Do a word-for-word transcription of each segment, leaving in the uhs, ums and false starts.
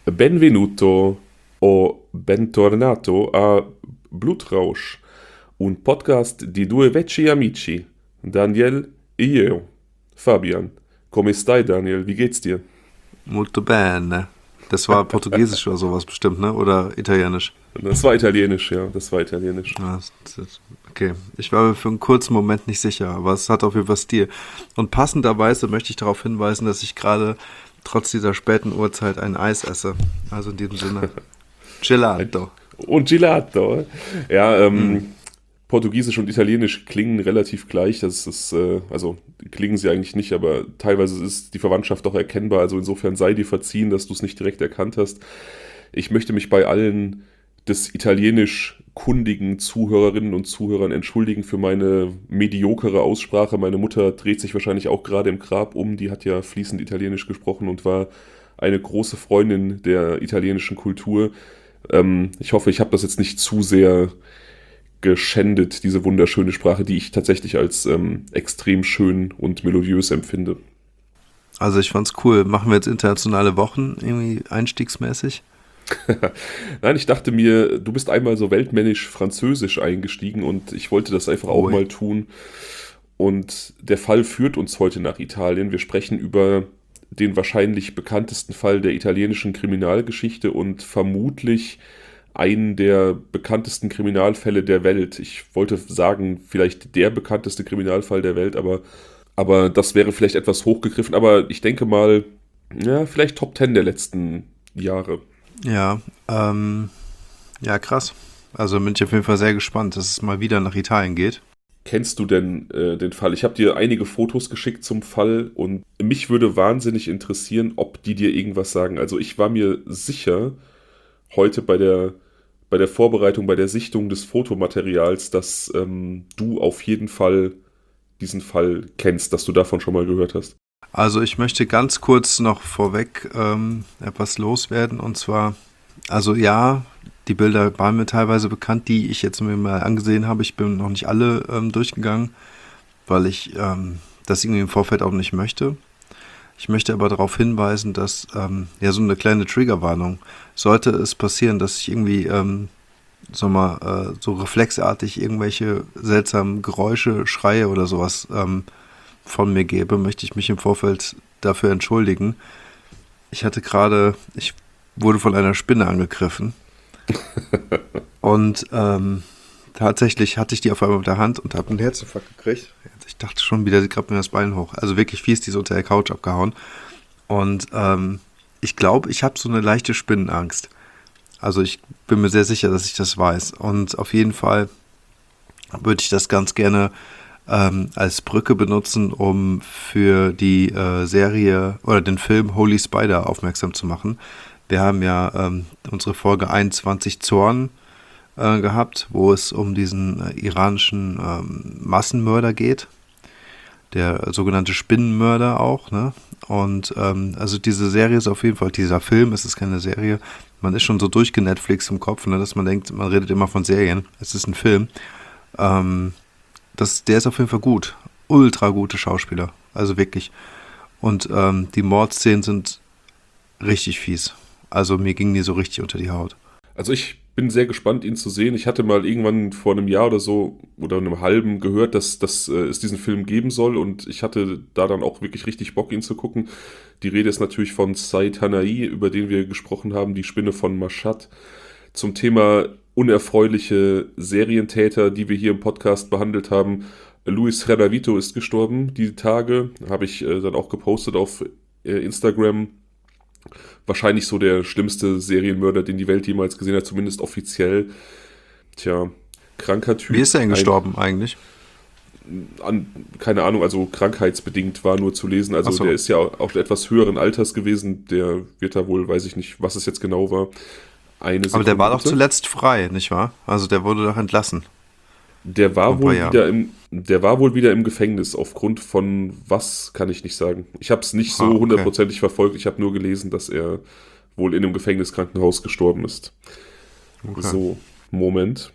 Benvenuto o bentornato a Blutrausch, un podcast di due vecchi amici, Daniel e io. Fabian, come stai, Daniel? Wie geht's dir? Molto bene. Das war Portugiesisch oder sowas bestimmt, ne? Oder Italienisch? Das war italienisch, ja, das war italienisch. Ja, das ist- okay. Ich war mir für einen kurzen Moment nicht sicher, aber es hat auf jeden Fall Stil. Und passenderweise möchte ich darauf hinweisen, dass ich gerade trotz dieser späten Uhrzeit ein Eis esse. Also in diesem Sinne. Gelato. Und Gelato. Ja, Mm. ähm, Portugiesisch und Italienisch klingen relativ gleich. Das ist, äh, also klingen sie eigentlich nicht, aber teilweise ist die Verwandtschaft doch erkennbar. Also insofern sei dir verziehen, dass du es nicht direkt erkannt hast. Ich möchte mich bei allen des italienisch kundigen Zuhörerinnen und Zuhörern entschuldigen für meine mediokere Aussprache. Meine Mutter dreht sich wahrscheinlich auch gerade im Grab um. Die hat ja fließend Italienisch gesprochen und war eine große Freundin der italienischen Kultur. Ähm, ich hoffe, ich habe das jetzt nicht zu sehr geschändet, diese wunderschöne Sprache, die ich tatsächlich als ähm, extrem schön und melodiös empfinde. Also ich fand's cool. Machen wir jetzt internationale Wochen irgendwie einstiegsmäßig? Nein, ich dachte mir, du bist einmal so weltmännisch französisch eingestiegen und ich wollte das einfach auch Ui. mal tun. Und der Fall führt uns heute nach Italien. Wir sprechen über den wahrscheinlich bekanntesten Fall der italienischen Kriminalgeschichte und vermutlich einen der bekanntesten Kriminalfälle der Welt. Ich wollte sagen, vielleicht der bekannteste Kriminalfall der Welt, aber, aber das wäre vielleicht etwas hochgegriffen. Aber ich denke mal, ja, vielleicht Top Ten der letzten Jahre. Ja, ähm, ja, krass. Also bin ich auf jeden Fall sehr gespannt, dass es mal wieder nach Italien geht. Kennst du denn äh, den Fall? Ich habe dir einige Fotos geschickt zum Fall und mich würde wahnsinnig interessieren, ob die dir irgendwas sagen. Also ich war mir sicher heute bei der, bei der Vorbereitung, bei der Sichtung des Fotomaterials, dass ähm, du auf jeden Fall diesen Fall kennst, dass du davon schon mal gehört hast. Also ich möchte ganz kurz noch vorweg ähm, etwas loswerden und zwar, also ja, die Bilder waren mir teilweise bekannt, die ich jetzt mir mal angesehen habe. Ich bin noch nicht alle ähm, durchgegangen, weil ich ähm, das irgendwie im Vorfeld auch nicht möchte. Ich möchte aber darauf hinweisen, dass, ähm, ja, so eine kleine Triggerwarnung, sollte es passieren, dass ich irgendwie, ähm, sag mal, äh, so reflexartig irgendwelche seltsamen Geräusche, Schreie oder sowas ähm, von mir gebe, möchte ich mich im Vorfeld dafür entschuldigen. Ich hatte gerade, ich wurde von einer Spinne angegriffen und ähm, tatsächlich hatte ich die auf einmal mit der Hand und habe einen Herzinfarkt gekriegt. Ich dachte schon wieder, sie grabt mir das Bein hoch. Also wirklich fies, die ist unter der Couch abgehauen. Und ähm, ich glaube, ich habe so eine leichte Spinnenangst. Also ich bin mir sehr sicher, dass ich das weiß. Und auf jeden Fall würde ich das ganz gerne ähm, als Brücke benutzen, um für die äh, Serie oder den Film Holy Spider aufmerksam zu machen. Wir haben ja ähm, unsere Folge einundzwanzig Zorn äh, gehabt, wo es um diesen äh, iranischen ähm, Massenmörder geht. Der sogenannte Spinnenmörder auch, ne? Und ähm, also diese Serie ist auf jeden Fall, dieser Film, es ist keine Serie, man ist schon so durchgenetflixt im Kopf, ne, dass man denkt, man redet immer von Serien, es ist ein Film. Ähm, das, der ist auf jeden Fall gut, ultra gute Schauspieler, also wirklich. Und ähm, die Mordszenen sind richtig fies, also mir gingen die so richtig unter die Haut. Also ich bin sehr gespannt, ihn zu sehen. Ich hatte mal irgendwann vor einem Jahr oder so oder einem halben gehört, dass, dass äh, es diesen Film geben soll und ich hatte da dann auch wirklich richtig Bock, ihn zu gucken. Die Rede ist natürlich von Said Hanai, über den wir gesprochen haben, die Spinne von Mashhad. Zum Thema unerfreuliche Serientäter, die wir hier im Podcast behandelt haben. Luis Ferravito ist gestorben, die Tage. Habe ich äh, dann auch gepostet auf äh, Instagram. Wahrscheinlich so der schlimmste Serienmörder, den die Welt jemals gesehen hat, zumindest offiziell. Tja, kranker Typ. Wie ist er denn Ein, gestorben eigentlich? an, keine Ahnung, also krankheitsbedingt war nur zu lesen. Also Ach so. der ist ja auch etwas höheren Alters gewesen. Der wird da wohl, weiß ich nicht, was es jetzt genau war. Eine Aber der Sekunde war doch bitte. zuletzt frei, nicht wahr? Also der wurde doch entlassen Der vor war ein paar wohl Jahren. wieder im, der war wohl wieder im Gefängnis. Aufgrund von was, kann ich nicht sagen. Ich habe es nicht Ah, so okay. hundertprozentig verfolgt. Ich habe nur gelesen, dass er wohl in einem Gefängniskrankenhaus gestorben ist. Okay. So, Moment.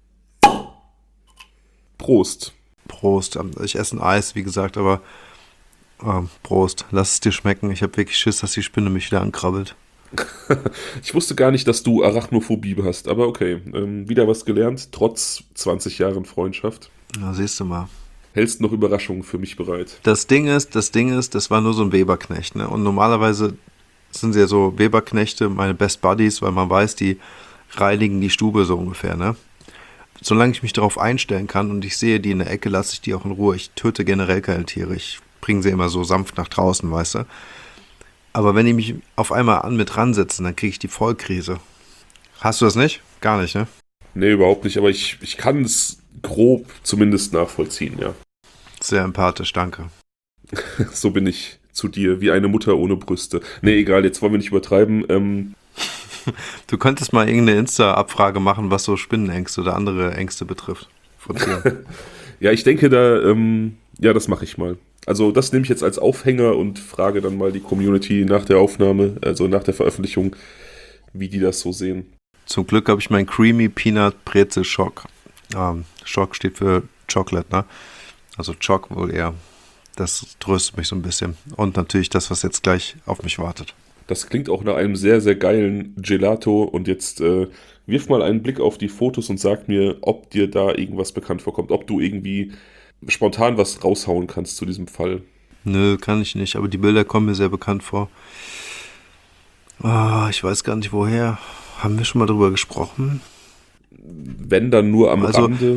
Prost. Prost. Ähm, Ich esse ein Eis, wie gesagt, aber ähm, Prost. Lass es dir schmecken. Ich habe wirklich Schiss, dass die Spinne mich wieder ankrabbelt. Ich wusste gar nicht, dass du Arachnophobie hast, aber okay. Ähm, wieder was gelernt, trotz zwanzig Jahren Freundschaft. Na, siehst du mal. Hältst noch Überraschungen für mich bereit. Das Ding ist, das Ding ist, das war nur so ein Weberknecht, ne? Und normalerweise sind sie ja so Weberknechte, meine Best Buddies, weil man weiß, die reinigen die Stube so ungefähr, ne? Solange ich mich darauf einstellen kann und ich sehe die in der Ecke, lasse ich die auch in Ruhe. Ich töte generell keine Tiere. Ich bringe sie immer so sanft nach draußen, weißt du? Aber wenn die mich auf einmal an mit ransetzen, dann kriege ich die Vollkrise. Hast du das nicht? Gar nicht, ne? Nee, überhaupt nicht, aber ich, ich kann es grob zumindest nachvollziehen, ja. Sehr empathisch, danke. So bin ich zu dir, wie eine Mutter ohne Brüste. Nee, egal, jetzt wollen wir nicht übertreiben. Ähm, Du könntest mal irgendeine Insta-Abfrage machen, was so Spinnenängste oder andere Ängste betrifft. Von Tieren. ja, ich denke da, ähm, ja, das mache ich mal. Also das nehme ich jetzt als Aufhänger und frage dann mal die Community nach der Aufnahme, also nach der Veröffentlichung, wie die das so sehen. Zum Glück habe ich meinen Creamy Peanut Brezel Schock. Ähm, Schock steht für Chocolate, ne? Also Choc wohl eher. Das tröstet mich so ein bisschen. Und natürlich das, was jetzt gleich auf mich wartet. Das klingt auch nach einem sehr, sehr geilen Gelato. Und jetzt äh, wirf mal einen Blick auf die Fotos und sag mir, ob dir da irgendwas bekannt vorkommt. Ob du irgendwie spontan was raushauen kannst zu diesem Fall. Nö, kann ich nicht. Aber die Bilder kommen mir sehr bekannt vor. Oh, ich weiß gar nicht woher. Haben wir schon mal drüber gesprochen? Wenn dann nur am Also, Rande.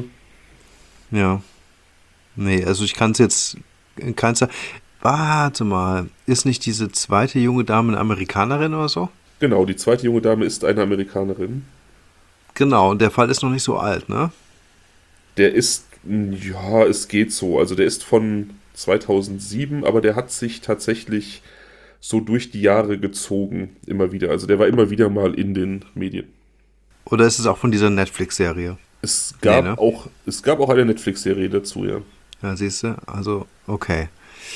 Ja. Nee, also ich kann es jetzt in keinster... Warte mal, ist nicht diese zweite junge Dame eine Amerikanerin oder so? Genau, die zweite junge Dame ist eine Amerikanerin. Genau, und der Fall ist noch nicht so alt, ne? Der ist, ja, es geht so. Also der ist von zweitausendsieben, aber der hat sich tatsächlich so durch die Jahre gezogen, immer wieder. Also der war immer wieder mal in den Medien. Oder ist es auch von dieser Netflix-Serie? Es gab, Nee, ne? auch, es gab auch eine Netflix-Serie dazu, ja. Ja, siehst du, also okay.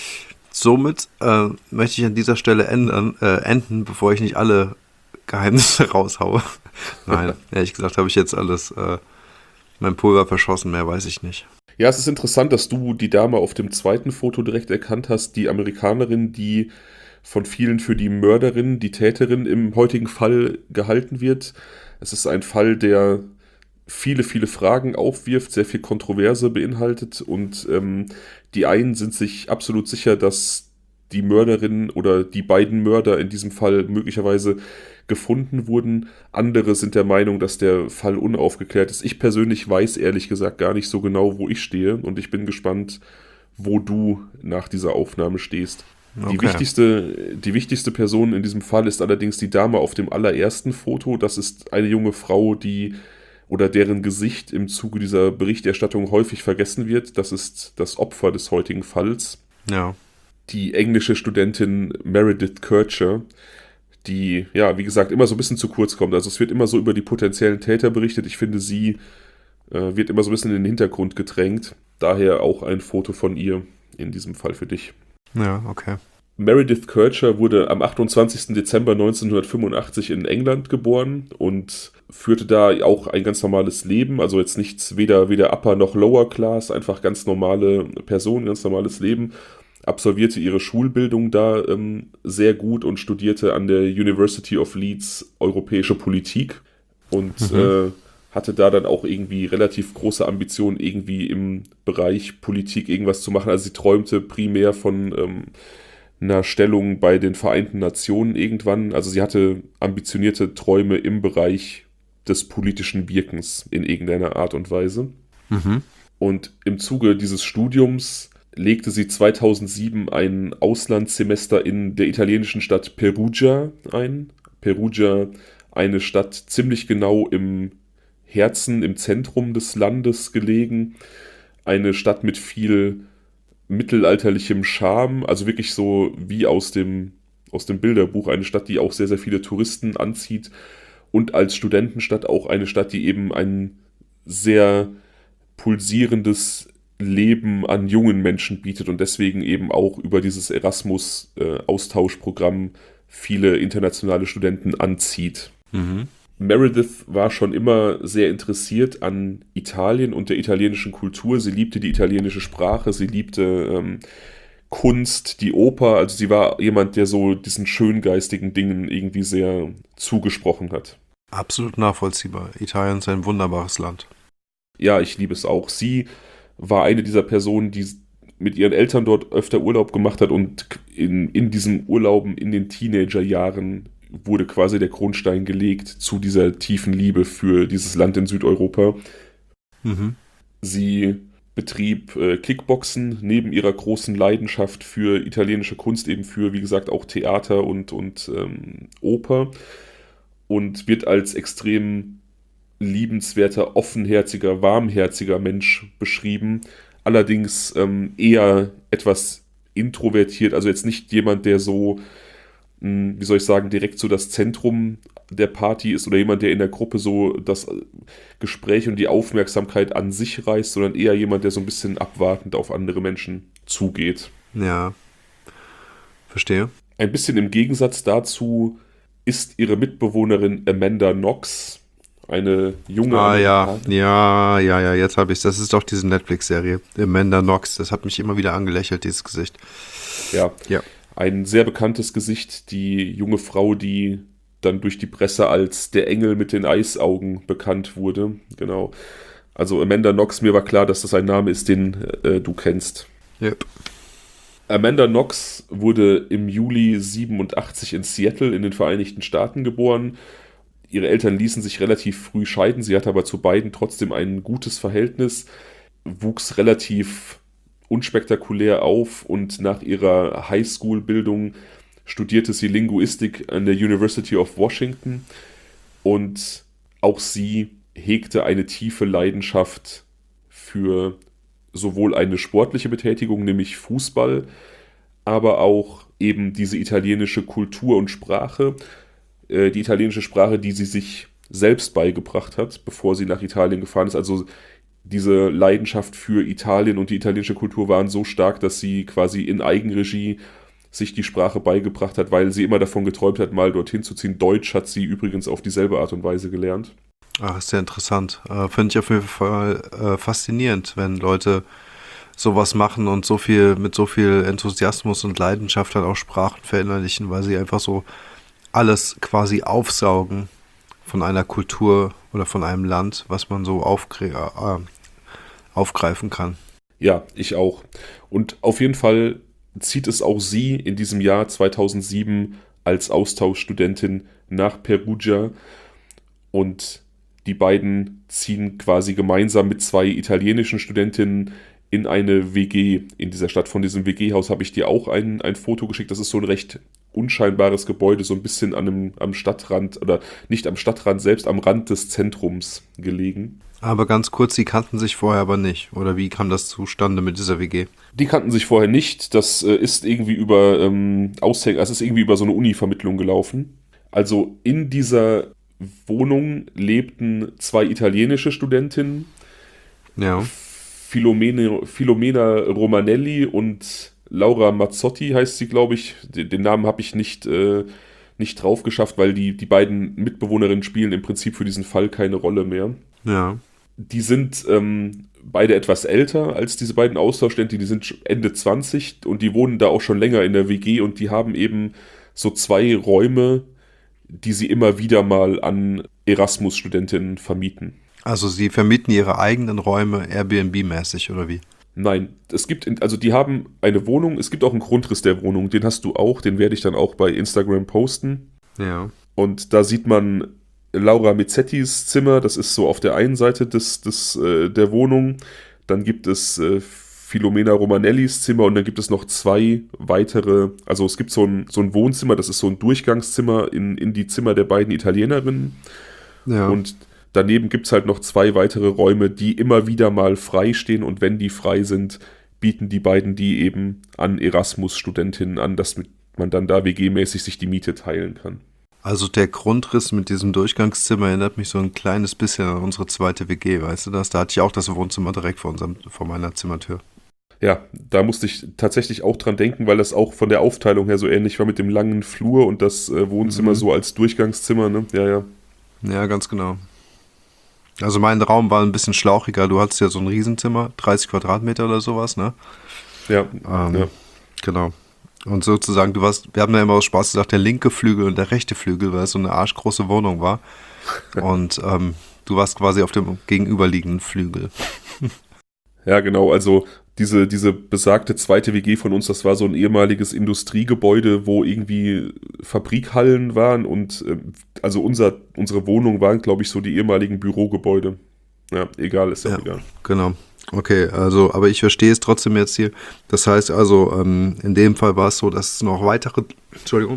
Somit äh, möchte ich an dieser Stelle ändern, äh, enden, bevor ich nicht alle Geheimnisse raushaue. Nein, ehrlich gesagt habe ich jetzt alles, äh, mein Pulver verschossen, mehr weiß ich nicht. Ja, es ist interessant, dass du die Dame auf dem zweiten Foto direkt erkannt hast, die Amerikanerin, die von vielen für die Mörderin, die Täterin im heutigen Fall gehalten wird. Es ist ein Fall, der viele, viele Fragen aufwirft, sehr viel Kontroverse beinhaltet und ähm, die einen sind sich absolut sicher, dass die Mörderin oder die beiden Mörder in diesem Fall möglicherweise gefunden wurden. Andere sind der Meinung, dass der Fall unaufgeklärt ist. Ich persönlich weiß ehrlich gesagt gar nicht so genau, wo ich stehe und ich bin gespannt, wo du nach dieser Aufnahme stehst. Okay. Die wichtigste, die wichtigste Person in diesem Fall ist allerdings die Dame auf dem allerersten Foto. Das ist eine junge Frau, die oder deren Gesicht im Zuge dieser Berichterstattung häufig vergessen wird. Das ist das Opfer des heutigen Falls. Ja. Die englische Studentin Meredith Kercher, die, ja, wie gesagt, immer so ein bisschen zu kurz kommt. Also es wird immer so über die potenziellen Täter berichtet. Ich finde, sie äh, wird immer so ein bisschen in den Hintergrund gedrängt. Daher auch ein Foto von ihr in diesem Fall für dich. Ja, okay. Meredith Kercher wurde am achtundzwanzigsten Dezember neunzehnhundertfünfundachtzig in England geboren und führte da auch ein ganz normales Leben, also jetzt nichts, weder, weder Upper noch Lower Class, einfach ganz normale Person, ganz normales Leben, absolvierte ihre Schulbildung da ähm, sehr gut und studierte an der University of Leeds europäische Politik und mhm. äh, hatte da dann auch irgendwie relativ große Ambitionen, irgendwie im Bereich Politik irgendwas zu machen. Also sie träumte primär von ähm, einer Stellung bei den Vereinten Nationen irgendwann. Also sie hatte ambitionierte Träume im Bereich des politischen Wirkens in irgendeiner Art und Weise. Mhm. Und im Zuge dieses Studiums legte sie zweitausendsieben ein Auslandssemester in der italienischen Stadt Perugia ein. Perugia, eine Stadt ziemlich genau im Herzen, im Zentrum des Landes gelegen. Eine Stadt mit viel mittelalterlichem Charme, also wirklich so wie aus dem, aus dem Bilderbuch, eine Stadt, die auch sehr, sehr viele Touristen anzieht und als Studentenstadt auch eine Stadt, die eben ein sehr pulsierendes Leben an jungen Menschen bietet und deswegen eben auch über dieses Erasmus-Austauschprogramm viele internationale Studenten anzieht. Mhm. Meredith war schon immer sehr interessiert an Italien und der italienischen Kultur. Sie liebte die italienische Sprache, sie liebte ähm, Kunst, die Oper. Also sie war jemand, der so diesen schöngeistigen Dingen irgendwie sehr zugesprochen hat. Absolut nachvollziehbar. Italien ist ein wunderbares Land. Ja, ich liebe es auch. Sie war eine dieser Personen, die mit ihren Eltern dort öfter Urlaub gemacht hat und in, in diesen Urlauben, in den Teenagerjahren wurde quasi der Grundstein gelegt zu dieser tiefen Liebe für dieses Land in Südeuropa. Mhm. Sie betrieb äh, Kickboxen neben ihrer großen Leidenschaft für italienische Kunst, eben für, wie gesagt, auch Theater und, und ähm, Oper und wird als extrem liebenswerter, offenherziger, warmherziger Mensch beschrieben. Allerdings ähm, eher etwas introvertiert, also jetzt nicht jemand, der so, mh, wie soll ich sagen, direkt so das Zentrum der Party ist oder jemand, der in der Gruppe so das Gespräch und die Aufmerksamkeit an sich reißt, sondern eher jemand, der so ein bisschen abwartend auf andere Menschen zugeht. Ja, verstehe. Ein bisschen im Gegensatz dazu ist ihre Mitbewohnerin Amanda Knox, eine junge Ah ja, Amerikanerin. ja, ja, ja, jetzt habe ich es. Das ist doch diese Netflix-Serie. Amanda Knox, das hat mich immer wieder angelächelt, dieses Gesicht. Ja, Ja. ein sehr bekanntes Gesicht, die junge Frau, die dann durch die Presse als der Engel mit den Eisaugen bekannt wurde. Genau. Also Amanda Knox, mir war klar, dass das ein Name ist, den äh, du kennst. Yep. Amanda Knox wurde im Juli siebenundachtzig in Seattle in den Vereinigten Staaten geboren. Ihre Eltern ließen sich relativ früh scheiden, sie hatte aber zu beiden trotzdem ein gutes Verhältnis, wuchs relativ unspektakulär auf und nach ihrer Highschool-Bildung studierte sie Linguistik an der University of Washington und auch sie hegte eine tiefe Leidenschaft für sowohl eine sportliche Betätigung, nämlich Fußball, aber auch eben diese italienische Kultur und Sprache, äh, die italienische Sprache, die sie sich selbst beigebracht hat, bevor sie nach Italien gefahren ist. Also diese Leidenschaft für Italien und die italienische Kultur waren so stark, dass sie quasi in Eigenregie sich die Sprache beigebracht hat, weil sie immer davon geträumt hat, mal dorthin zu ziehen. Deutsch hat sie übrigens auf dieselbe Art und Weise gelernt. Ach, ist sehr interessant. Äh, Finde ich auf jeden Fall äh, faszinierend, wenn Leute sowas machen und so viel mit so viel Enthusiasmus und Leidenschaft dann auch Sprachen verinnerlichen, weil sie einfach so alles quasi aufsaugen von einer Kultur oder von einem Land, was man so aufgre- äh, aufgreifen kann. Ja, ich auch. Und auf jeden Fall zieht es auch sie in diesem Jahr zweitausendsieben als Austauschstudentin nach Perugia und die beiden ziehen quasi gemeinsam mit zwei italienischen Studentinnen in eine W G in dieser Stadt. Von diesem W G-Haus habe ich dir auch ein, ein Foto geschickt. Das ist so ein recht unscheinbares Gebäude, so ein bisschen an einem, am Stadtrand oder nicht am Stadtrand selbst, am Rand des Zentrums gelegen. Aber ganz kurz, sie kannten sich vorher aber nicht. Oder wie kam das zustande mit dieser W G? Die kannten sich vorher nicht. Das äh, ist irgendwie über ähm, Aushäng, also es ist irgendwie über so eine Uni-Vermittlung gelaufen. Also in dieser Wohnung lebten zwei italienische Studentinnen, Ja. Filomene, Filomena Romanelli und Laura Mazzotti heißt sie, glaube ich. Den, den Namen habe ich nicht, äh, nicht drauf geschafft, weil die, die beiden Mitbewohnerinnen spielen im Prinzip für diesen Fall keine Rolle mehr. Ja. Die sind ähm, beide etwas älter als diese beiden Austauschstudenten, die sind Ende zwanzig und die wohnen da auch schon länger in der W G und die haben eben so zwei Räume, die sie immer wieder mal an Erasmus-Studentinnen vermieten. Also sie vermieten ihre eigenen Räume Airbnb-mäßig, oder wie? Nein, es gibt, in, also die haben eine Wohnung, es gibt auch einen Grundriss der Wohnung, den hast du auch, den werde ich dann auch bei Instagram posten. Ja. Und da sieht man Laura Mizzettis Zimmer, das ist so auf der einen Seite des, des, äh, der Wohnung. Dann gibt es äh, Filomena Romanellis Zimmer und dann gibt es noch zwei weitere, also es gibt so ein, so ein Wohnzimmer, das ist so ein Durchgangszimmer in, in die Zimmer der beiden Italienerinnen. Ja. Und daneben gibt es halt noch zwei weitere Räume, die immer wieder mal frei stehen und wenn die frei sind, bieten die beiden die eben an Erasmus-Studentinnen an, dass man dann da W G-mäßig sich die Miete teilen kann. Also der Grundriss mit diesem Durchgangszimmer erinnert mich so ein kleines bisschen an unsere zweite W G, weißt du das? Da hatte ich auch das Wohnzimmer direkt vor, unserem, vor meiner Zimmertür. Ja, da musste ich tatsächlich auch dran denken, weil das auch von der Aufteilung her so ähnlich war mit dem langen Flur und das äh, Wohnzimmer Mhm. so als Durchgangszimmer, ne? Ja, ja. Ja, ganz genau. Also mein Raum war ein bisschen schlauchiger. Du hattest ja so ein Riesenzimmer, dreißig Quadratmeter oder sowas, ne? Ja, Ähm, ja. Genau. Und sozusagen, du warst, wir haben ja immer aus Spaß gesagt, der linke Flügel und der rechte Flügel, weil es so eine arschgroße Wohnung war. Und ähm, du warst quasi auf dem gegenüberliegenden Flügel. Ja, genau, also diese, diese besagte zweite W G von uns, das war so ein ehemaliges Industriegebäude, wo irgendwie Fabrikhallen waren und äh, also unser, unsere Wohnung waren, glaube ich, so die ehemaligen Bürogebäude. Ja, egal, ist ja Ja, auch egal. genau. Okay, also, aber ich verstehe es trotzdem jetzt hier. Das heißt also, ähm, in dem Fall war es so, dass es noch weitere, Entschuldigung.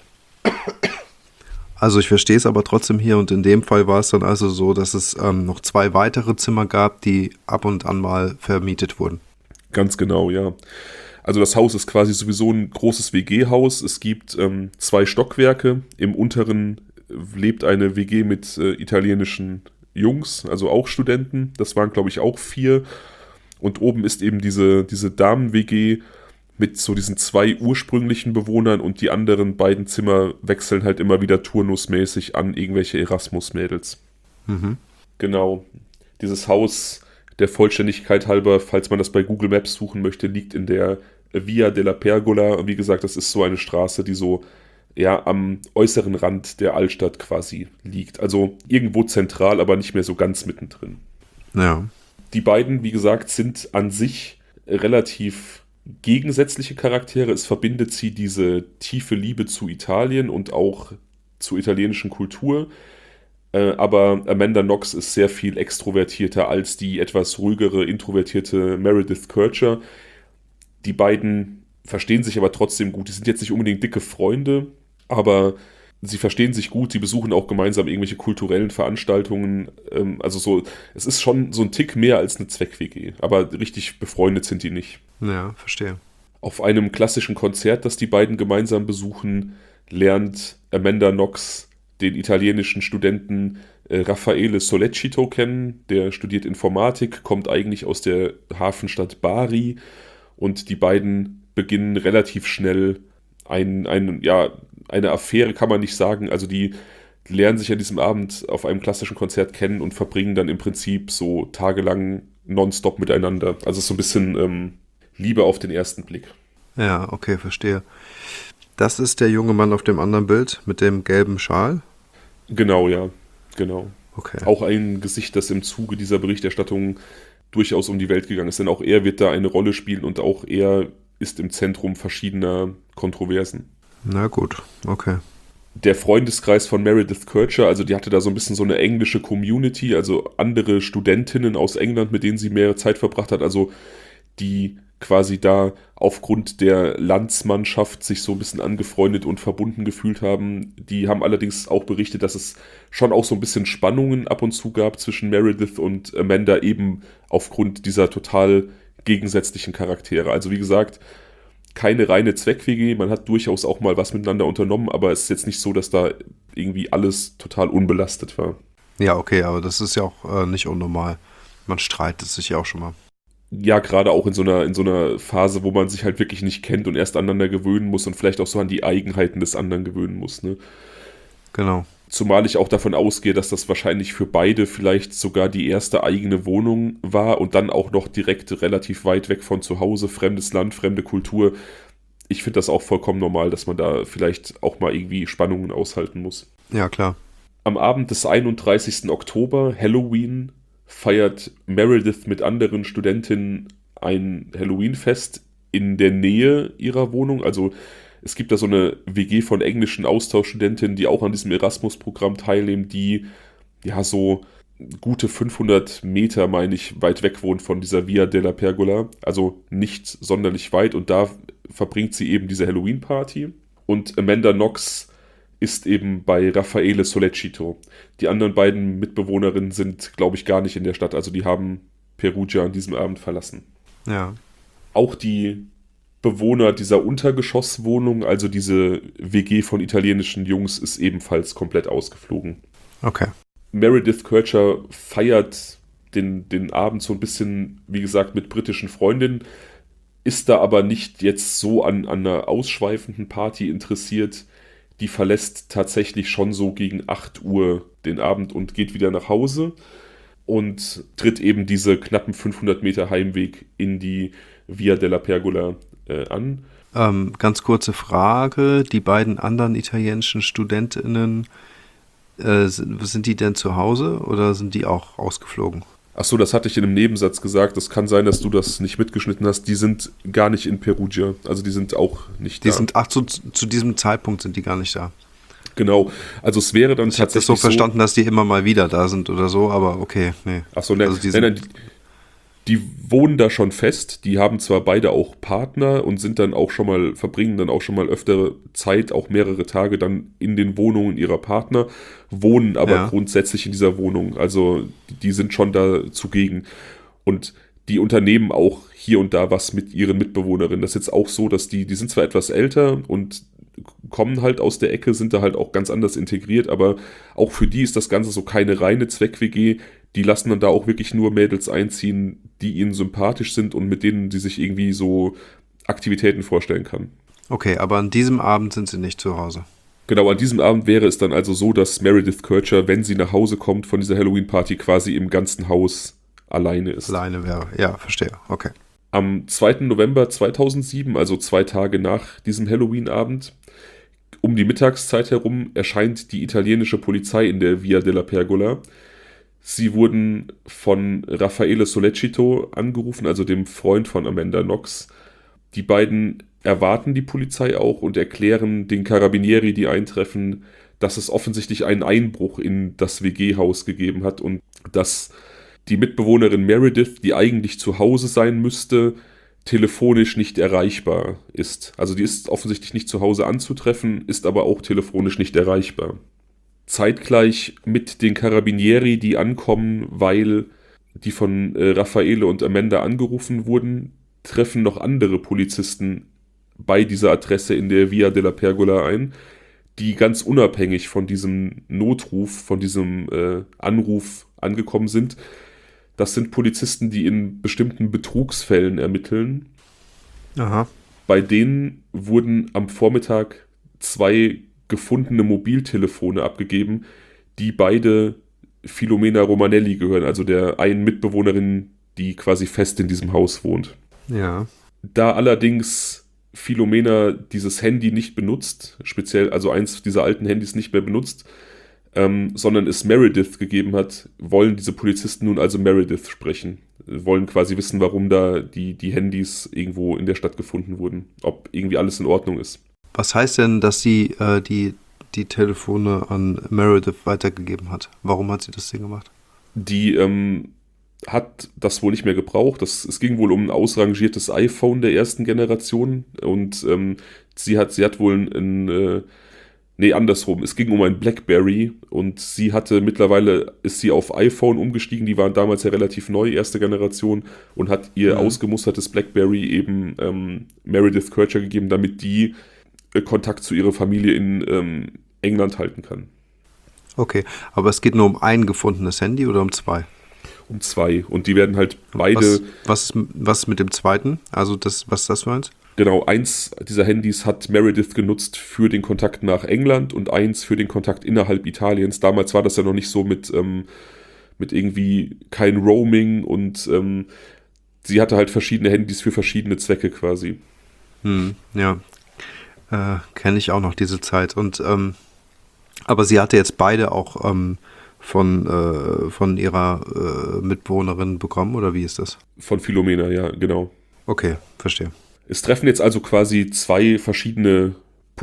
Also ich verstehe es aber trotzdem hier und in dem Fall war es dann also so, dass es ähm, noch zwei weitere Zimmer gab, die ab und an mal vermietet wurden. Ganz genau, ja. Also das Haus ist quasi sowieso ein großes W G-Haus. Es gibt ähm, zwei Stockwerke. Im unteren lebt eine W G mit äh, italienischen Jungs, also auch Studenten. Das waren, glaube ich, auch vier. Und oben ist eben diese, diese Damen-W G mit so diesen zwei ursprünglichen Bewohnern und die anderen beiden Zimmer wechseln halt immer wieder turnusmäßig an irgendwelche Erasmus-Mädels. Mhm. Genau. Dieses Haus, der Vollständigkeit halber, falls man das bei Google Maps suchen möchte, liegt in der Via della Pergola. Und wie gesagt, das ist so eine Straße, die so ja am äußeren Rand der Altstadt quasi liegt. Also irgendwo zentral, aber nicht mehr so ganz mittendrin. Ja. Die beiden, wie gesagt, sind an sich relativ gegensätzliche Charaktere. Es verbindet sie diese tiefe Liebe zu Italien und auch zur italienischen Kultur. Äh, aber Amanda Knox ist sehr viel extrovertierter als die etwas ruhigere, introvertierte Meredith Kercher. Die beiden verstehen sich aber trotzdem gut. Die sind jetzt nicht unbedingt dicke Freunde, aber sie verstehen sich gut. Sie besuchen auch gemeinsam irgendwelche kulturellen Veranstaltungen. Ähm, also so, es ist schon so ein Tick mehr als eine Zweck-W G. Aber richtig befreundet sind die nicht. Ja, verstehe. Auf einem klassischen Konzert, das die beiden gemeinsam besuchen, lernt Amanda Knox den italienischen Studenten äh, Raffaele Sollecito kennen. Der studiert Informatik, kommt eigentlich aus der Hafenstadt Bari und die beiden beginnen relativ schnell ein, ein, ja, eine Affäre, kann man nicht sagen. Also die lernen sich an diesem Abend auf einem klassischen Konzert kennen und verbringen dann im Prinzip so tagelang nonstop miteinander. Also es ist so ein bisschen ähm, Liebe auf den ersten Blick. Ja, okay, verstehe. Das ist der junge Mann auf dem anderen Bild mit dem gelben Schal. Genau, ja, genau. Okay. Auch ein Gesicht, das im Zuge dieser Berichterstattung durchaus um die Welt gegangen ist. Denn auch er wird da eine Rolle spielen und auch er ist im Zentrum verschiedener Kontroversen. Na gut, okay. Der Freundeskreis von Meredith Kercher, also die hatte da so ein bisschen so eine englische Community, also andere Studentinnen aus England, mit denen sie mehr Zeit verbracht hat, also die quasi da aufgrund der Landsmannschaft sich so ein bisschen angefreundet und verbunden gefühlt haben. Die haben allerdings auch berichtet, dass es schon auch so ein bisschen Spannungen ab und zu gab zwischen Meredith und Amanda, eben aufgrund dieser total gegensätzlichen Charaktere. Also wie gesagt, keine reine Zweck-W G, man hat durchaus auch mal was miteinander unternommen, aber es ist jetzt nicht so, dass da irgendwie alles total unbelastet war. Ja, okay, aber das ist ja auch äh, nicht unnormal. Man streitet sich ja auch schon mal. Ja, gerade auch in so einer, in so einer Phase, wo man sich halt wirklich nicht kennt und erst aneinander gewöhnen muss und vielleicht auch so an die Eigenheiten des anderen gewöhnen muss, ne? Genau. Zumal ich auch davon ausgehe, dass das wahrscheinlich für beide vielleicht sogar die erste eigene Wohnung war und dann auch noch direkt relativ weit weg von zu Hause, fremdes Land, fremde Kultur. Ich finde das auch vollkommen normal, dass man da vielleicht auch mal irgendwie Spannungen aushalten muss. Ja, klar. Am Abend des einunddreißigsten Oktober, Halloween, feiert Meredith mit anderen Studentinnen ein Halloween-Fest in der Nähe ihrer Wohnung. Also es gibt da so eine W G von englischen Austauschstudentinnen, die auch an diesem Erasmus-Programm teilnehmen, die ja so gute fünfhundert Meter, meine ich, weit weg wohnt von dieser Via della Pergola. Also nicht sonderlich weit und da verbringt sie eben diese Halloween-Party. Und Amanda Knox ist eben bei Raffaele Sollecito. Die anderen beiden Mitbewohnerinnen sind, glaube ich, gar nicht in der Stadt. Also die haben Perugia an diesem Abend verlassen. Ja. Auch die Bewohner dieser Untergeschosswohnung, also diese W G von italienischen Jungs, ist ebenfalls komplett ausgeflogen. Okay. Meredith Kercher feiert den, den Abend so ein bisschen, wie gesagt, mit britischen Freundinnen, ist da aber nicht jetzt so an, an einer ausschweifenden Party interessiert. Die verlässt tatsächlich schon so gegen acht Uhr den Abend und geht wieder nach Hause und tritt eben diese knappen fünfhundert Meter Heimweg in die Via della Pergola äh, an. Ähm, ganz kurze Frage, die beiden anderen italienischen StudentInnen, äh, sind, sind die denn zu Hause oder sind die auch ausgeflogen? Ach so, das hatte ich in einem Nebensatz gesagt. Das kann sein, dass du das nicht mitgeschnitten hast. Die sind gar nicht in Perugia. Also die sind auch nicht Die da. sind, ach, zu, zu diesem Zeitpunkt sind die gar nicht da. Genau. Also es wäre dann Ich habe das tatsächlich so verstanden, dass die immer mal wieder da sind oder so, aber okay, nee. Ach so, ne, Also die nein, nein, sind, die, die wohnen da schon fest. Die haben zwar beide auch Partner und sind dann auch schon mal, verbringen dann auch schon mal öftere Zeit, auch mehrere Tage dann in den Wohnungen ihrer Partner, wohnen aber Ja. grundsätzlich in dieser Wohnung. Also die sind schon da zugegen. Und die unternehmen auch hier und da was mit ihren Mitbewohnerinnen. Das ist jetzt auch so, dass die, die sind zwar etwas älter und kommen halt aus der Ecke, sind da halt auch ganz anders integriert, aber auch für die ist das Ganze so keine reine Zweck-W G. Die lassen dann da auch wirklich nur Mädels einziehen, die ihnen sympathisch sind und mit denen sie sich irgendwie so Aktivitäten vorstellen kann. okay, aber an diesem Abend sind sie nicht zu Hause. Genau, an diesem Abend wäre es dann also so, dass Meredith Kircher, wenn sie nach Hause kommt von dieser Halloween-Party, quasi im ganzen Haus alleine ist. Alleine wäre, ja, verstehe, okay. Am zweiten November zweitausendsieben, also zwei Tage nach diesem Halloween-Abend, um die Mittagszeit herum, erscheint die italienische Polizei in der Via della Pergola. Sie wurden von Raffaele Sollecito angerufen, also dem Freund von Amanda Knox. Die beiden erwarten die Polizei auch und erklären den Carabinieri, die eintreffen, dass es offensichtlich einen Einbruch in das W G-Haus gegeben hat und dass die Mitbewohnerin Meredith, die eigentlich zu Hause sein müsste, telefonisch nicht erreichbar ist. Also die ist offensichtlich nicht zu Hause anzutreffen, ist aber auch telefonisch nicht erreichbar. Zeitgleich mit den Carabinieri, die ankommen, weil die von äh, Raffaele und Amanda angerufen wurden, treffen noch andere Polizisten bei dieser Adresse in der Via della Pergola ein, die ganz unabhängig von diesem Notruf, von diesem äh, Anruf angekommen sind. Das sind Polizisten, die in bestimmten Betrugsfällen ermitteln. Aha. Bei denen wurden am Vormittag zwei gefundene Mobiltelefone abgegeben, die beide Filomena Romanelli gehören, also der einen Mitbewohnerin, die quasi fest in diesem Haus wohnt. Ja. Da allerdings Filomena dieses Handy nicht benutzt, speziell also eins dieser alten Handys nicht mehr benutzt, ähm, sondern es Meredith gegeben hat, wollen diese Polizisten nun also Meredith sprechen. Wollen quasi wissen, warum da die, die Handys irgendwo in der Stadt gefunden wurden. Ob irgendwie alles in Ordnung ist. Was heißt denn, dass sie äh, die, die Telefone an Meredith weitergegeben hat? Warum hat sie das Ding gemacht? Die ähm, hat das wohl nicht mehr gebraucht. Das, es ging wohl um ein ausrangiertes iPhone der ersten Generation und ähm, sie hat, sie hat wohl ein, ein äh, nee, andersrum. Es ging um ein BlackBerry und sie hatte mittlerweile, ist sie auf iPhone umgestiegen, die waren damals ja relativ neu, erste Generation, und hat ihr Mhm. ausgemustertes BlackBerry eben ähm, Meredith Kircher gegeben, damit die äh, Kontakt zu ihrer Familie in ähm, England halten kann. Okay, aber es geht nur um ein gefundenes Handy oder um zwei? Um zwei. Und die werden halt beide, Was, was, ist- was ist mit dem zweiten? Also das, was ist das für eins? genau, eins dieser Handys hat Meredith genutzt für den Kontakt nach England und eins für den Kontakt innerhalb Italiens. Damals war das ja noch nicht so mit, ähm, mit irgendwie kein Roaming und ähm, sie hatte halt verschiedene Handys für verschiedene Zwecke quasi. Hm, ja, äh, kenne ich auch noch diese Zeit. Und ähm, aber sie hatte jetzt beide auch ähm, von, äh, von ihrer äh, Mitbewohnerin bekommen, oder wie ist das? Von Philomena, ja, genau. Okay, verstehe. Es treffen jetzt also quasi zwei verschiedene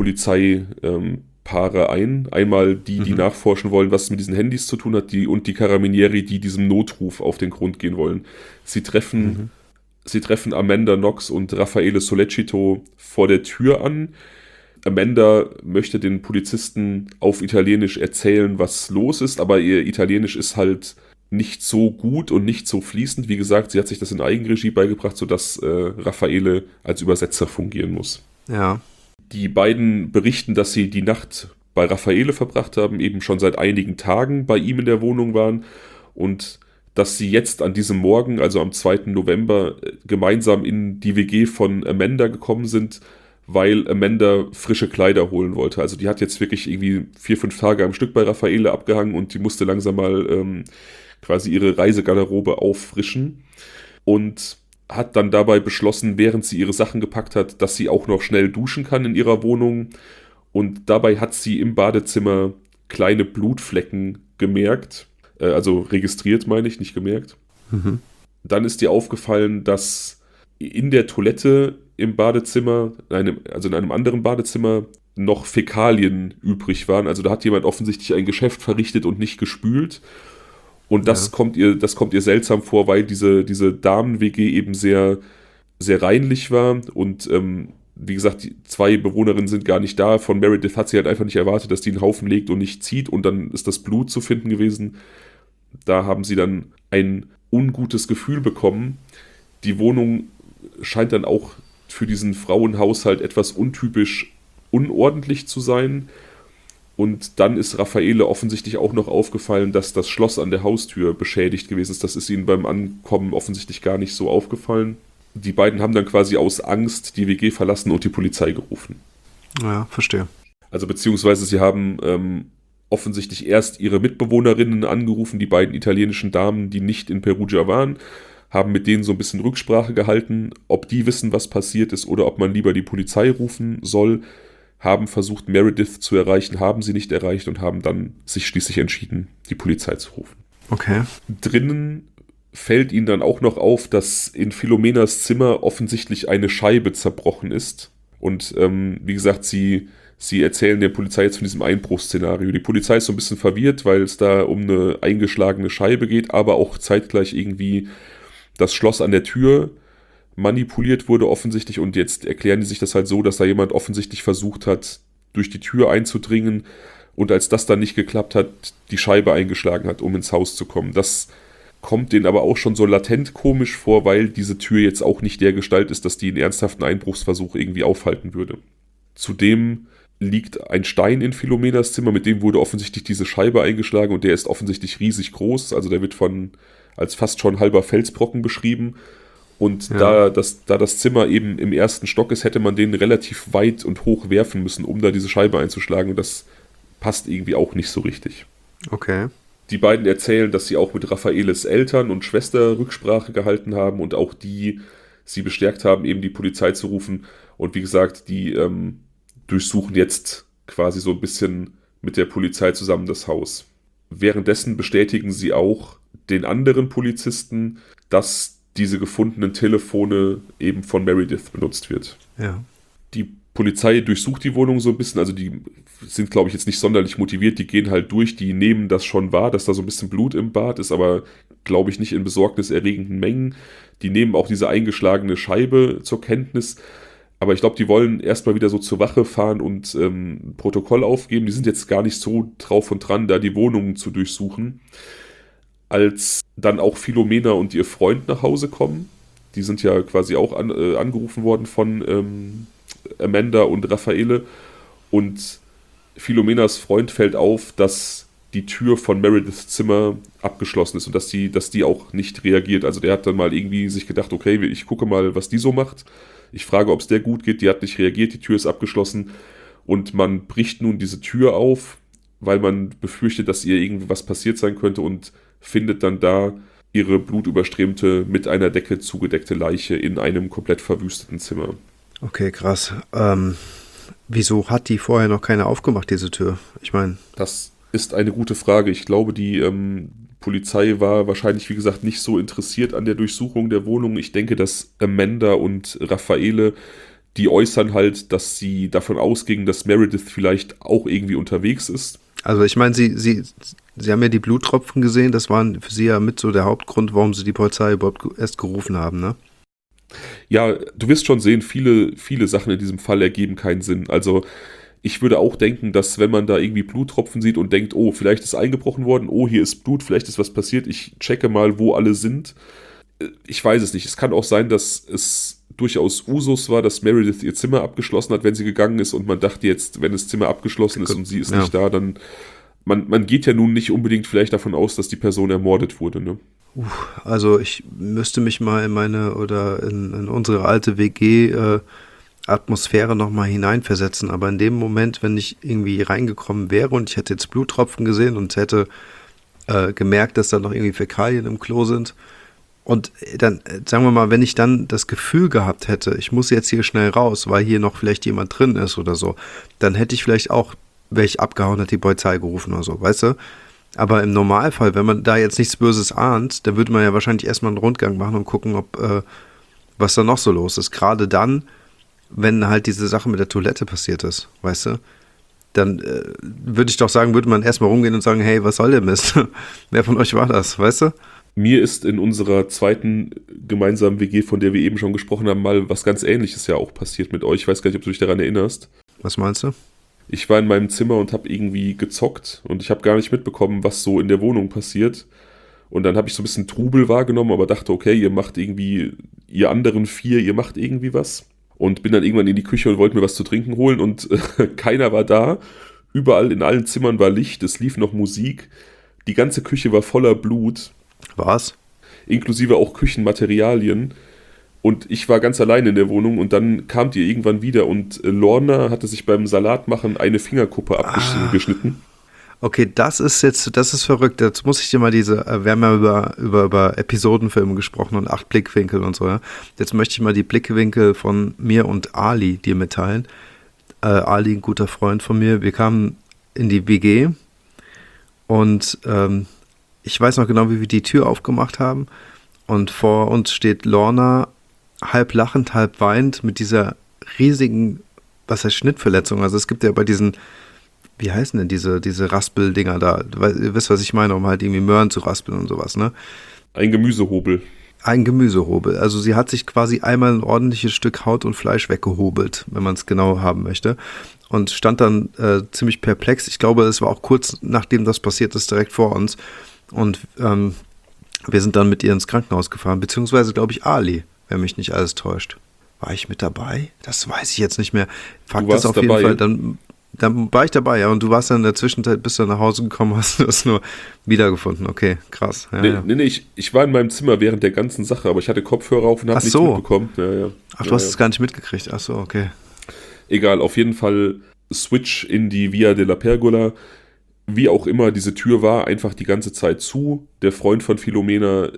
Polizeipaare ein. Einmal die, die Mhm. nachforschen wollen, was es mit diesen Handys zu tun hat, die, und die Carabinieri, die diesem Notruf auf den Grund gehen wollen. Sie treffen, Mhm. sie treffen Amanda Knox und Raffaele Sollecito vor der Tür an. Amanda möchte den Polizisten auf Italienisch erzählen, was los ist, aber ihr Italienisch ist halt nicht so gut und nicht so fließend. Wie gesagt, sie hat sich das in Eigenregie beigebracht, sodass äh, Raffaele als Übersetzer fungieren muss. Ja. Die beiden berichten, dass sie die Nacht bei Raffaele verbracht haben, eben schon seit einigen Tagen bei ihm in der Wohnung waren und dass sie jetzt an diesem Morgen, also am zweiten November, äh, gemeinsam in die W G von Amanda gekommen sind, weil Amanda frische Kleider holen wollte. Also die hat jetzt wirklich irgendwie vier, fünf Tage am Stück bei Raffaele abgehangen und die musste langsam mal ähm, quasi ihre Reisegarderobe auffrischen. Und hat dann dabei beschlossen, während sie ihre Sachen gepackt hat, dass sie auch noch schnell duschen kann in ihrer Wohnung. Und dabei hat sie im Badezimmer kleine Blutflecken gemerkt. Äh, also registriert, meine ich, nicht gemerkt. Mhm. Dann ist ihr aufgefallen, dass in der Toilette im Badezimmer, in einem, also in einem anderen Badezimmer, noch Fäkalien übrig waren. Also da hat jemand offensichtlich ein Geschäft verrichtet und nicht gespült. Und das Ja. kommt ihr, das kommt ihr seltsam vor, weil diese, diese Damen-W G eben sehr, sehr reinlich war. Und ähm, wie gesagt, die zwei Bewohnerinnen sind gar nicht da. Von Meredith hat sie halt einfach nicht erwartet, dass die einen Haufen legt und nicht zieht. Und dann ist das Blut zu finden gewesen. Da haben sie dann ein ungutes Gefühl bekommen. Die Wohnung scheint dann auch für diesen Frauenhaushalt etwas untypisch unordentlich zu sein. Und dann ist Raffaele offensichtlich auch noch aufgefallen, dass das Schloss an der Haustür beschädigt gewesen ist. Das ist ihnen beim Ankommen offensichtlich gar nicht so aufgefallen. Die beiden haben dann quasi aus Angst die W G verlassen und die Polizei gerufen. Ja, verstehe. Also beziehungsweise sie haben ähm, offensichtlich erst ihre Mitbewohnerinnen angerufen, die beiden italienischen Damen, die nicht in Perugia waren, haben mit denen so ein bisschen Rücksprache gehalten, ob die wissen, was passiert ist oder ob man lieber die Polizei rufen soll, haben versucht, Meredith zu erreichen, haben sie nicht erreicht und haben dann sich schließlich entschieden, die Polizei zu rufen. Okay. Drinnen fällt ihnen dann auch noch auf, dass in Philomenas Zimmer offensichtlich eine Scheibe zerbrochen ist. Und ähm, wie gesagt, sie, sie erzählen der Polizei jetzt von diesem Einbruchsszenario. Die Polizei ist so ein bisschen verwirrt, weil es da um eine eingeschlagene Scheibe geht, aber auch zeitgleich irgendwie das Schloss an der Tür manipuliert wurde offensichtlich. Und jetzt erklären die sich das halt so, dass da jemand offensichtlich versucht hat, durch die Tür einzudringen und als das dann nicht geklappt hat, die Scheibe eingeschlagen hat, um ins Haus zu kommen. Das kommt denen aber auch schon so latent komisch vor, weil diese Tür jetzt auch nicht der Gestalt ist, dass die einen ernsthaften Einbruchsversuch irgendwie aufhalten würde. Zudem liegt ein Stein in Philomenas Zimmer, mit dem wurde offensichtlich diese Scheibe eingeschlagen und der ist offensichtlich riesig groß, also der wird von als fast schon halber Felsbrocken beschrieben. Und Ja. da, das, da das Zimmer eben im ersten Stock ist, hätte man den relativ weit und hoch werfen müssen, um da diese Scheibe einzuschlagen. Und das passt irgendwie auch nicht so richtig. Okay. Die beiden erzählen, dass sie auch mit Raffaeles Eltern und Schwester Rücksprache gehalten haben und auch die sie bestärkt haben, eben die Polizei zu rufen. Und wie gesagt, die ähm, durchsuchen jetzt quasi so ein bisschen mit der Polizei zusammen das Haus. Währenddessen bestätigen sie auch den anderen Polizisten, dass diese gefundenen Telefone eben von Meredith benutzt wird. Ja. Die Polizei durchsucht die Wohnung so ein bisschen, also die sind, glaube ich, jetzt nicht sonderlich motiviert, die gehen halt durch, die nehmen das schon wahr, dass da so ein bisschen Blut im Bad ist, aber glaube ich nicht in besorgniserregenden Mengen. Die nehmen auch diese eingeschlagene Scheibe zur Kenntnis, aber ich glaube, die wollen erstmal wieder so zur Wache fahren und ähm, Protokoll aufgeben. Die sind jetzt gar nicht so drauf und dran, da die Wohnungen zu durchsuchen. Als dann auch Philomena und ihr Freund nach Hause kommen, die sind ja quasi auch an, äh, angerufen worden von ähm, Amanda und Raffaele, und Philomenas Freund fällt auf, dass die Tür von Merediths Zimmer abgeschlossen ist und dass die, dass die auch nicht reagiert. Also der hat dann mal irgendwie sich gedacht, okay, ich gucke mal, was die so macht. Ich frage, ob es der gut geht. Die hat nicht reagiert, die Tür ist abgeschlossen und man bricht nun diese Tür auf, weil man befürchtet, dass ihr irgendwas passiert sein könnte, und findet dann da ihre blutüberströmte, mit einer Decke zugedeckte Leiche in einem komplett verwüsteten Zimmer. Okay, krass. Ähm, wieso hat die vorher noch keine aufgemacht, diese Tür? Ich meine... Das ist eine gute Frage. Ich glaube, die ähm, Polizei war wahrscheinlich, wie gesagt, nicht so interessiert an der Durchsuchung der Wohnung. Ich denke, dass Amanda und Raffaele, die äußern halt, dass sie davon ausgingen, dass Meredith vielleicht auch irgendwie unterwegs ist. Also ich meine, sie, sie, sie haben ja die Bluttropfen gesehen, das war für sie ja mit so der Hauptgrund, warum sie die Polizei überhaupt erst gerufen haben, ne? Ja, du wirst schon sehen, viele, viele Sachen in diesem Fall ergeben keinen Sinn. Also ich würde auch denken, dass wenn man da irgendwie Bluttropfen sieht und denkt, oh, vielleicht ist eingebrochen worden, oh, hier ist Blut, vielleicht ist was passiert, ich checke mal, wo alle sind. Ich weiß es nicht. Es kann auch sein, dass es durchaus Usus war, dass Meredith ihr Zimmer abgeschlossen hat, wenn sie gegangen ist, und man dachte jetzt, wenn das Zimmer abgeschlossen ist und sie ist ja. nicht da, dann man, man geht ja nun nicht unbedingt vielleicht davon aus, dass die Person ermordet wurde, ne? Uh, also ich müsste mich mal in meine oder in, in unsere alte W G äh, Atmosphäre nochmal hineinversetzen, aber in dem Moment, wenn ich irgendwie reingekommen wäre und ich hätte jetzt Bluttropfen gesehen und hätte äh, gemerkt, dass da noch irgendwie Fäkalien im Klo sind Und dann, äh, sagen wir mal, wenn ich dann das Gefühl gehabt hätte, ich muss jetzt hier schnell raus, weil hier noch vielleicht jemand drin ist oder so, dann hätte ich vielleicht auch, wäre ich abgehauen, hätte die Polizei gerufen oder so, weißt du? Aber im Normalfall, wenn man da jetzt nichts Böses ahnt, dann würde man ja wahrscheinlich erstmal einen Rundgang machen und gucken, ob, äh, was da noch so los ist. Gerade dann, wenn halt diese Sache mit der Toilette passiert ist, weißt du? Dann äh, würde ich doch sagen, würde man erstmal rumgehen und sagen, hey, was soll der Mist? Wer von euch war das, weißt du? Mir ist in unserer zweiten gemeinsamen W G, von der wir eben schon gesprochen haben, mal was ganz Ähnliches ja auch passiert mit euch. Ich weiß gar nicht, ob du dich daran erinnerst. Was meinst du? Ich war in meinem Zimmer und habe irgendwie gezockt und ich habe gar nicht mitbekommen, was so in der Wohnung passiert. Und dann habe ich so ein bisschen Trubel wahrgenommen, aber dachte, okay, ihr macht irgendwie, ihr anderen vier, ihr macht irgendwie was. Und bin dann irgendwann in die Küche und wollte mir was zu trinken holen und äh, keiner war da. Überall in allen Zimmern war Licht, es lief noch Musik. Die ganze Küche war voller Blut. Was? Inklusive auch Küchenmaterialien. Und ich war ganz allein in der Wohnung und dann kamt ihr irgendwann wieder und äh, Lorna hatte sich beim Salatmachen eine Fingerkuppe abgeschnitten. Ah. Okay, das ist jetzt, das ist verrückt. Jetzt muss ich dir mal diese, äh, wir haben ja über, über, über Episodenfilme gesprochen und acht Blickwinkel und so, ja. Jetzt möchte ich mal die Blickwinkel von mir und Ali dir mitteilen. Äh, Ali, ein guter Freund von mir. Wir kamen in die W G und ähm, ich weiß noch genau, wie wir die Tür aufgemacht haben und vor uns steht Lorna, halb lachend, halb weinend, mit dieser riesigen, was heißt Schnittverletzung, also es gibt ja bei diesen, wie heißen denn diese, diese Raspeldinger da, ihr wisst, was ich meine, um halt irgendwie Möhren zu raspeln und sowas, ne? Ein Gemüsehobel. Ein Gemüsehobel, also sie hat sich quasi einmal ein ordentliches Stück Haut und Fleisch weggehobelt, wenn man es genau haben möchte. Und stand dann äh, ziemlich perplex, ich glaube, es war auch kurz nachdem das passiert ist, direkt vor uns. Und ähm, wir sind dann mit ihr ins Krankenhaus gefahren, beziehungsweise, glaube ich, Ali, wenn mich nicht alles täuscht. War ich mit dabei? Das weiß ich jetzt nicht mehr. Fakt ist auf jeden Fall, dann, dann war ich dabei, ja, und du warst dann in der Zwischenzeit, bist du nach Hause gekommen, hast du das nur wiedergefunden. Okay, krass. Ja, nee, ja. nee, nee, ich, ich war in meinem Zimmer während der ganzen Sache, aber ich hatte Kopfhörer auf und habe nichts so. mitbekommen. Ja, ja. Ach, du ja, hast ja. es gar nicht mitgekriegt. Ach so, okay. Egal, auf jeden Fall Switch in die Via della Pergola. Wie auch immer, diese Tür war einfach die ganze Zeit zu. Der Freund von Philomena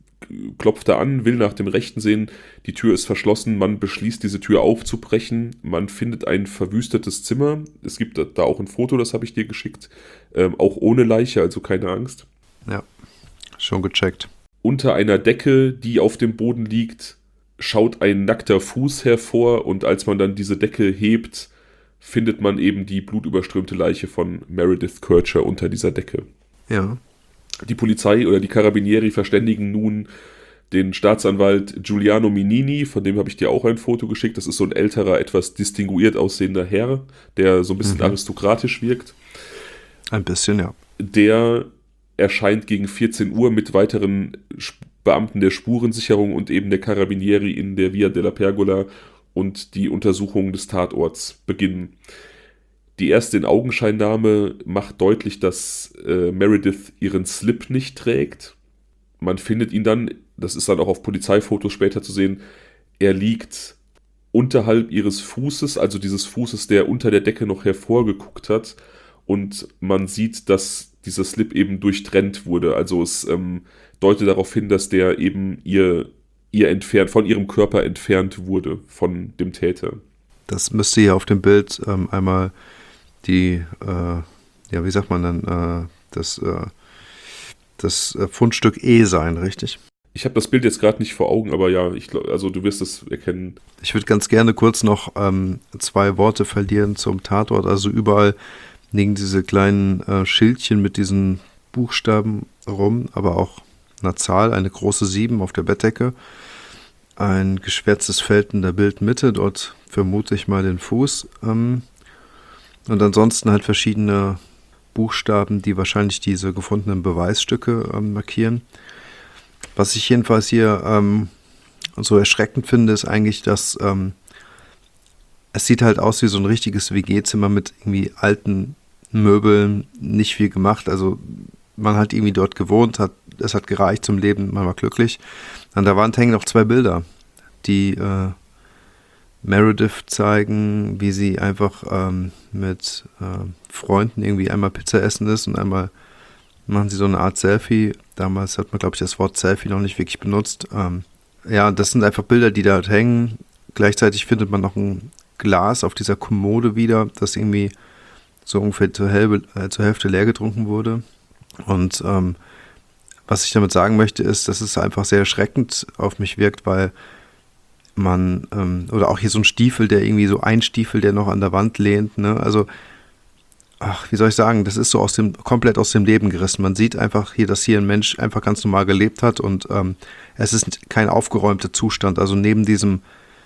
klopft da an, will nach dem Rechten sehen. Die Tür ist verschlossen. Man beschließt, diese Tür aufzubrechen. Man findet ein verwüstetes Zimmer. Es gibt da auch ein Foto, das habe ich dir geschickt. Ähm, auch ohne Leiche, also keine Angst. Ja, schon gecheckt. Unter einer Decke, die auf dem Boden liegt, schaut ein nackter Fuß hervor. Und als man dann diese Decke hebt, findet man eben die blutüberströmte Leiche von Meredith Kercher unter dieser Decke. Ja. Die Polizei oder die Carabinieri verständigen nun den Staatsanwalt Giuliano Minini, von dem habe ich dir auch ein Foto geschickt. Das ist so ein älterer, etwas distinguiert aussehender Herr, der so ein bisschen mhm. aristokratisch wirkt. Ein bisschen, ja. Der erscheint gegen vierzehn Uhr mit weiteren Beamten der Spurensicherung und eben der Carabinieri in der Via della Pergola und die Untersuchungen des Tatorts beginnen. Die erste In-Augenscheinnahme macht deutlich, dass äh, Meredith ihren Slip nicht trägt. Man findet ihn dann, das ist dann auch auf Polizeifotos später zu sehen, er liegt unterhalb ihres Fußes, also dieses Fußes, der unter der Decke noch hervorgeguckt hat. Und man sieht, dass dieser Slip eben durchtrennt wurde. Also es ähm, deutet darauf hin, dass der eben ihr, ihr entfernt, von ihrem Körper entfernt wurde, von dem Täter. Das müsste hier auf dem Bild ähm, einmal die, äh, ja, wie sagt man dann, äh, das, äh, das Fundstück E sein, richtig? Ich habe das Bild jetzt gerade nicht vor Augen, aber ja, ich glaube, also du wirst es erkennen. Ich würde ganz gerne kurz noch ähm, zwei Worte verlieren zum Tatort. Also überall liegen diese kleinen äh, Schildchen mit diesen Buchstaben rum, aber auch einer Zahl, eine große sieben auf der Bettdecke. Ein geschwärztes Feld in der Bildmitte, dort vermute ich mal den Fuß. Ähm, und ansonsten halt verschiedene Buchstaben, die wahrscheinlich diese gefundenen Beweisstücke ähm, markieren. Was ich jedenfalls hier ähm, so erschreckend finde, ist eigentlich, dass ähm, es sieht halt aus wie so ein richtiges W G-Zimmer mit irgendwie alten Möbeln, nicht viel gemacht. Also man hat irgendwie dort gewohnt, hat, es hat gereicht zum Leben, man war glücklich. An der Wand hängen noch zwei Bilder, die äh, Meredith zeigen, wie sie einfach ähm, mit äh, Freunden irgendwie einmal Pizza essen ist und einmal machen sie so eine Art Selfie. Damals hat man, glaube ich, das Wort Selfie noch nicht wirklich benutzt. Ähm, ja, das sind einfach Bilder, die da halt hängen. Gleichzeitig findet man noch ein Glas auf dieser Kommode wieder, das irgendwie so ungefähr zur, Hälfte, äh, zur Hälfte leer getrunken wurde. Und ähm, was ich damit sagen möchte, ist, dass es einfach sehr erschreckend auf mich wirkt, weil man, ähm, oder auch hier so ein Stiefel, der irgendwie so ein Stiefel, der noch an der Wand lehnt, ne, also, ach, wie soll ich sagen, das ist so aus dem, komplett aus dem Leben gerissen. Man sieht einfach hier, dass hier ein Mensch einfach ganz normal gelebt hat und ähm, es ist kein aufgeräumter Zustand. Also neben diesem,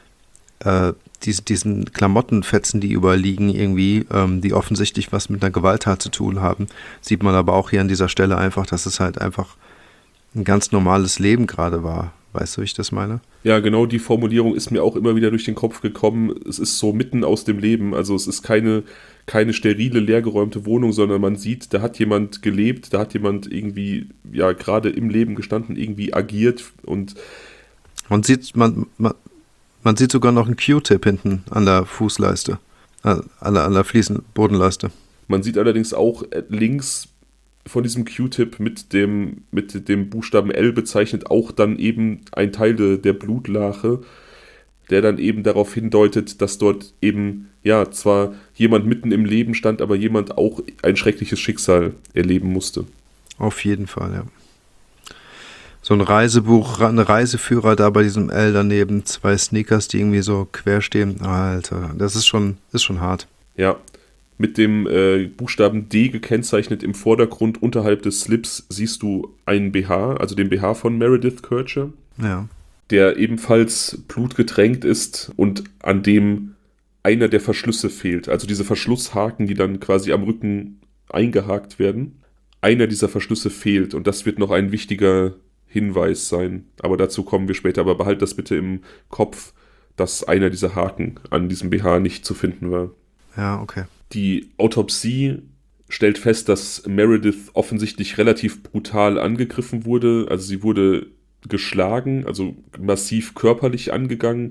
äh, diese, diesen Klamottenfetzen, die überall liegen irgendwie, ähm, die offensichtlich was mit einer Gewalttat zu tun haben, sieht man aber auch hier an dieser Stelle einfach, dass es halt einfach ein ganz normales Leben gerade war. Weißt du, wie ich das meine? Ja, genau, die Formulierung ist mir auch immer wieder durch den Kopf gekommen. Es ist so mitten aus dem Leben. Also es ist keine, keine sterile, leergeräumte Wohnung, sondern man sieht, da hat jemand gelebt, da hat jemand irgendwie, ja, gerade im Leben gestanden, irgendwie agiert. Und Man sieht, man, man, man sieht sogar noch einen Q-Tip hinten an der Fußleiste, äh, an der, an der Fließen, Bodenleiste. man sieht allerdings auch äh, links von diesem Q-Tip mit dem, mit dem Buchstaben L bezeichnet auch dann eben ein Teil de, der Blutlache, der dann eben darauf hindeutet, dass dort eben, ja, zwar jemand mitten im Leben stand, aber jemand auch ein schreckliches Schicksal erleben musste. Auf jeden Fall, ja. So ein Reisebuch, ein Reiseführer da bei diesem L daneben, zwei Sneakers, die irgendwie so quer stehen. Alter, das ist schon, ist schon hart. Ja, mit dem äh, Buchstaben D gekennzeichnet im Vordergrund unterhalb des Slips siehst du einen B H, also den B H von Meredith Kercher, Ja. der ebenfalls blutgetränkt ist und an dem einer der Verschlüsse fehlt. Also diese Verschlusshaken, die dann quasi am Rücken eingehakt werden. Einer dieser Verschlüsse fehlt und das wird noch ein wichtiger Hinweis sein. Aber dazu kommen wir später. Aber behalt das bitte im Kopf, dass einer dieser Haken an diesem B H nicht zu finden war. Ja, okay. Die Autopsie stellt fest, dass Meredith offensichtlich relativ brutal angegriffen wurde. Also sie wurde geschlagen, also massiv körperlich angegangen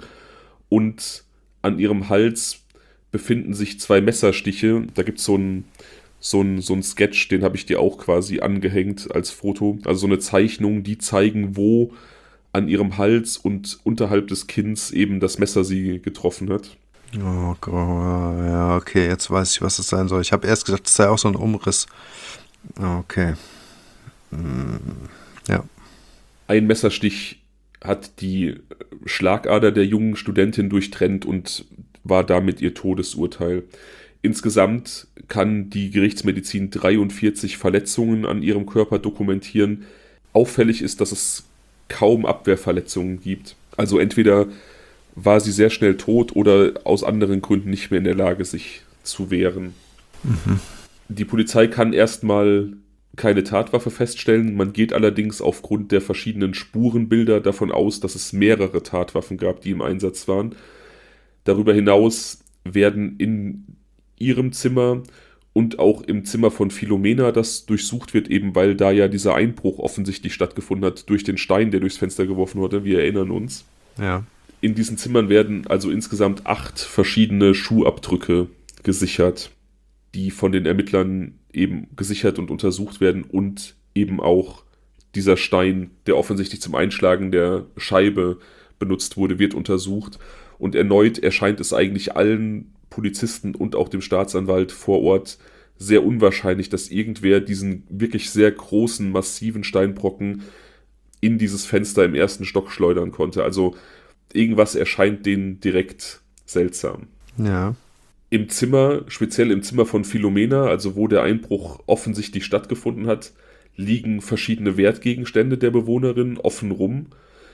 und an ihrem Hals befinden sich zwei Messerstiche. Da gibt es so ein, so ein, so ein Sketch, den habe ich dir auch quasi angehängt als Foto. Also so eine Zeichnung, die zeigen, wo an ihrem Hals und unterhalb des Kinns eben das Messer sie getroffen hat. Oh Gott, ja, okay, jetzt weiß ich, was das sein soll. Ich habe erst gedacht, das sei auch so ein Umriss. Okay. Hm, ja. Ein Messerstich hat die Schlagader der jungen Studentin durchtrennt und war damit ihr Todesurteil. Insgesamt kann die Gerichtsmedizin dreiundvierzig Verletzungen an ihrem Körper dokumentieren. Auffällig ist, dass es kaum Abwehrverletzungen gibt. Also entweder war sie sehr schnell tot oder aus anderen Gründen nicht mehr in der Lage, sich zu wehren. Mhm. Die Polizei kann erstmal keine Tatwaffe feststellen. Man geht allerdings aufgrund der verschiedenen Spurenbilder davon aus, dass es mehrere Tatwaffen gab, die im Einsatz waren. Darüber hinaus werden in ihrem Zimmer und auch im Zimmer von Philomena, das durchsucht wird, eben weil da ja dieser Einbruch offensichtlich stattgefunden hat durch den Stein, der durchs Fenster geworfen wurde. Wir erinnern uns. Ja. In diesen Zimmern werden also insgesamt acht verschiedene Schuhabdrücke gesichert, die von den Ermittlern eben gesichert und untersucht werden und eben auch dieser Stein, der offensichtlich zum Einschlagen der Scheibe benutzt wurde, wird untersucht. Und erneut erscheint es eigentlich allen Polizisten und auch dem Staatsanwalt vor Ort sehr unwahrscheinlich, dass irgendwer diesen wirklich sehr großen, massiven Steinbrocken in dieses Fenster im ersten Stock schleudern konnte. Also irgendwas erscheint denen direkt seltsam. Ja. Im Zimmer, speziell im Zimmer von Philomena, also wo der Einbruch offensichtlich stattgefunden hat, liegen verschiedene Wertgegenstände der Bewohnerin offen rum.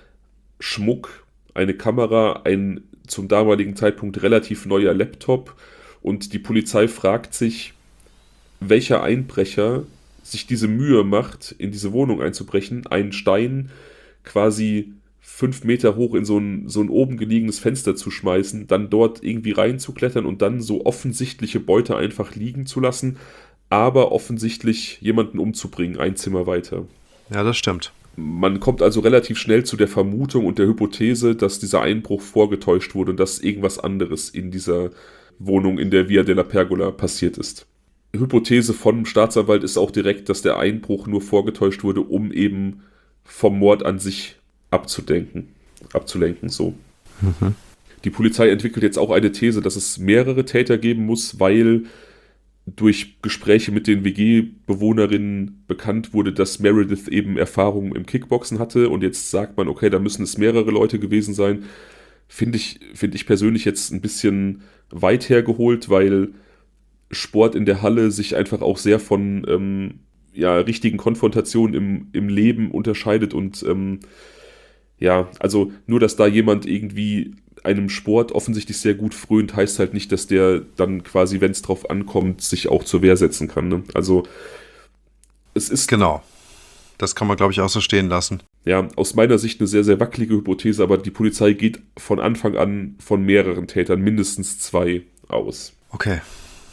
Schmuck, eine Kamera, ein zum damaligen Zeitpunkt relativ neuer Laptop. Und die Polizei fragt sich, welcher Einbrecher sich diese Mühe macht, in diese Wohnung einzubrechen, einen Stein quasi fünf Meter hoch in so ein, so ein oben gelegenes Fenster zu schmeißen, dann dort irgendwie reinzuklettern und dann so offensichtliche Beute einfach liegen zu lassen, aber offensichtlich jemanden umzubringen, ein Zimmer weiter. Ja, das stimmt. Man kommt also relativ schnell zu der Vermutung und der Hypothese, dass dieser Einbruch vorgetäuscht wurde und dass irgendwas anderes in dieser Wohnung in der Via della Pergola passiert ist. Hypothese vom Staatsanwalt ist auch direkt, dass der Einbruch nur vorgetäuscht wurde, um eben vom Mord an sich abzudenken, abzulenken, so. Mhm. Die Polizei entwickelt jetzt auch eine These, dass es mehrere Täter geben muss, weil durch Gespräche mit den W G-Bewohnerinnen bekannt wurde, dass Meredith eben Erfahrungen im Kickboxen hatte und jetzt sagt man, okay, da müssen es mehrere Leute gewesen sein. Finde ich, finde ich persönlich jetzt ein bisschen weit hergeholt, weil Sport in der Halle sich einfach auch sehr von ähm, ja, richtigen Konfrontationen im, im Leben unterscheidet und ähm, ja, also nur, dass da jemand irgendwie einem Sport offensichtlich sehr gut frönt, heißt halt nicht, dass der dann quasi, wenn es drauf ankommt, sich auch zur Wehr setzen kann. Ne? Also es ist... Genau. Das kann man, glaube ich, auch so stehen lassen. Ja, aus meiner Sicht eine sehr, sehr wackelige Hypothese, aber die Polizei geht von Anfang an von mehreren Tätern, mindestens zwei, aus. Okay.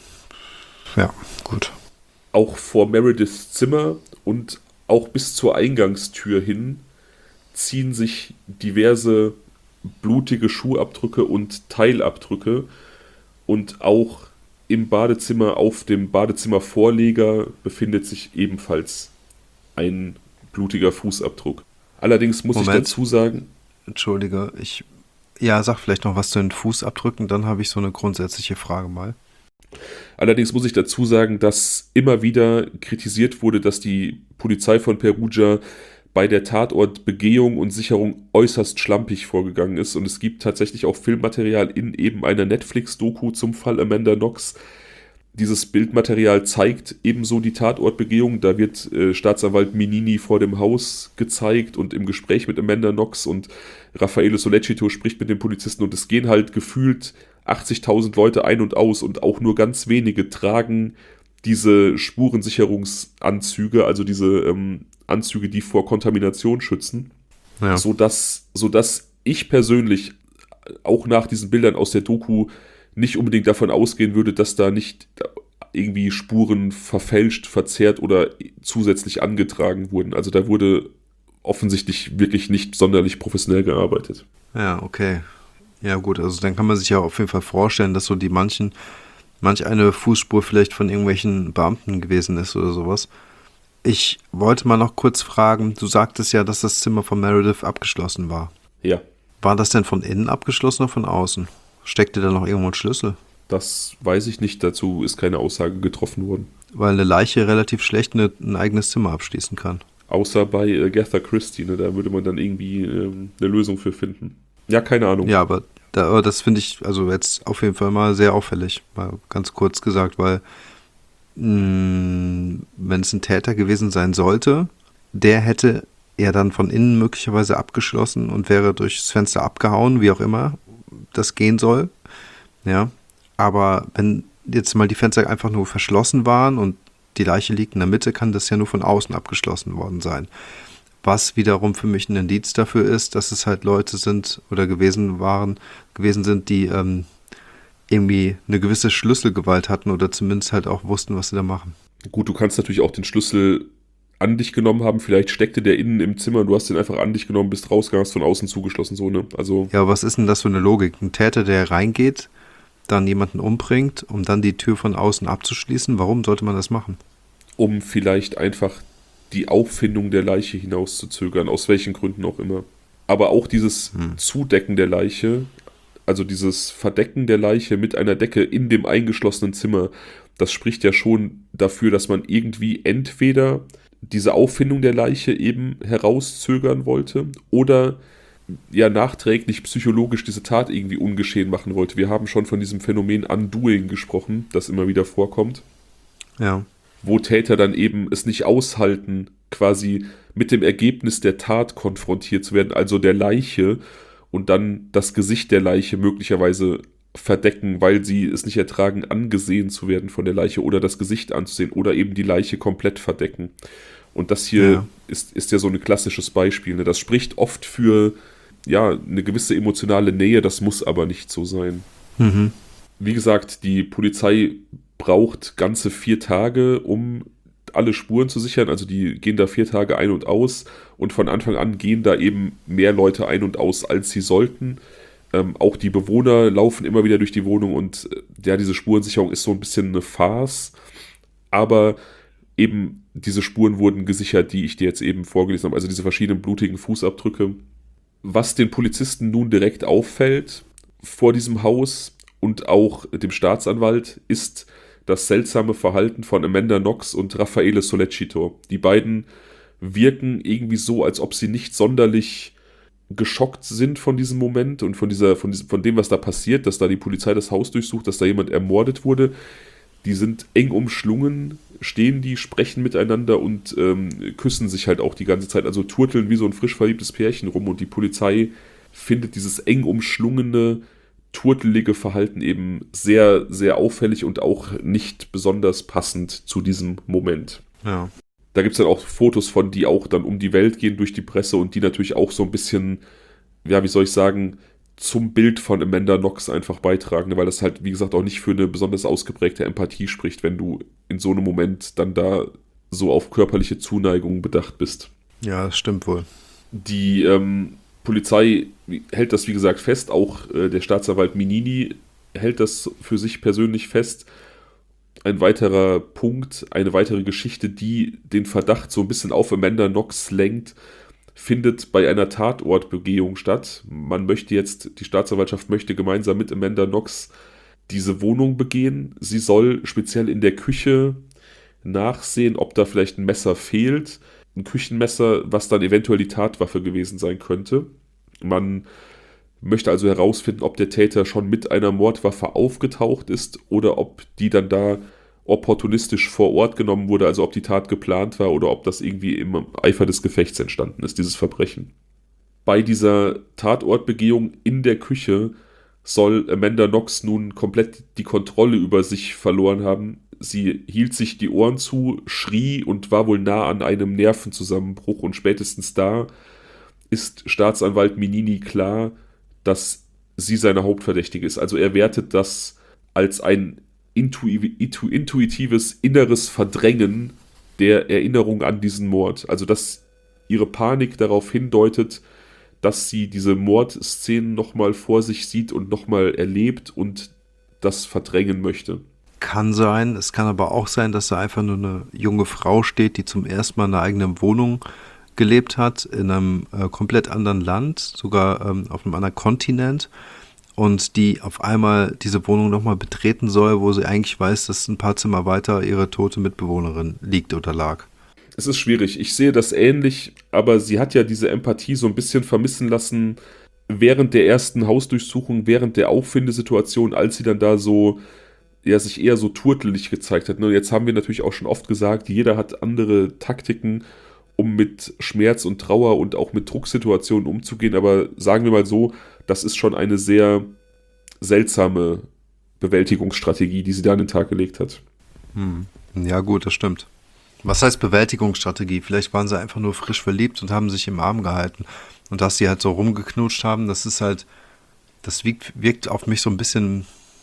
Ja, gut. Auch vor Merediths Zimmer und auch bis zur Eingangstür hin ziehen sich diverse blutige Schuhabdrücke und Teilabdrücke und auch im Badezimmer auf dem Badezimmervorleger befindet sich ebenfalls ein blutiger Fußabdruck. Allerdings muss Moment. ich dazu sagen... Entschuldige, ich... Ja, sag vielleicht noch was zu den Fußabdrücken, dann habe ich so eine grundsätzliche Frage mal. Allerdings muss ich dazu sagen, dass immer wieder kritisiert wurde, dass die Polizei von Perugia bei der Tatortbegehung und Sicherung äußerst schlampig vorgegangen ist. Und es gibt tatsächlich auch Filmmaterial in eben einer Netflix-Doku zum Fall Amanda Knox. Dieses Bildmaterial zeigt ebenso die Tatortbegehung. Da wird äh, Staatsanwalt Minini vor dem Haus gezeigt und im Gespräch mit Amanda Knox und Raffaele Sollecito spricht mit den Polizisten und es gehen halt gefühlt achtzigtausend Leute ein und aus und auch nur ganz wenige tragen diese Spurensicherungsanzüge, also diese ähm, Anzüge, die vor Kontamination schützen, Ja. sodass, sodass ich persönlich auch nach diesen Bildern aus der Doku nicht unbedingt davon ausgehen würde, dass da nicht irgendwie Spuren verfälscht, verzerrt oder zusätzlich angetragen wurden. Also da wurde offensichtlich wirklich nicht sonderlich professionell gearbeitet. Ja, okay. Ja gut, also dann kann man sich ja auf jeden Fall vorstellen, dass so die manchen, manch eine Fußspur vielleicht von irgendwelchen Beamten gewesen ist oder sowas. Ich wollte mal noch kurz fragen, du sagtest ja, dass das Zimmer von Meredith abgeschlossen war. Ja. War das denn von innen abgeschlossen oder von außen? Steckte da noch irgendwo ein Schlüssel? Das weiß ich nicht, dazu ist keine Aussage getroffen worden. Weil eine Leiche relativ schlecht eine, ein eigenes Zimmer abschließen kann. Außer bei äh, Agatha Christie, ne, da würde man dann irgendwie ähm, eine Lösung für finden. Ja, keine Ahnung. Ja, aber, da, aber das finde ich also jetzt auf jeden Fall mal sehr auffällig, mal ganz kurz gesagt, weil mh, wenn es ein Täter gewesen sein sollte, der hätte ja dann von innen möglicherweise abgeschlossen und wäre durchs Fenster abgehauen, wie auch immer das gehen soll. Ja, aber wenn jetzt mal die Fenster einfach nur verschlossen waren und die Leiche liegt in der Mitte, kann das ja nur von außen abgeschlossen worden sein. Was wiederum für mich ein Indiz dafür ist, dass es halt Leute sind oder gewesen waren, gewesen sind, die ähm, irgendwie eine gewisse Schlüsselgewalt hatten oder zumindest halt auch wussten, was sie da machen. Gut, du kannst natürlich auch den Schlüssel an dich genommen haben, vielleicht steckte der innen im Zimmer und du hast den einfach an dich genommen, bist rausgegangen, hast von außen zugeschlossen, so, ne? Also. Ja, aber was ist denn das für eine Logik? Ein Täter, der reingeht, dann jemanden umbringt, um dann die Tür von außen abzuschließen, warum sollte man das machen? Um vielleicht einfach die Auffindung der Leiche hinauszuzögern, aus welchen Gründen auch immer. Aber auch dieses hm. Zudecken der Leiche, also dieses Verdecken der Leiche mit einer Decke in dem eingeschlossenen Zimmer, das spricht ja schon dafür, dass man irgendwie entweder diese Auffindung der Leiche eben herauszögern wollte oder ja nachträglich psychologisch diese Tat irgendwie ungeschehen machen wollte. Wir haben schon von diesem Phänomen Undoing gesprochen, das immer wieder vorkommt. Ja. Wo Täter dann eben es nicht aushalten, quasi mit dem Ergebnis der Tat konfrontiert zu werden, also der Leiche, und dann das Gesicht der Leiche möglicherweise verdecken, weil sie es nicht ertragen, angesehen zu werden von der Leiche oder das Gesicht anzusehen oder eben die Leiche komplett verdecken. Und das hier ja. Ist, ist ja so ein klassisches Beispiel. Ne? Das spricht oft für ja, eine gewisse emotionale Nähe, das muss aber nicht so sein. Mhm. Wie gesagt, die Polizei braucht ganze vier Tage, um alle Spuren zu sichern. Also die gehen da vier Tage ein und aus und von Anfang an gehen da eben mehr Leute ein und aus, als sie sollten. Ähm, auch die Bewohner laufen immer wieder durch die Wohnung und äh, ja, diese Spurensicherung ist so ein bisschen eine Farce. aber eben diese Spuren wurden gesichert, die ich dir jetzt eben vorgelesen habe, also diese verschiedenen blutigen Fußabdrücke. Was den Polizisten nun direkt auffällt vor diesem Haus und auch dem Staatsanwalt, ist das seltsame Verhalten von Amanda Knox und Raffaele Sollecito. Die beiden wirken irgendwie so, als ob sie nicht sonderlich geschockt sind von diesem Moment und von, dieser, von, diesem, von dem, was da passiert, dass da die Polizei das Haus durchsucht, dass da jemand ermordet wurde. Die sind eng umschlungen, stehen die, sprechen miteinander und ähm, küssen sich halt auch die ganze Zeit, also turteln wie so ein frisch verliebtes Pärchen rum, und die Polizei findet dieses eng umschlungene, turtelige Verhalten eben sehr, sehr auffällig und auch nicht besonders passend zu diesem Moment. Ja. Da gibt es dann auch Fotos von, die auch dann um die Welt gehen durch die Presse und die natürlich auch so ein bisschen, ja, wie soll ich sagen, zum Bild von Amanda Knox einfach beitragen, weil das halt, wie gesagt, auch nicht für eine besonders ausgeprägte Empathie spricht, wenn du in so einem Moment dann da so auf körperliche Zuneigung bedacht bist. Ja, das stimmt wohl. Die ähm, Polizei hält das, wie gesagt, fest, auch äh, der Staatsanwalt Minini hält das für sich persönlich fest. Ein weiterer Punkt, eine weitere Geschichte, die den Verdacht so ein bisschen auf Amanda Knox lenkt, findet bei einer Tatortbegehung statt. Man möchte jetzt, die Staatsanwaltschaft möchte gemeinsam mit Amanda Knox diese Wohnung begehen. Sie soll speziell in der Küche nachsehen, ob da vielleicht ein Messer fehlt. Ein Küchenmesser, was dann eventuell die Tatwaffe gewesen sein könnte. Man möchte also herausfinden, ob der Täter schon mit einer Mordwaffe aufgetaucht ist oder ob die dann da opportunistisch vor Ort genommen wurde, also ob die Tat geplant war oder ob das irgendwie im Eifer des Gefechts entstanden ist, dieses Verbrechen. Bei dieser Tatortbegehung in der Küche soll Amanda Knox nun komplett die Kontrolle über sich verloren haben. Sie hielt sich die Ohren zu, schrie und war wohl nah an einem Nervenzusammenbruch, und spätestens da ist Staatsanwalt Minini klar, dass sie seine Hauptverdächtige ist. Also er wertet das als ein intuitives inneres Verdrängen der Erinnerung an diesen Mord. Also dass ihre Panik darauf hindeutet, dass sie diese Mordszenen nochmal vor sich sieht und nochmal erlebt und das verdrängen möchte. Kann sein, es kann aber auch sein, dass da einfach nur eine junge Frau steht, die zum ersten Mal in einer eigenen Wohnung gelebt hat, in einem äh, komplett anderen Land, sogar ähm, auf einem anderen Kontinent, und die auf einmal diese Wohnung nochmal betreten soll, wo sie eigentlich weiß, dass ein paar Zimmer weiter ihre tote Mitbewohnerin liegt oder lag. Es ist schwierig. Ich sehe das ähnlich, aber sie hat ja diese Empathie so ein bisschen vermissen lassen während der ersten Hausdurchsuchung, während der Auffindesituation, als sie dann da so, ja, sich eher so turtelig gezeigt hat. Und jetzt haben wir natürlich auch schon oft gesagt, jeder hat andere Taktiken, um mit Schmerz und Trauer und auch mit Drucksituationen umzugehen, aber sagen wir mal so, das ist schon eine sehr seltsame Bewältigungsstrategie, die sie da an den Tag gelegt hat. Hm. Ja gut, das stimmt. Was heißt Bewältigungsstrategie? Vielleicht waren sie einfach nur frisch verliebt und haben sich im Arm gehalten. Und dass sie halt so rumgeknutscht haben, das ist halt, das wirkt, wirkt auf mich so ein bisschen,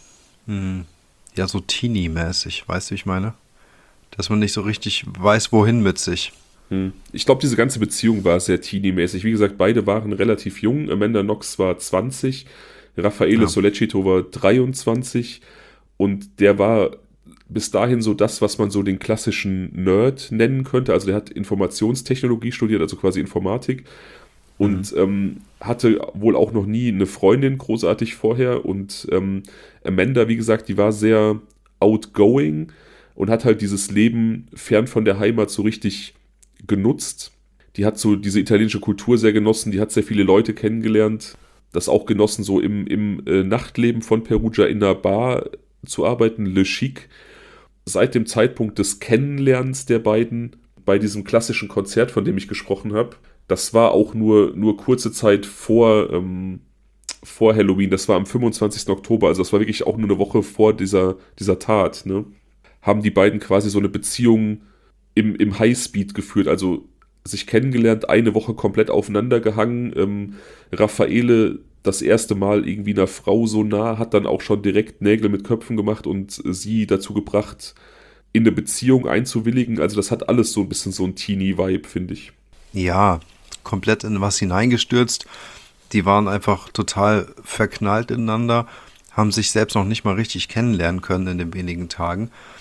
hm, ja, so Teenie-mäßig, weißt du, wie ich meine? Dass man nicht so richtig weiß, wohin mit sich. Ich glaube, diese ganze Beziehung war sehr teenie-mäßig. Wie gesagt, beide waren relativ jung. Amanda Knox war zwanzig, Raffaele ja. Sollecito war dreiundzwanzig, und der war bis dahin so das, was man so den klassischen Nerd nennen könnte. Also der hat Informationstechnologie studiert, also quasi Informatik, und mhm. ähm, hatte wohl auch noch nie eine Freundin großartig vorher. Und ähm, Amanda, wie gesagt, die war sehr outgoing und hat halt dieses Leben fern von der Heimat so richtig genutzt. Die hat so diese italienische Kultur sehr genossen, die hat sehr viele Leute kennengelernt, das auch genossen, so im, im äh, Nachtleben von Perugia in einer Bar zu arbeiten, Le Chic. Seit dem Zeitpunkt des Kennenlernens der beiden bei diesem klassischen Konzert, von dem ich gesprochen habe, das war auch nur, nur kurze Zeit vor, ähm, vor Halloween, das war am fünfundzwanzigsten Oktober, also das war wirklich auch nur eine Woche vor dieser, dieser Tat, ne? Haben die beiden quasi so eine Beziehung im, im Highspeed geführt, also sich kennengelernt, eine Woche komplett aufeinander gehangen. Ähm, Raffaele das erste Mal irgendwie einer Frau so nah, hat dann auch schon direkt Nägel mit Köpfen gemacht und sie dazu gebracht, in eine Beziehung einzuwilligen. Also das hat alles so ein bisschen so ein Teenie-Vibe, finde ich. Ja, komplett in was hineingestürzt. Die waren einfach total verknallt ineinander, haben sich selbst noch nicht mal richtig kennenlernen können in den wenigen Tagen.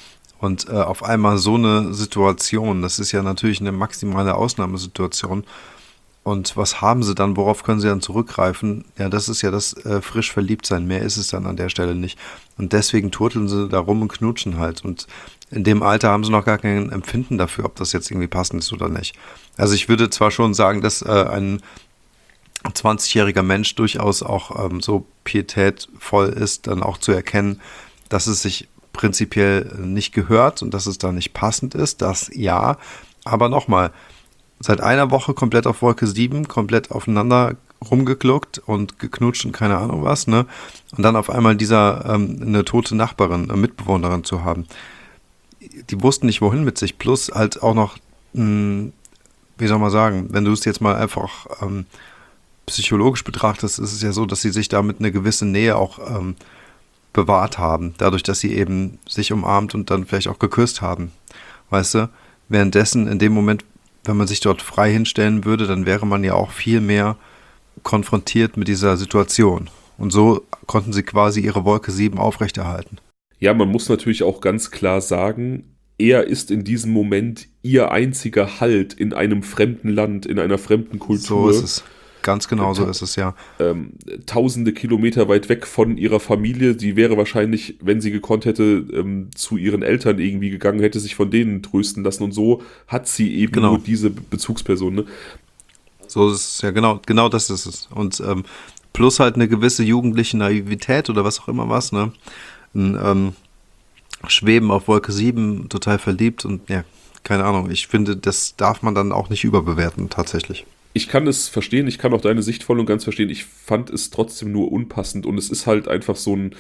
Und äh, auf einmal so eine Situation, das ist ja natürlich eine maximale Ausnahmesituation. Und was haben sie dann, worauf können sie dann zurückgreifen? Ja, das ist ja das äh, frisch Verliebtsein, mehr ist es dann an der Stelle nicht. Und deswegen turteln sie da rum und knutschen halt. Und in dem Alter haben sie noch gar kein Empfinden dafür, ob das jetzt irgendwie passend ist oder nicht. Also ich würde zwar schon sagen, dass äh, ein zwanzigjähriger Mensch durchaus auch ähm, so pietätvoll ist, dann auch zu erkennen, dass es sich prinzipiell nicht gehört und dass es da nicht passend ist, das ja. Aber nochmal, seit einer Woche komplett auf Wolke sieben, komplett aufeinander rumgekluckt und geknutscht und keine Ahnung was, ne? Und dann auf einmal dieser, ähm, eine tote Nachbarin, eine Mitbewohnerin zu haben. Die wussten nicht, wohin mit sich. Plus halt auch noch, mh, wie soll man sagen, wenn du es jetzt mal einfach ähm, psychologisch betrachtest, ist es ja so, dass sie sich damit eine gewisse Nähe auch ähm, bewahrt haben. Dadurch, dass sie eben sich umarmt und dann vielleicht auch geküsst haben. Weißt du? Währenddessen in dem Moment, wenn man sich dort frei hinstellen würde, dann wäre man ja auch viel mehr konfrontiert mit dieser Situation. Und so konnten sie quasi ihre Wolke sieben aufrechterhalten. Ja, man muss natürlich auch ganz klar sagen, er ist in diesem Moment ihr einziger Halt in einem fremden Land, in einer fremden Kultur. So ist es. Ganz genau so ist es, ja. Ähm, tausende Kilometer weit weg von ihrer Familie. Die wäre wahrscheinlich, wenn sie gekonnt hätte, ähm, zu ihren Eltern irgendwie gegangen, hätte sich von denen trösten lassen. Und so hat sie eben genau. nur diese Bezugsperson. Ne? So ist es, ja, genau, genau das ist es. Und ähm, plus halt eine gewisse jugendliche Naivität oder was auch immer was, ne? Ein ähm, Schweben auf Wolke sieben, total verliebt und ja, keine Ahnung. Ich finde, das darf man dann auch nicht überbewerten, tatsächlich. Ich kann es verstehen, ich kann auch deine Sicht voll und ganz verstehen. Ich fand es trotzdem nur unpassend und es ist halt einfach so ein,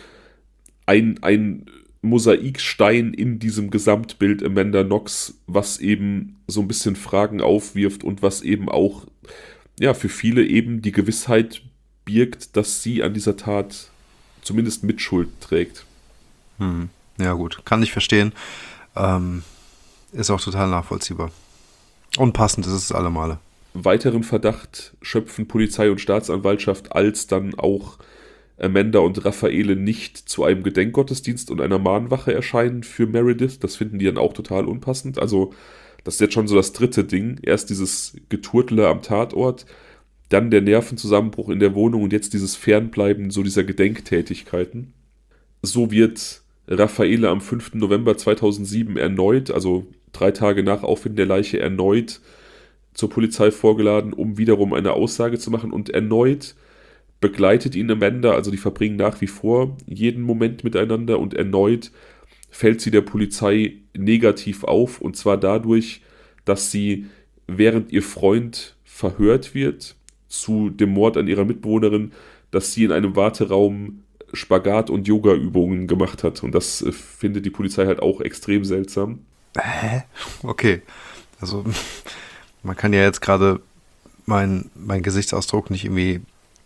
ein, ein Mosaikstein in diesem Gesamtbild Amanda Knox, was eben so ein bisschen Fragen aufwirft und was eben auch ja, für viele eben die Gewissheit birgt, dass sie an dieser Tat zumindest Mitschuld trägt. Hm. Ja gut, kann ich verstehen. Ähm, ist auch total nachvollziehbar. Unpassend ist es alle Male. Weiteren Verdacht schöpfen Polizei und Staatsanwaltschaft, als dann auch Amanda und Raffaele nicht zu einem Gedenkgottesdienst und einer Mahnwache erscheinen für Meredith. Das finden die dann auch total unpassend. Also das ist jetzt schon so das dritte Ding. Erst dieses Geturtele am Tatort, dann der Nervenzusammenbruch in der Wohnung und jetzt dieses Fernbleiben so dieser Gedenktätigkeiten. So wird Raffaele am fünften November zweitausendsieben erneut, also drei Tage nach Auffinden der Leiche, erneut zur Polizei vorgeladen, um wiederum eine Aussage zu machen und erneut begleitet ihn Amanda, also die verbringen nach wie vor jeden Moment miteinander und erneut fällt sie der Polizei negativ auf und zwar dadurch, dass sie, während ihr Freund verhört wird zu dem Mord an ihrer Mitbewohnerin, dass sie in einem Warteraum Spagat- und Yoga-Übungen gemacht hat und das äh, findet die Polizei halt auch extrem seltsam. Hä? Okay, also man kann ja jetzt gerade meinen mein Gesichtsausdruck nicht irgendwie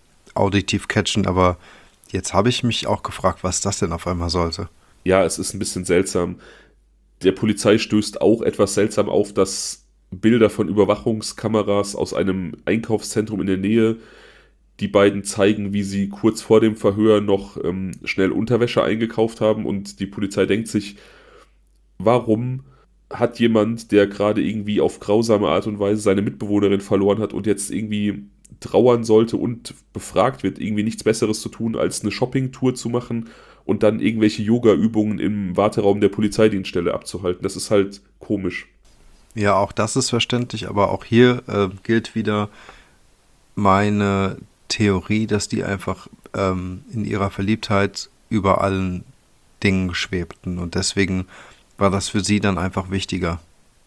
auditiv catchen, aber jetzt habe ich mich auch gefragt, was das denn auf einmal sollte. Ja, es ist ein bisschen seltsam. Der Polizei stößt auch etwas seltsam auf, dass Bilder von Überwachungskameras aus einem Einkaufszentrum in der Nähe die beiden zeigen, wie sie kurz vor dem Verhör noch ähm, schnell Unterwäsche eingekauft haben und die Polizei denkt sich, warum hat jemand, der gerade irgendwie auf grausame Art und Weise seine Mitbewohnerin verloren hat und jetzt irgendwie trauern sollte und befragt wird, irgendwie nichts Besseres zu tun, als eine Shoppingtour zu machen und dann irgendwelche Yoga-Übungen im Warteraum der Polizeidienststelle abzuhalten. Das ist halt komisch. Ja, auch das ist verständlich, aber auch hier äh, gilt wieder meine Theorie, dass die einfach ähm, in ihrer Verliebtheit über allen Dingen schwebten und deswegen war das für sie dann einfach wichtiger.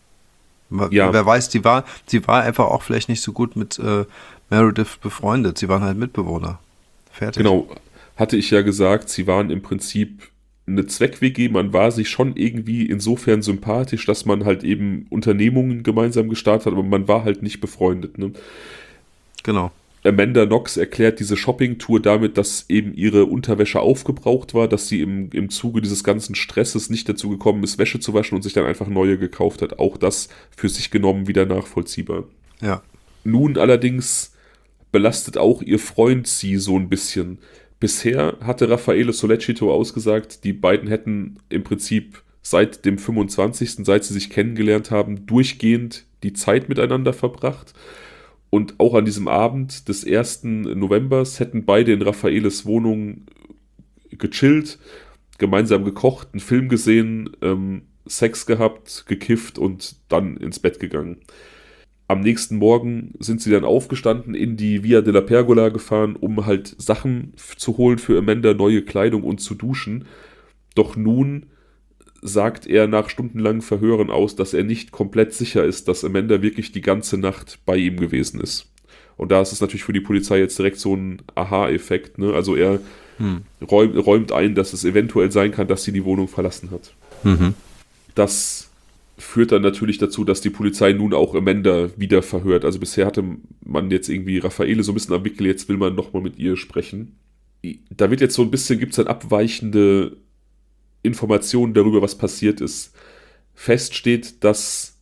Ja. Wer weiß, sie war, sie war einfach auch vielleicht nicht so gut mit äh, Meredith befreundet. Sie waren halt Mitbewohner. Fertig. Genau, hatte ich ja gesagt, sie waren im Prinzip eine Zweck-W G. Man war sich schon irgendwie insofern sympathisch, dass man halt eben Unternehmungen gemeinsam gestartet hat, aber man war halt nicht befreundet. Ne? Genau. Amanda Knox erklärt diese Shoppingtour damit, dass eben ihre Unterwäsche aufgebraucht war, dass sie im, im Zuge dieses ganzen Stresses nicht dazu gekommen ist, Wäsche zu waschen und sich dann einfach neue gekauft hat. Auch das für sich genommen wieder nachvollziehbar. Ja. Nun allerdings belastet auch ihr Freund sie so ein bisschen. Bisher hatte Raffaele Sollecito ausgesagt, die beiden hätten im Prinzip seit dem fünfundzwanzigsten, seit sie sich kennengelernt haben, durchgehend die Zeit miteinander verbracht. Und auch an diesem Abend des ersten Novembers hätten beide in Raffaeles Wohnung gechillt, gemeinsam gekocht, einen Film gesehen, ähm, Sex gehabt, gekifft und dann ins Bett gegangen. Am nächsten Morgen sind sie dann aufgestanden, in die Via della Pergola gefahren, um halt Sachen zu holen für Amanda, neue Kleidung und zu duschen. Doch nun sagt er nach stundenlangen Verhören aus, dass er nicht komplett sicher ist, dass Amanda wirklich die ganze Nacht bei ihm gewesen ist. Und da ist es natürlich für die Polizei jetzt direkt so ein Aha-Effekt, ne? Also er hm. räum, räumt ein, dass es eventuell sein kann, dass sie die Wohnung verlassen hat. Mhm. Das führt dann natürlich dazu, dass die Polizei nun auch Amanda wieder verhört. Also bisher hatte man jetzt irgendwie Raffaele so ein bisschen am Wickel, jetzt will man nochmal mit ihr sprechen. Da wird jetzt so ein bisschen, gibt es dann abweichende Informationen darüber, was passiert ist. Fest steht, dass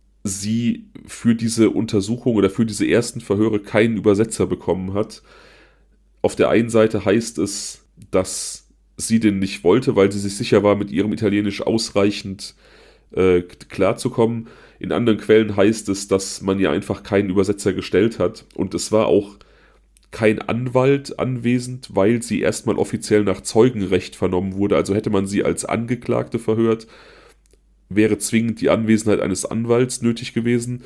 sie für diese Untersuchung oder für diese ersten Verhöre keinen Übersetzer bekommen hat. Auf der einen Seite heißt es, dass sie den nicht wollte, weil sie sich sicher war, mit ihrem Italienisch ausreichend äh, klarzukommen. In anderen Quellen heißt es, dass man ihr einfach keinen Übersetzer gestellt hat. Und es war auch kein Anwalt anwesend, weil sie erstmal offiziell nach Zeugenrecht vernommen wurde. Also hätte man sie als Angeklagte verhört, wäre zwingend die Anwesenheit eines Anwalts nötig gewesen.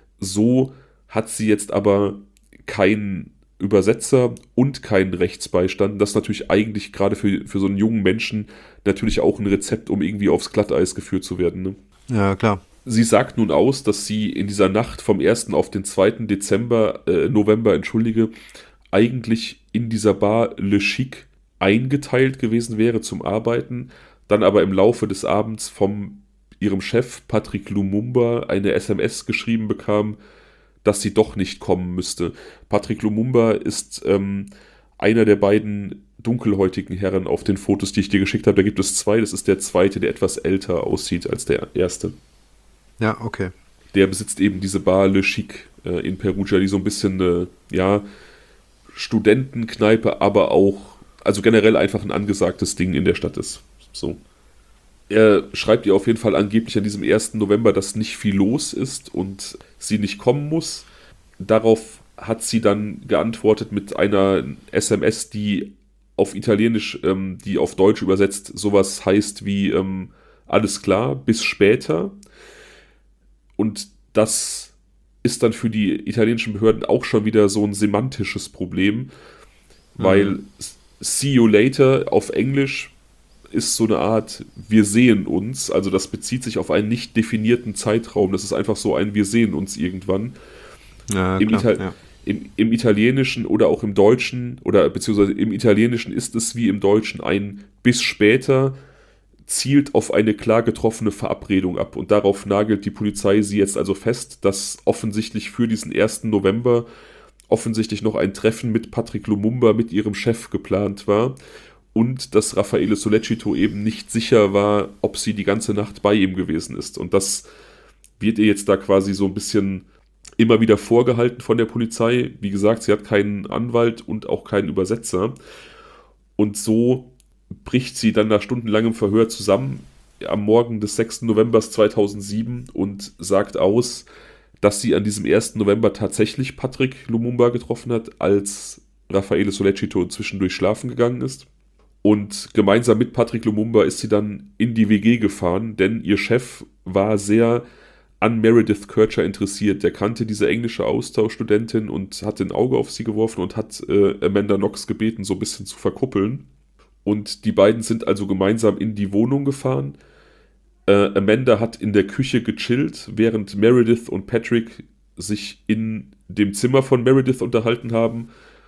So hat sie jetzt aber keinen Übersetzer und keinen Rechtsbeistand. Das ist natürlich eigentlich gerade für, für so einen jungen Menschen natürlich auch ein Rezept, um irgendwie aufs Glatteis geführt zu werden. Ne? Ja, klar. Sie sagt nun aus, dass sie in dieser Nacht vom ersten auf den zweiten Dezember, äh, November, entschuldige, eigentlich in dieser Bar Le Chic eingeteilt gewesen wäre zum Arbeiten, dann aber im Laufe des Abends von ihrem Chef Patrick Lumumba eine S M S geschrieben bekam, dass sie doch nicht kommen müsste. Patrick Lumumba ist ähm, einer der beiden dunkelhäutigen Herren auf den Fotos, die ich dir geschickt habe. Da gibt es zwei, das ist der zweite, der etwas älter aussieht als der erste. Ja, okay. Der besitzt eben diese Bar Le Chic äh, in Perugia, die so ein bisschen eine, äh, ja, Studentenkneipe, aber auch, also generell einfach ein angesagtes Ding in der Stadt ist. So. Er schreibt ihr auf jeden Fall angeblich an diesem ersten November, dass nicht viel los ist und sie nicht kommen muss. Darauf hat sie dann geantwortet mit einer S M S, die auf Italienisch, ähm, die auf Deutsch übersetzt sowas heißt wie ähm, alles klar, bis später. Und das ist dann für die italienischen Behörden auch schon wieder so ein semantisches Problem, weil mhm. see you later auf Englisch ist so eine Art wir sehen uns, also das bezieht sich auf einen nicht definierten Zeitraum, das ist einfach so ein wir sehen uns irgendwann. Ja, Im, klar, Ital- ja. im, im Italienischen oder auch im Deutschen oder beziehungsweise im Italienischen ist es wie im Deutschen ein bis später zielt auf eine klar getroffene Verabredung ab und darauf nagelt die Polizei sie jetzt also fest, dass offensichtlich für diesen ersten November offensichtlich noch ein Treffen mit Patrick Lumumba, mit ihrem Chef geplant war und dass Raffaele Sollecito eben nicht sicher war, ob sie die ganze Nacht bei ihm gewesen ist und das wird ihr jetzt da quasi so ein bisschen immer wieder vorgehalten von der Polizei. Wie gesagt, sie hat keinen Anwalt und auch keinen Übersetzer und so bricht sie dann nach stundenlangem Verhör zusammen am Morgen des sechsten November zweitausendsieben und sagt aus, dass sie an diesem ersten November tatsächlich Patrick Lumumba getroffen hat, als Raffaele Sollecito zwischendurch schlafen gegangen ist. Und gemeinsam mit Patrick Lumumba ist sie dann in die W G gefahren, denn ihr Chef war sehr an Meredith Kercher interessiert. Der kannte diese englische Austauschstudentin und hat ein Auge auf sie geworfen und hat äh, Amanda Knox gebeten, so ein bisschen zu verkuppeln. Und die beiden sind also gemeinsam in die Wohnung gefahren. Äh, Amanda hat in der Küche gechillt, während Meredith und Patrick sich in dem Zimmer von Meredith unterhalten haben.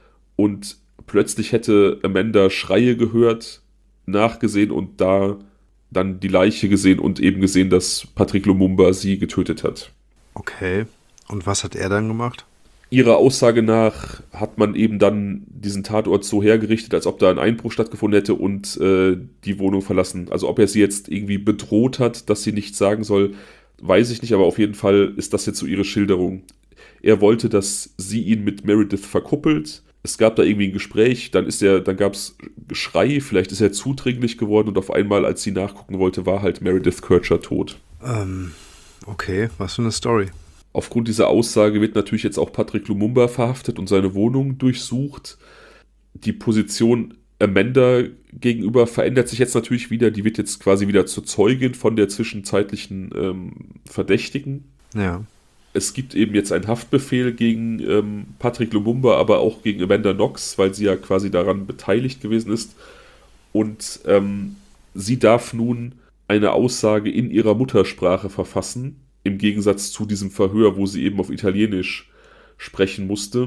Und plötzlich hätte Amanda Schreie gehört, nachgesehen und da dann die Leiche gesehen und eben gesehen, dass Patrick Lumumba sie getötet hat. Okay. Und was hat er dann gemacht? Ihrer Aussage nach hat man eben dann diesen Tatort so hergerichtet, als ob da ein Einbruch stattgefunden hätte und äh, die Wohnung verlassen. Also ob er sie jetzt irgendwie bedroht hat, dass sie nichts sagen soll, weiß ich nicht, aber auf jeden Fall ist das jetzt so ihre Schilderung. Er wollte, dass sie ihn mit Meredith verkuppelt. es gab da irgendwie ein Gespräch, dann ist er, dann gab es Geschrei, vielleicht ist er zudringlich geworden und auf einmal, als sie nachgucken wollte, war halt Meredith Kercher tot. Ähm, okay, was für eine Story. Aufgrund dieser Aussage wird natürlich jetzt auch Patrick Lumumba verhaftet und seine Wohnung durchsucht. Die Position Amanda gegenüber verändert sich jetzt natürlich wieder. Die wird jetzt quasi wieder zur Zeugin von der zwischenzeitlichen ähm, Verdächtigen. Ja. Es gibt eben jetzt einen Haftbefehl gegen ähm, Patrick Lumumba, aber auch gegen Amanda Knox, weil sie ja quasi daran beteiligt gewesen ist. Und ähm, sie darf nun eine Aussage in ihrer Muttersprache verfassen, im Gegensatz zu diesem Verhör, wo sie eben auf Italienisch sprechen musste.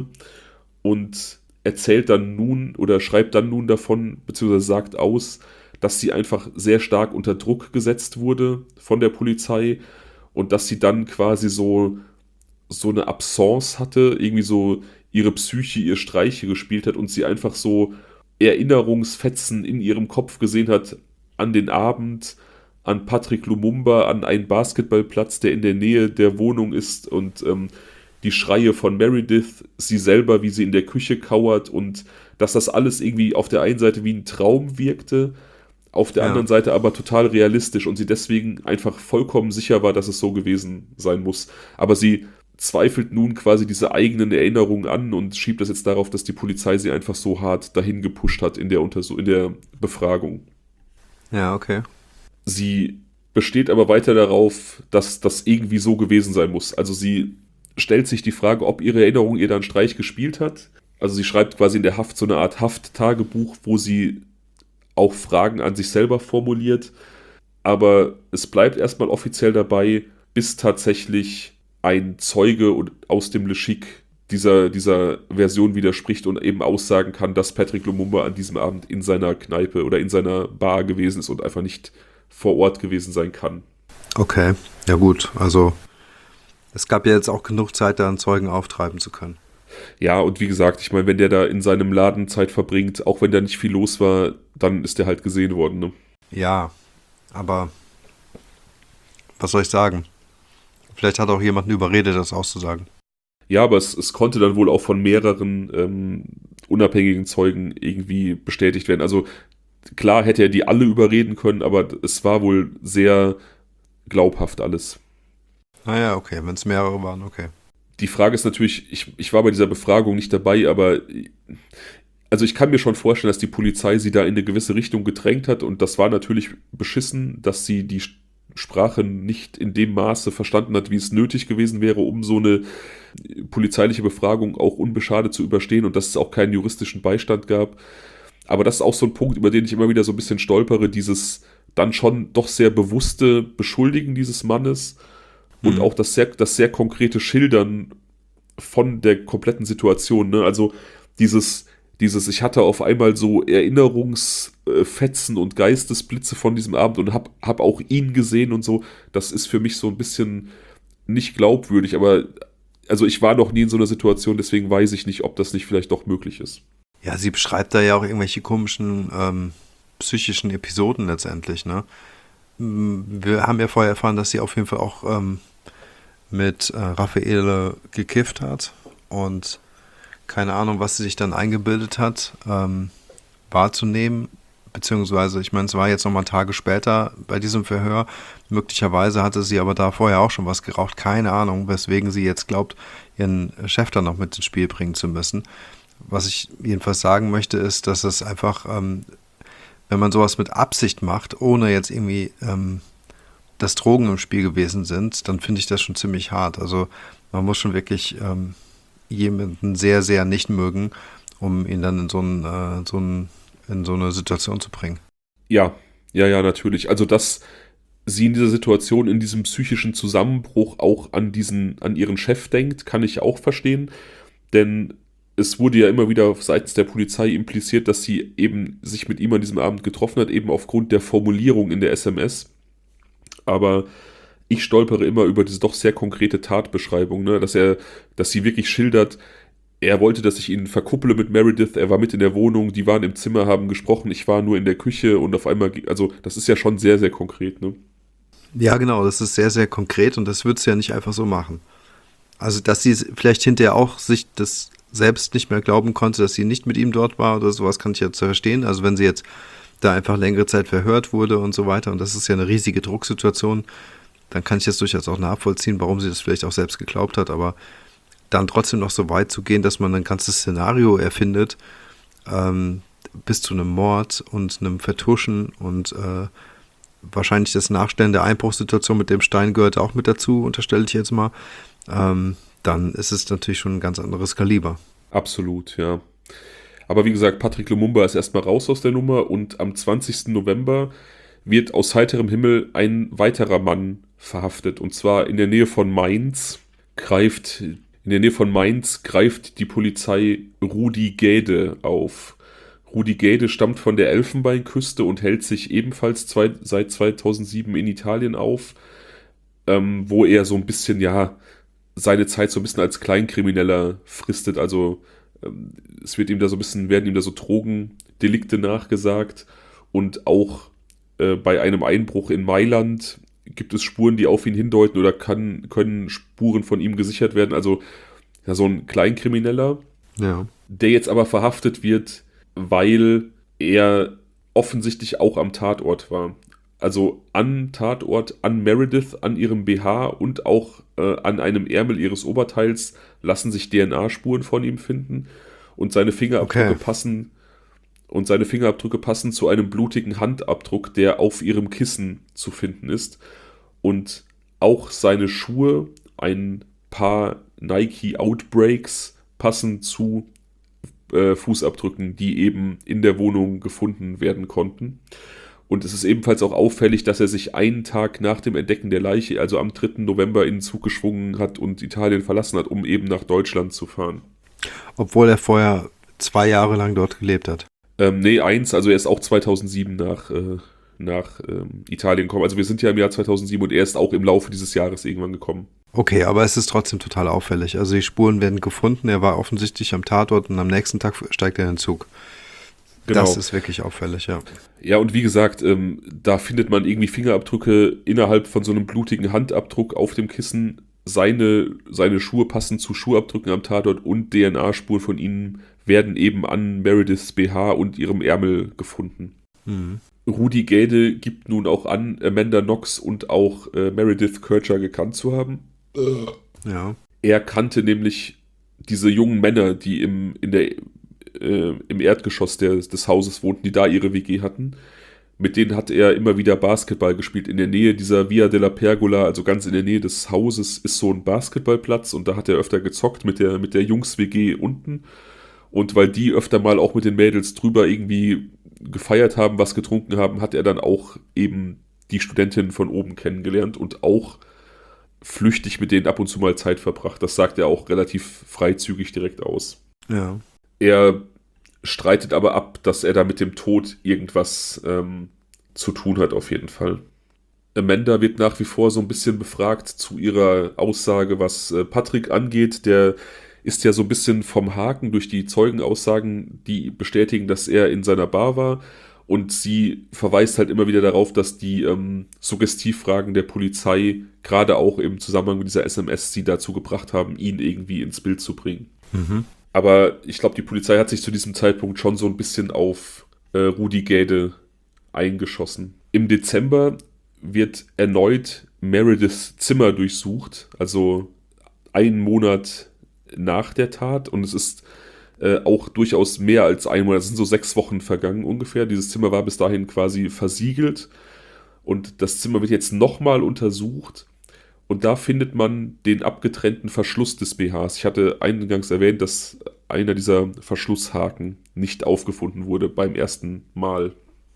Und erzählt dann nun oder schreibt dann nun davon, beziehungsweise sagt aus, dass sie einfach sehr stark unter Druck gesetzt wurde von der Polizei und dass sie dann quasi so, so eine Absence hatte, irgendwie so ihre Psyche ihr Streiche gespielt hat und sie einfach so Erinnerungsfetzen in ihrem Kopf gesehen hat an den Abend, an Patrick Lumumba, an einen Basketballplatz, der in der Nähe der Wohnung ist und ähm, die Schreie von Meredith, sie selber, wie sie in der Küche kauert und dass das alles irgendwie auf der einen Seite wie ein Traum wirkte, auf der Ja. anderen Seite aber total realistisch und sie deswegen einfach vollkommen sicher war, dass es so gewesen sein muss. Aber sie zweifelt nun quasi diese eigenen Erinnerungen an und schiebt das jetzt darauf, dass die Polizei sie einfach so hart dahin gepusht hat in der, Untersuch- in der Befragung. Ja, okay. Sie besteht aber weiter darauf, dass das irgendwie so gewesen sein muss. Also sie stellt sich die Frage, ob ihre Erinnerung ihr da einen Streich gespielt hat. Also sie schreibt quasi in der Haft so eine Art Hafttagebuch, wo sie auch Fragen an sich selber formuliert. Aber es bleibt erstmal offiziell dabei, bis tatsächlich ein Zeuge aus dem Le Chic dieser, dieser Version widerspricht und eben aussagen kann, dass Patrick Lumumba an diesem Abend in seiner Kneipe oder in seiner Bar gewesen ist und einfach nicht vor Ort gewesen sein kann. Okay, ja gut, also es gab ja jetzt auch genug Zeit, da einen Zeugen auftreiben zu können. Ja, und wie gesagt, ich meine, wenn der da in seinem Laden Zeit verbringt, auch wenn da nicht viel los war, dann ist der halt gesehen worden. Ne? Ja, aber was soll ich sagen? Vielleicht hat auch jemanden überredet, das auszusagen. Ja, aber es, es konnte dann wohl auch von mehreren ähm, unabhängigen Zeugen irgendwie bestätigt werden. Also klar hätte er die alle überreden können, aber es war wohl sehr glaubhaft alles. Naja, okay, wenn es mehrere waren, okay. Die Frage ist natürlich, ich, ich war bei dieser Befragung nicht dabei, aber also ich kann mir schon vorstellen, dass die Polizei sie da in eine gewisse Richtung gedrängt hat und das war natürlich beschissen, dass sie die Sprache nicht in dem Maße verstanden hat, wie es nötig gewesen wäre, um so eine polizeiliche Befragung auch unbeschadet zu überstehen und dass es auch keinen juristischen Beistand gab. Aber das ist auch so ein Punkt, über den ich immer wieder so ein bisschen stolpere, dieses dann schon doch sehr bewusste Beschuldigen dieses Mannes und Mhm. auch das sehr, das sehr konkrete Schildern von der kompletten Situation. Ne? Also dieses, dieses, ich hatte auf einmal so Erinnerungsfetzen und Geistesblitze von diesem Abend und hab, hab auch ihn gesehen und so, das ist für mich so ein bisschen nicht glaubwürdig, aber also ich war noch nie in so einer Situation, deswegen weiß ich nicht, ob das nicht vielleicht doch möglich ist. Ja, sie beschreibt da ja auch irgendwelche komischen ähm, psychischen Episoden letztendlich, ne? M, Wir haben ja vorher erfahren, dass sie auf jeden Fall auch ähm, mit äh, Raffaele gekifft hat und keine Ahnung, was sie sich dann eingebildet hat, ähm, wahrzunehmen, beziehungsweise, ich meine, es war jetzt nochmal Tage später bei diesem Verhör, möglicherweise hatte sie aber da vorher auch schon was geraucht, keine Ahnung, weswegen sie jetzt glaubt, ihren Chef dann noch mit ins Spiel bringen zu müssen. Was ich jedenfalls sagen möchte, ist, dass es einfach, ähm, wenn man sowas mit Absicht macht, ohne jetzt irgendwie, ähm, dass Drogen im Spiel gewesen sind, dann finde ich das schon ziemlich hart. Also man muss schon wirklich ähm, jemanden sehr, sehr nicht mögen, um ihn dann in so, ein, äh, so, ein, in so eine Situation zu bringen. Ja, ja, ja, natürlich. Also, dass sie in dieser Situation, in diesem psychischen Zusammenbruch auch an diesen, an ihren Chef denkt, kann ich auch verstehen. Denn es wurde ja immer wieder seitens der Polizei impliziert, dass sie eben sich mit ihm an diesem Abend getroffen hat, eben aufgrund der Formulierung in der S M S. Aber ich stolpere immer über diese doch sehr konkrete Tatbeschreibung, ne? Dass er, dass sie wirklich schildert, er wollte, dass ich ihn verkupple mit Meredith, er war mit in der Wohnung, die waren im Zimmer, haben gesprochen, ich war nur in der Küche und auf einmal, also das ist ja schon sehr, sehr konkret, ne? Ja, genau, das ist sehr, sehr konkret und das würdest du ja nicht einfach so machen. Also, dass sie vielleicht hinterher auch sich das selbst nicht mehr glauben konnte, dass sie nicht mit ihm dort war oder sowas, kann ich jetzt verstehen. Also wenn sie jetzt da einfach längere Zeit verhört wurde und so weiter, und das ist ja eine riesige Drucksituation, dann kann ich das durchaus auch nachvollziehen, warum sie das vielleicht auch selbst geglaubt hat, aber dann trotzdem noch so weit zu gehen, dass man ein ganzes Szenario erfindet, ähm, bis zu einem Mord und einem Vertuschen und äh, wahrscheinlich das Nachstellen der Einbruchssituation mit dem Stein gehört auch mit dazu, unterstelle ich jetzt mal, ähm, dann ist es natürlich schon ein ganz anderes Kaliber. Absolut, ja. Aber wie gesagt, Patrick Lumumba ist erstmal raus aus der Nummer und am zwanzigsten November wird aus heiterem Himmel ein weiterer Mann verhaftet. Und zwar in der Nähe von Mainz greift, in der Nähe von Mainz greift die Polizei Rudi Gaede auf. Rudi Gaede stammt von der Elfenbeinküste und hält sich ebenfalls zwei, seit zweitausendsieben in Italien auf, ähm, wo er so ein bisschen, ja, seine Zeit so ein bisschen als Kleinkrimineller fristet. Also ähm, es wird ihm da so ein bisschen, werden ihm da so Drogendelikte nachgesagt und auch äh, bei einem Einbruch in Mailand gibt es Spuren, die auf ihn hindeuten oder kann, können Spuren von ihm gesichert werden. Also ja, so ein Kleinkrimineller, Ja. der jetzt aber verhaftet wird, weil er offensichtlich auch am Tatort war. Also an Tatort, an Meredith, an ihrem B H und auch äh, an einem Ärmel ihres Oberteils lassen sich D N A-Spuren von ihm finden und seine Fingerabdrücke Okay. passen und seine Fingerabdrücke passen zu einem blutigen Handabdruck, der auf ihrem Kissen zu finden ist. Und auch seine Schuhe, ein paar Nike Outbreaks, passen zu äh, Fußabdrücken, die eben in der Wohnung gefunden werden konnten. Und es ist ebenfalls auch auffällig, dass er sich einen Tag nach dem Entdecken der Leiche, also am dritten November, in den Zug geschwungen hat und Italien verlassen hat, um eben nach Deutschland zu fahren. Obwohl er vorher zwei Jahre lang dort gelebt hat. Ähm, nee, eins, also er ist auch zweitausendsieben nach, äh, nach ähm, Italien gekommen. Also wir sind ja im Jahr zweitausendsieben und er ist auch im Laufe dieses Jahres irgendwann gekommen. Okay, aber es ist trotzdem total auffällig. Also die Spuren werden gefunden, er war offensichtlich am Tatort und am nächsten Tag steigt er in den Zug. Genau. Das ist wirklich auffällig, ja. Ja, und wie gesagt, ähm, da findet man irgendwie Fingerabdrücke innerhalb von so einem blutigen Handabdruck auf dem Kissen. Seine, seine Schuhe passen zu Schuhabdrücken am Tatort und D N A-Spuren von ihnen werden eben an Merediths B H und ihrem Ärmel gefunden. Mhm. Rudi Gaede gibt nun auch an, Amanda Knox und auch äh, Meredith Kercher gekannt zu haben. Ja. Er kannte nämlich diese jungen Männer, die im, in der, äh, im Erdgeschoss des, des Hauses wohnten, die da ihre W G hatten. Mit denen hat er immer wieder Basketball gespielt. In der Nähe dieser Via della Pergola, also ganz in der Nähe des Hauses, ist so ein Basketballplatz und da hat er öfter gezockt mit der, mit der Jungs-W G unten. Und weil die öfter mal auch mit den Mädels drüber irgendwie gefeiert haben, was getrunken haben, hat er dann auch eben die Studentinnen von oben kennengelernt und auch flüchtig mit denen ab und zu mal Zeit verbracht. Das sagt er auch relativ freizügig direkt aus. Ja. Er streitet aber ab, dass er da mit dem Tod irgendwas ähm, zu tun hat, auf jeden Fall. Amanda wird nach wie vor so ein bisschen befragt zu ihrer Aussage, was äh, Patrick angeht. Der ist ja so ein bisschen vom Haken durch die Zeugenaussagen, die bestätigen, dass er in seiner Bar war. Und sie verweist halt immer wieder darauf, dass die ähm, Suggestivfragen der Polizei, gerade auch im Zusammenhang mit dieser S M S, sie dazu gebracht haben, ihn irgendwie ins Bild zu bringen. Mhm. Aber ich glaube, die Polizei hat sich zu diesem Zeitpunkt schon so ein bisschen auf äh, Rudi Gaede eingeschossen. Im Dezember wird erneut Merediths Zimmer durchsucht, also einen Monat nach der Tat. Und es ist äh, auch durchaus mehr als ein Monat, es sind so sechs Wochen vergangen ungefähr. Dieses Zimmer war bis dahin quasi versiegelt. Und das Zimmer wird jetzt nochmal untersucht. Und da findet man den abgetrennten Verschluss des B Hs. Ich hatte eingangs erwähnt, dass einer dieser Verschlusshaken nicht aufgefunden wurde beim ersten Mal.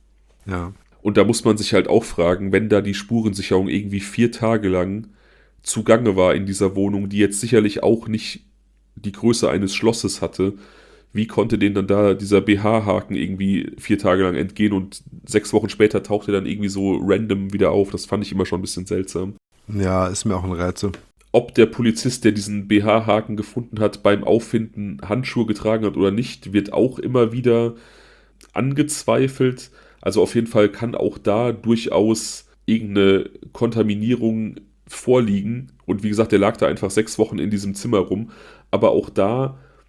Ja. Und da muss man sich halt auch fragen, wenn da die Spurensicherung irgendwie vier Tage lang zugange war in dieser Wohnung, die jetzt sicherlich auch nicht die Größe eines Schlosses hatte, wie konnte denen dann da dieser B H-Haken irgendwie vier Tage lang entgehen und sechs Wochen später taucht er dann irgendwie so random wieder auf? Das fand ich immer schon ein bisschen seltsam. Ja, ist mir auch ein Rätsel. Ob der Polizist, der diesen B H-Haken gefunden hat, beim Auffinden Handschuhe getragen hat oder nicht, wird auch immer wieder angezweifelt. Also auf jeden Fall kann auch da durchaus irgendeine Kontaminierung vorliegen. Und wie gesagt, der lag da einfach sechs Wochen in diesem Zimmer rum. Aber auch da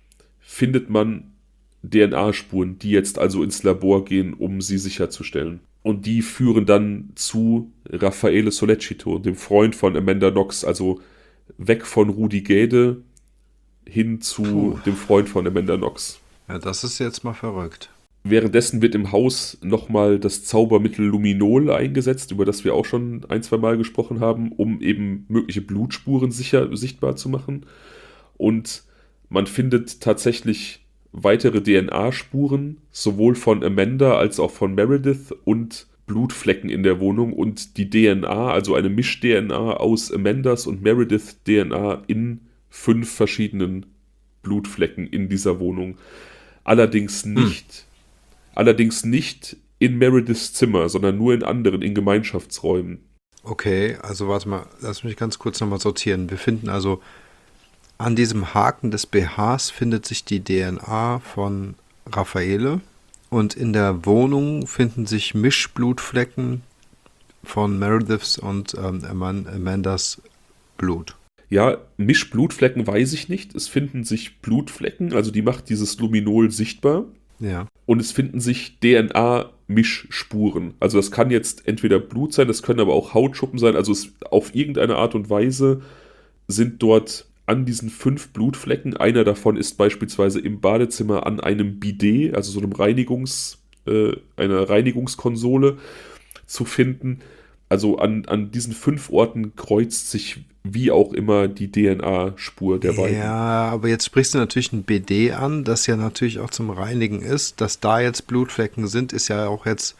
findet man D N A-Spuren, die jetzt also ins Labor gehen, um sie sicherzustellen. Und die führen dann zu Raffaele Sollecito, dem Freund von Amanda Knox, also weg von Rudy Gaede hin zu Puh. dem Freund von Amanda Knox. Ja, das ist jetzt mal verrückt. Währenddessen wird im Haus nochmal das Zaubermittel Luminol eingesetzt, über das wir auch schon ein, zwei Mal gesprochen haben, um eben mögliche Blutspuren sicher, sichtbar zu machen. Und man findet tatsächlich weitere D N A-Spuren, sowohl von Amanda als auch von Meredith und Blutflecken in der Wohnung und die D N A, also eine Misch-D N A aus Amandas und Meredith D N A in fünf verschiedenen Blutflecken in dieser Wohnung. Allerdings nicht, hm. allerdings nicht in Merediths Zimmer, sondern nur in anderen, in Gemeinschaftsräumen. Okay, also warte mal, lass mich ganz kurz nochmal sortieren. Wir finden also an diesem Haken des B Hs findet sich die D N A von Raffaele und in der Wohnung finden sich Mischblutflecken von Merediths und ähm, Amandas Blut. Ja, Mischblutflecken weiß ich nicht. Es finden sich Blutflecken, also die macht dieses Luminol sichtbar. Ja. Und es finden sich D N A-Mischspuren. Also das kann jetzt entweder Blut sein, das können aber auch Hautschuppen sein. Also es, auf irgendeine Art und Weise sind dort an diesen fünf Blutflecken, einer davon ist beispielsweise im Badezimmer an einem Bidet, also so einem Reinigungs, äh, einer Reinigungskonsole zu finden. Also an, an diesen fünf Orten kreuzt sich wie auch immer die D N A-Spur der beiden. Ja, aber jetzt sprichst du natürlich ein B D an, das ja natürlich auch zum Reinigen ist. Dass da jetzt Blutflecken sind, ist ja auch jetzt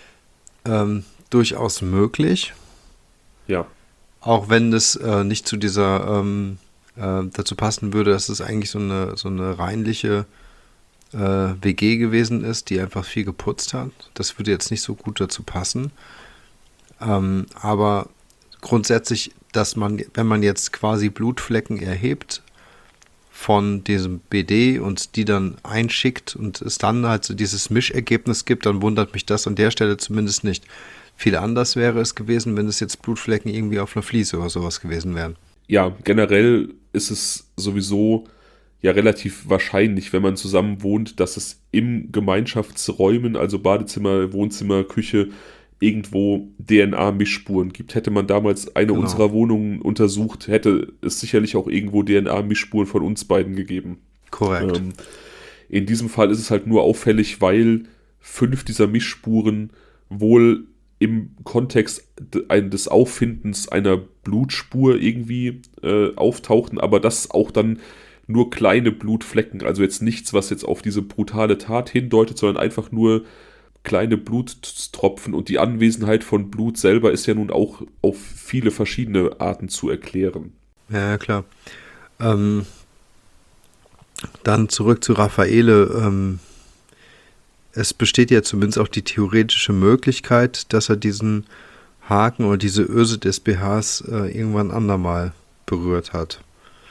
ähm, durchaus möglich. Ja. Auch wenn das äh, nicht zu dieser ähm, äh, dazu passen würde, dass es eigentlich so eine, so eine reinliche äh, W G gewesen ist, die einfach viel geputzt hat. Das würde jetzt nicht so gut dazu passen. Ähm, aber grundsätzlich, dass man, wenn man jetzt quasi Blutflecken erhebt von diesem B D und die dann einschickt und es dann halt so dieses Mischergebnis gibt, dann wundert mich das an der Stelle zumindest nicht. Viel anders wäre es gewesen, wenn es jetzt Blutflecken irgendwie auf einer Fliese oder sowas gewesen wären. Ja, generell ist es sowieso ja relativ wahrscheinlich, wenn man zusammen wohnt, dass es im Gemeinschaftsräumen, also Badezimmer, Wohnzimmer, Küche, irgendwo D N A-Mischspuren gibt. Hätte man damals eine Genau. unserer Wohnungen untersucht, hätte es sicherlich auch irgendwo D N A-Mischspuren von uns beiden gegeben. Korrekt. Ähm, in diesem Fall ist es halt nur auffällig, weil fünf dieser Mischspuren wohl im Kontext des Auffindens einer Blutspur irgendwie äh, auftauchten, aber das auch dann nur kleine Blutflecken, also jetzt nichts, was jetzt auf diese brutale Tat hindeutet, sondern einfach nur kleine Bluttropfen, und die Anwesenheit von Blut selber ist ja nun auch auf viele verschiedene Arten zu erklären. Ja, klar. Ähm, dann zurück zu Raffaele. Ähm, es besteht ja zumindest auch die theoretische Möglichkeit, dass er diesen Haken oder diese Öse des B Hs äh, irgendwann andermal berührt hat.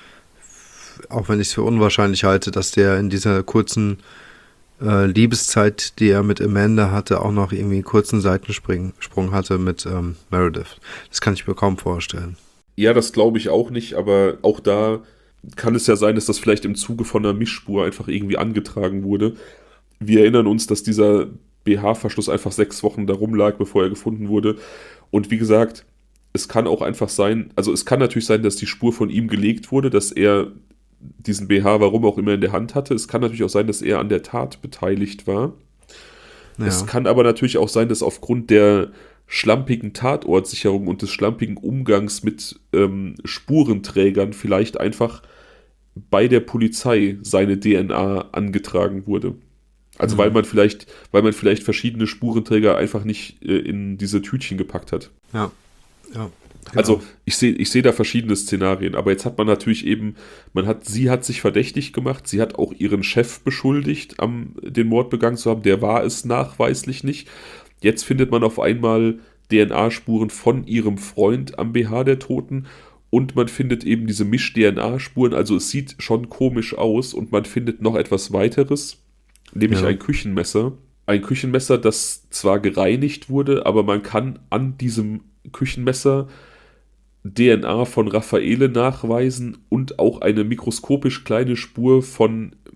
Auch wenn ich es für unwahrscheinlich halte, dass der in dieser kurzen äh, Liebeszeit, die er mit Amanda hatte, auch noch irgendwie einen kurzen Seitensprung hatte mit ähm, Meredith. Das kann ich mir kaum vorstellen. Ja, das glaube ich auch nicht, aber auch da kann es ja sein, dass das vielleicht im Zuge von einer Mischspur einfach irgendwie angetragen wurde. Wir erinnern uns, dass dieser B H-Verschluss einfach sechs Wochen da rumlag, bevor er gefunden wurde. Und wie gesagt, es kann auch einfach sein, also es kann natürlich sein, dass die Spur von ihm gelegt wurde, dass er diesen B H, warum auch immer, in der Hand hatte. Es kann natürlich auch sein, dass er an der Tat beteiligt war. Ja. Es kann aber natürlich auch sein, dass aufgrund der schlampigen Tatortsicherung und des schlampigen Umgangs mit ähm, Spurenträgern vielleicht einfach bei der Polizei seine D N A angetragen wurde. Also mhm. weil man vielleicht, weil man vielleicht verschiedene Spurenträger einfach nicht äh, in diese Tütchen gepackt hat. Ja, ja. Genau. Also ich sehe ich sehe da verschiedene Szenarien, aber jetzt hat man natürlich eben, man hat, sie hat sich verdächtig gemacht, sie hat auch ihren Chef beschuldigt, am, den Mord begangen zu haben, der war es nachweislich nicht. Jetzt findet man auf einmal D N A-Spuren von ihrem Freund am B H der Toten und man findet eben diese Misch-D N A-Spuren, also es sieht schon komisch aus und man findet noch etwas weiteres, nämlich ja. ein Küchenmesser. Ein Küchenmesser, das zwar gereinigt wurde, aber man kann an diesem Küchenmesser D N A von Raffaele nachweisen und auch eine mikroskopisch kleine Spur von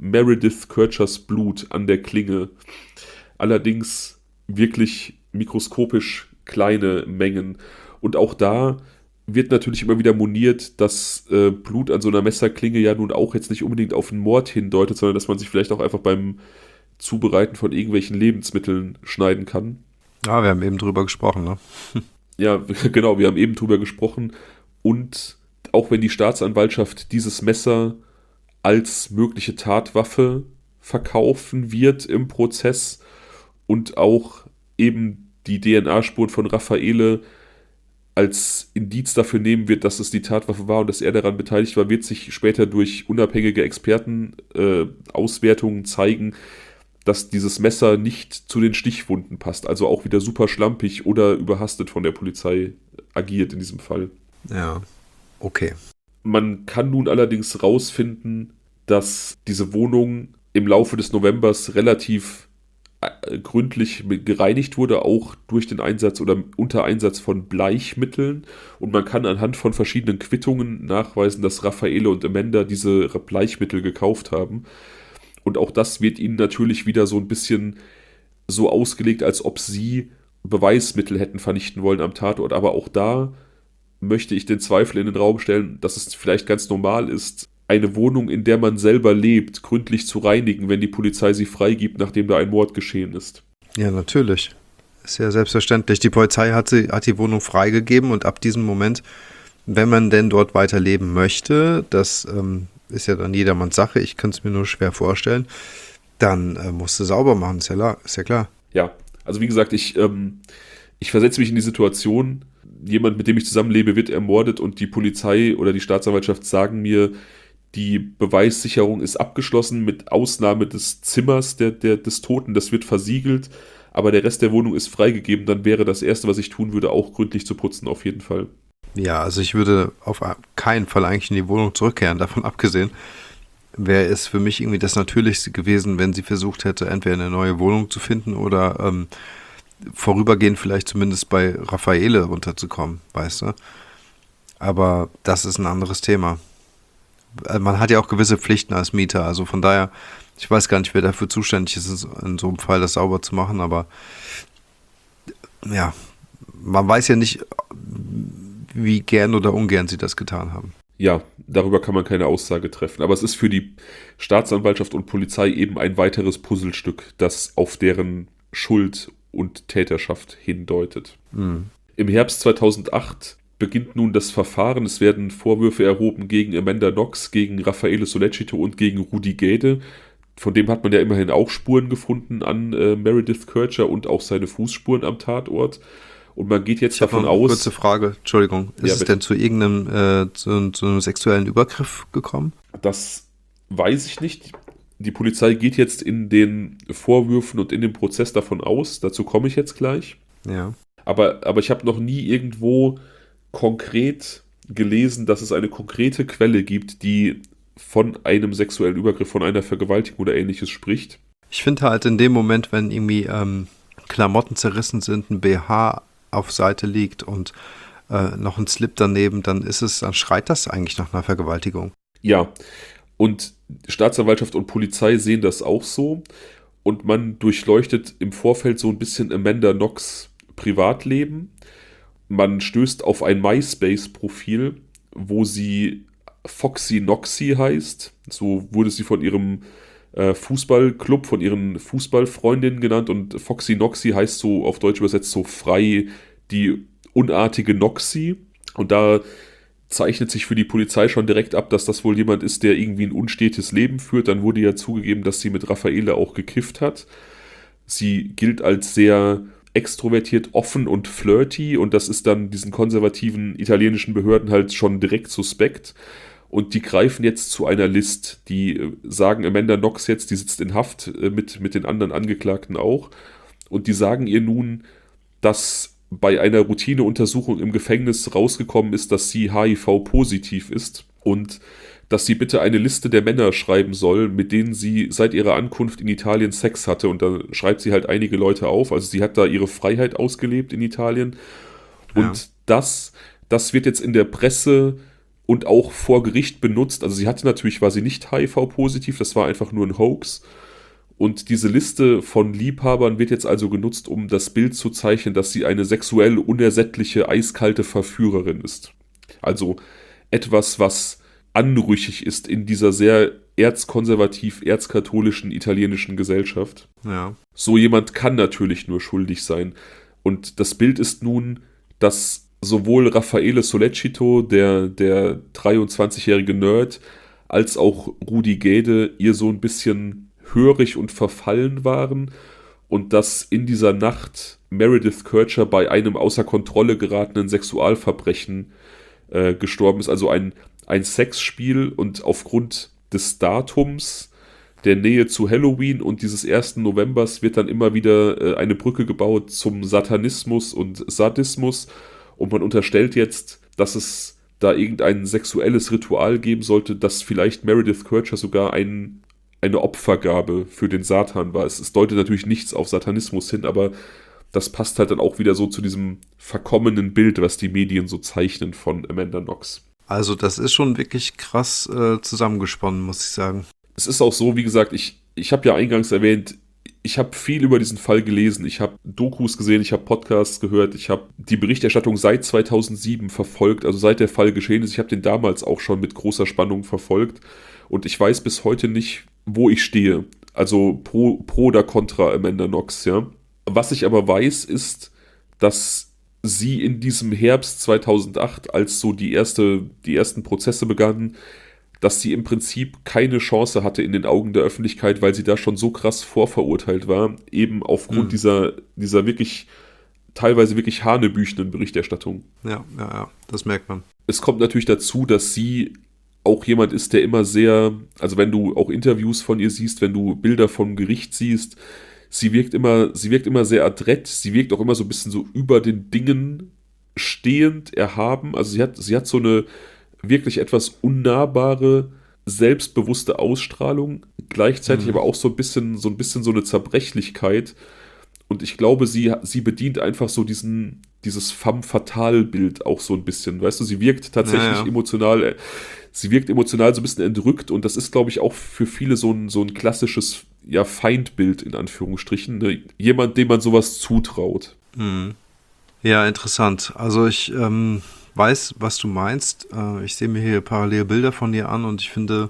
Meredith Kerchers Blut an der Klinge. Allerdings wirklich mikroskopisch kleine Mengen. Und auch da wird natürlich immer wieder moniert, dass äh, Blut an so einer Messerklinge ja nun auch jetzt nicht unbedingt auf einen Mord hindeutet, sondern dass man sich vielleicht auch einfach beim Zubereiten von irgendwelchen Lebensmitteln schneiden kann. Ja, wir haben eben drüber gesprochen, ne? Ja, genau, wir haben eben drüber gesprochen. Und auch wenn die Staatsanwaltschaft dieses Messer als mögliche Tatwaffe verkaufen wird im Prozess und auch eben die D N A-Spuren von Raffaele als Indiz dafür nehmen wird, dass es die Tatwaffe war und dass er daran beteiligt war, wird sich später durch unabhängige Expertenauswertungen äh, zeigen, dass dieses Messer nicht zu den Stichwunden passt. Also auch wieder super schlampig oder überhastet von der Polizei agiert in diesem Fall. Ja, okay. Man kann nun allerdings rausfinden, dass diese Wohnung im Laufe des Novembers relativ gründlich gereinigt wurde, auch durch den Einsatz oder unter Einsatz von Bleichmitteln. Und man kann anhand von verschiedenen Quittungen nachweisen, dass Raffaele und Amanda diese Bleichmittel gekauft haben. Und auch das wird ihnen natürlich wieder so ein bisschen so ausgelegt, als ob sie Beweismittel hätten vernichten wollen am Tatort. Aber auch da möchte ich den Zweifel in den Raum stellen, dass es vielleicht ganz normal ist, eine Wohnung, in der man selber lebt, gründlich zu reinigen, wenn die Polizei sie freigibt, nachdem da ein Mord geschehen ist. Ja, natürlich. Ist ja selbstverständlich. Die Polizei hat, sie, hat die Wohnung freigegeben und ab diesem Moment, wenn man denn dort weiter leben möchte, das ähm, ist ja dann jedermanns Sache, ich kann es mir nur schwer vorstellen, dann äh, musst du sauber machen, ist ja, la- ist ja klar. Ja, also wie gesagt, ich, ähm, ich versetze mich in die Situation, jemand, mit dem ich zusammenlebe, wird ermordet und die Polizei oder die Staatsanwaltschaft sagen mir, die Beweissicherung ist abgeschlossen, mit Ausnahme des Zimmers der, der, des Toten, das wird versiegelt, aber der Rest der Wohnung ist freigegeben, dann wäre das Erste, was ich tun würde, auch gründlich zu putzen, auf jeden Fall. Ja, also ich würde auf keinen Fall eigentlich in die Wohnung zurückkehren, davon abgesehen, wäre es für mich irgendwie das Natürlichste gewesen, wenn sie versucht hätte, entweder eine neue Wohnung zu finden oder ähm, vorübergehend vielleicht zumindest bei Raffaele runterzukommen, weißt du? Aber das ist ein anderes Thema. Man hat ja auch gewisse Pflichten als Mieter, also von daher, ich weiß gar nicht, wer dafür zuständig ist, in so einem Fall das sauber zu machen, aber ja, man weiß ja nicht, wie gern oder ungern sie das getan haben. Ja, darüber kann man keine Aussage treffen, aber es ist für die Staatsanwaltschaft und Polizei eben ein weiteres Puzzlestück, das auf deren Schuld und Täterschaft hindeutet. Mhm. Im Herbst zweitausendacht beginnt nun das Verfahren. Es werden Vorwürfe erhoben gegen Amanda Knox, gegen Raffaele Sollecito und gegen Rudy Guede. Von dem hat man ja immerhin auch Spuren gefunden an äh, Meredith Kercher und auch seine Fußspuren am Tatort. Und man geht jetzt ich davon eine aus... Kurze Frage, Entschuldigung. Ist ja, es bitte. denn zu irgendeinem äh, zu, zu einem sexuellen Übergriff gekommen? Das weiß ich nicht. Die Polizei geht jetzt in den Vorwürfen und in dem Prozess davon aus. Dazu komme ich jetzt gleich. Ja. Aber, aber ich habe noch nie irgendwo konkret gelesen, dass es eine konkrete Quelle gibt, die von einem sexuellen Übergriff, von einer Vergewaltigung oder ähnliches spricht. Ich finde halt in dem Moment, wenn irgendwie ähm, Klamotten zerrissen sind, ein B H auf Seite liegt und äh, noch ein Slip daneben, dann ist es, dann schreit das eigentlich nach einer Vergewaltigung. Ja, und Staatsanwaltschaft und Polizei sehen das auch so und man durchleuchtet im Vorfeld so ein bisschen Amanda Knox Privatleben. Man stößt auf ein MySpace-Profil, wo sie Foxy Noxy heißt. So wurde sie von ihrem äh, Fußballclub, von ihren Fußballfreundinnen genannt. Und Foxy Noxy heißt so auf Deutsch übersetzt so frei die unartige Noxy. Und da zeichnet sich für die Polizei schon direkt ab, dass das wohl jemand ist, der irgendwie ein unstetes Leben führt. Dann wurde ja zugegeben, dass sie mit Raffaele auch gekifft hat. Sie gilt als sehr extrovertiert, offen und flirty und das ist dann diesen konservativen italienischen Behörden halt schon direkt suspekt und die greifen jetzt zu einer List, die sagen Amanda Knox jetzt, die sitzt in Haft mit, mit den anderen Angeklagten auch und die sagen ihr nun, dass bei einer Routineuntersuchung im Gefängnis rausgekommen ist, dass sie H I V-positiv ist und dass sie bitte eine Liste der Männer schreiben soll, mit denen sie seit ihrer Ankunft in Italien Sex hatte. Und da schreibt sie halt einige Leute auf. Also sie hat da ihre Freiheit ausgelebt in Italien. Und ja. das, das wird jetzt in der Presse und auch vor Gericht benutzt. Also sie hatte natürlich, war sie nicht H I V-positiv, das war einfach nur ein Hoax. Und diese Liste von Liebhabern wird jetzt also genutzt, um das Bild zu zeichnen, dass sie eine sexuell unersättliche, eiskalte Verführerin ist. Also etwas, was anrüchig ist in dieser sehr erzkonservativ, erzkatholischen italienischen Gesellschaft. Ja. So jemand kann natürlich nur schuldig sein. Und das Bild ist nun, dass sowohl Raffaele Sollecito, der, der dreiundzwanzigjährige Nerd, als auch Rudi Gede ihr so ein bisschen hörig und verfallen waren und dass in dieser Nacht Meredith Kercher bei einem außer Kontrolle geratenen Sexualverbrechen äh, gestorben ist. Also ein, ein Sexspiel, und aufgrund des Datums, der Nähe zu Halloween und dieses ersten Novembers wird dann immer wieder äh, eine Brücke gebaut zum Satanismus und Sadismus, und man unterstellt jetzt, dass es da irgendein sexuelles Ritual geben sollte, dass vielleicht Meredith Kercher sogar ein eine Opfergabe für den Satan war. Es, es deutet natürlich nichts auf Satanismus hin, aber das passt halt dann auch wieder so zu diesem verkommenen Bild, was die Medien so zeichnen von Amanda Knox. Also das ist schon wirklich krass äh, zusammengesponnen, muss ich sagen. Es ist auch so, wie gesagt, ich, ich habe ja eingangs erwähnt, ich habe viel über diesen Fall gelesen, ich habe Dokus gesehen, ich habe Podcasts gehört, ich habe die Berichterstattung seit zweitausendsieben verfolgt, also seit der Fall geschehen ist. Ich habe den damals auch schon mit großer Spannung verfolgt, und ich weiß bis heute nicht, wo ich stehe. Also pro, pro oder contra Amanda Knox, ja. Was ich aber weiß, ist, dass sie in diesem Herbst zweitausendacht, als so die, erste, die ersten Prozesse begannen, dass sie im Prinzip keine Chance hatte in den Augen der Öffentlichkeit, weil sie da schon so krass vorverurteilt war, eben aufgrund mhm. dieser, dieser wirklich, teilweise wirklich hanebüchenden Berichterstattung. Ja, ja, ja, das merkt man. Es kommt natürlich dazu, dass sie auch jemand ist, der immer sehr, also wenn du auch Interviews von ihr siehst, wenn du Bilder vom Gericht siehst, sie wirkt immer, sie wirkt immer sehr adrett, sie wirkt auch immer so ein bisschen so über den Dingen stehend, erhaben. Also sie hat, sie hat so eine wirklich etwas unnahbare, selbstbewusste Ausstrahlung, gleichzeitig mhm. aber auch so ein bisschen, so ein bisschen so eine Zerbrechlichkeit. Und ich glaube, sie, sie bedient einfach so diesen, dieses femme fatale Bild auch so ein bisschen. Weißt du, sie wirkt tatsächlich ja, ja. emotional, sie wirkt emotional so ein bisschen entrückt, und das ist, glaube ich, auch für viele so ein, so ein klassisches ja, Feindbild in Anführungsstrichen. Ne? Jemand, dem man sowas zutraut. Mhm. Ja, interessant. Also ich ähm, weiß, was du meinst. Äh, ich sehe mir hier parallel Bilder von dir an, und ich finde,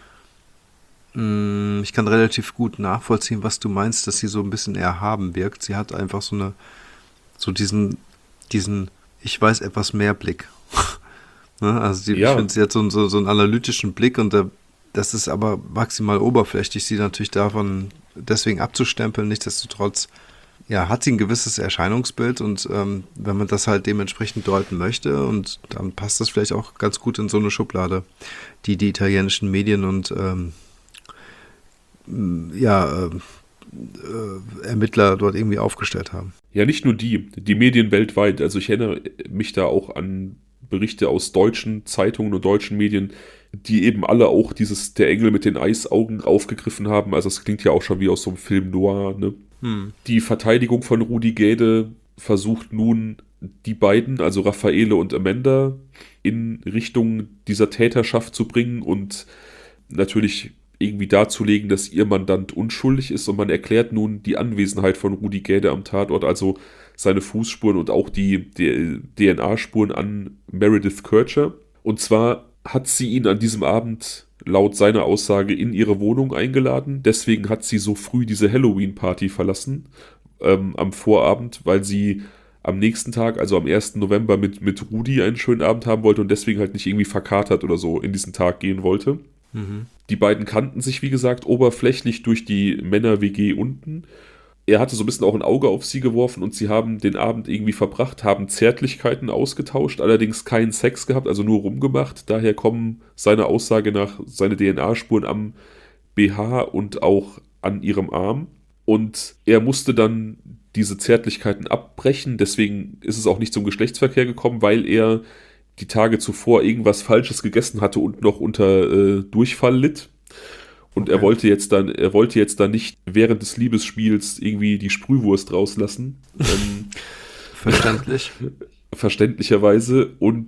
mh, ich kann relativ gut nachvollziehen, was du meinst, dass sie so ein bisschen erhaben wirkt. Sie hat einfach so eine, so diesen, diesen, ich weiß etwas mehr Blick. Ne? Also die, ja. ich finde, sie hat so, so, so einen analytischen Blick, und der, das ist aber maximal oberflächlich, sie natürlich davon deswegen abzustempeln. Nichtsdestotrotz ja, hat sie ein gewisses Erscheinungsbild, und ähm, wenn man das halt dementsprechend deuten möchte, und dann passt das vielleicht auch ganz gut in so eine Schublade, die die italienischen Medien und ähm, ja, äh, äh, Ermittler dort irgendwie aufgestellt haben. Ja, nicht nur die, die Medien weltweit. Also ich erinnere mich da auch an Berichte aus deutschen Zeitungen und deutschen Medien, die eben alle auch dieses Der Engel mit den Eisaugen aufgegriffen haben. Also es klingt ja auch schon wie aus so einem Film noir, ne? Hm. Die Verteidigung von Rudi Gede versucht nun, die beiden, also Raffaele und Amanda, in Richtung dieser Täterschaft zu bringen und natürlich irgendwie darzulegen, dass ihr Mandant unschuldig ist, und man erklärt nun die Anwesenheit von Rudi Gede am Tatort, also seine Fußspuren und auch die, die D N A-Spuren an Meredith Kercher. Und zwar hat sie ihn an diesem Abend laut seiner Aussage in ihre Wohnung eingeladen. Deswegen hat sie so früh diese Halloween-Party verlassen ähm, am Vorabend, weil sie am nächsten Tag, also am ersten November, mit, mit Rudi einen schönen Abend haben wollte und deswegen halt nicht irgendwie verkatert oder so in diesen Tag gehen wollte. Mhm. Die beiden kannten sich, wie gesagt, oberflächlich durch die Männer-W G unten. Er hatte so ein bisschen auch ein Auge auf sie geworfen, und sie haben den Abend irgendwie verbracht, haben Zärtlichkeiten ausgetauscht, allerdings keinen Sex gehabt, also nur rumgemacht. Daher kommen seiner Aussage nach seine D N A-Spuren am B H und auch an ihrem Arm. Und er musste dann diese Zärtlichkeiten abbrechen, deswegen ist es auch nicht zum Geschlechtsverkehr gekommen, weil er die Tage zuvor irgendwas Falsches gegessen hatte und noch unter äh, Durchfall litt. Und okay. er wollte jetzt dann, er wollte jetzt dann nicht während des Liebesspiels irgendwie die Sprühwurst rauslassen. Ähm, Verständlich. Verständlicherweise. Und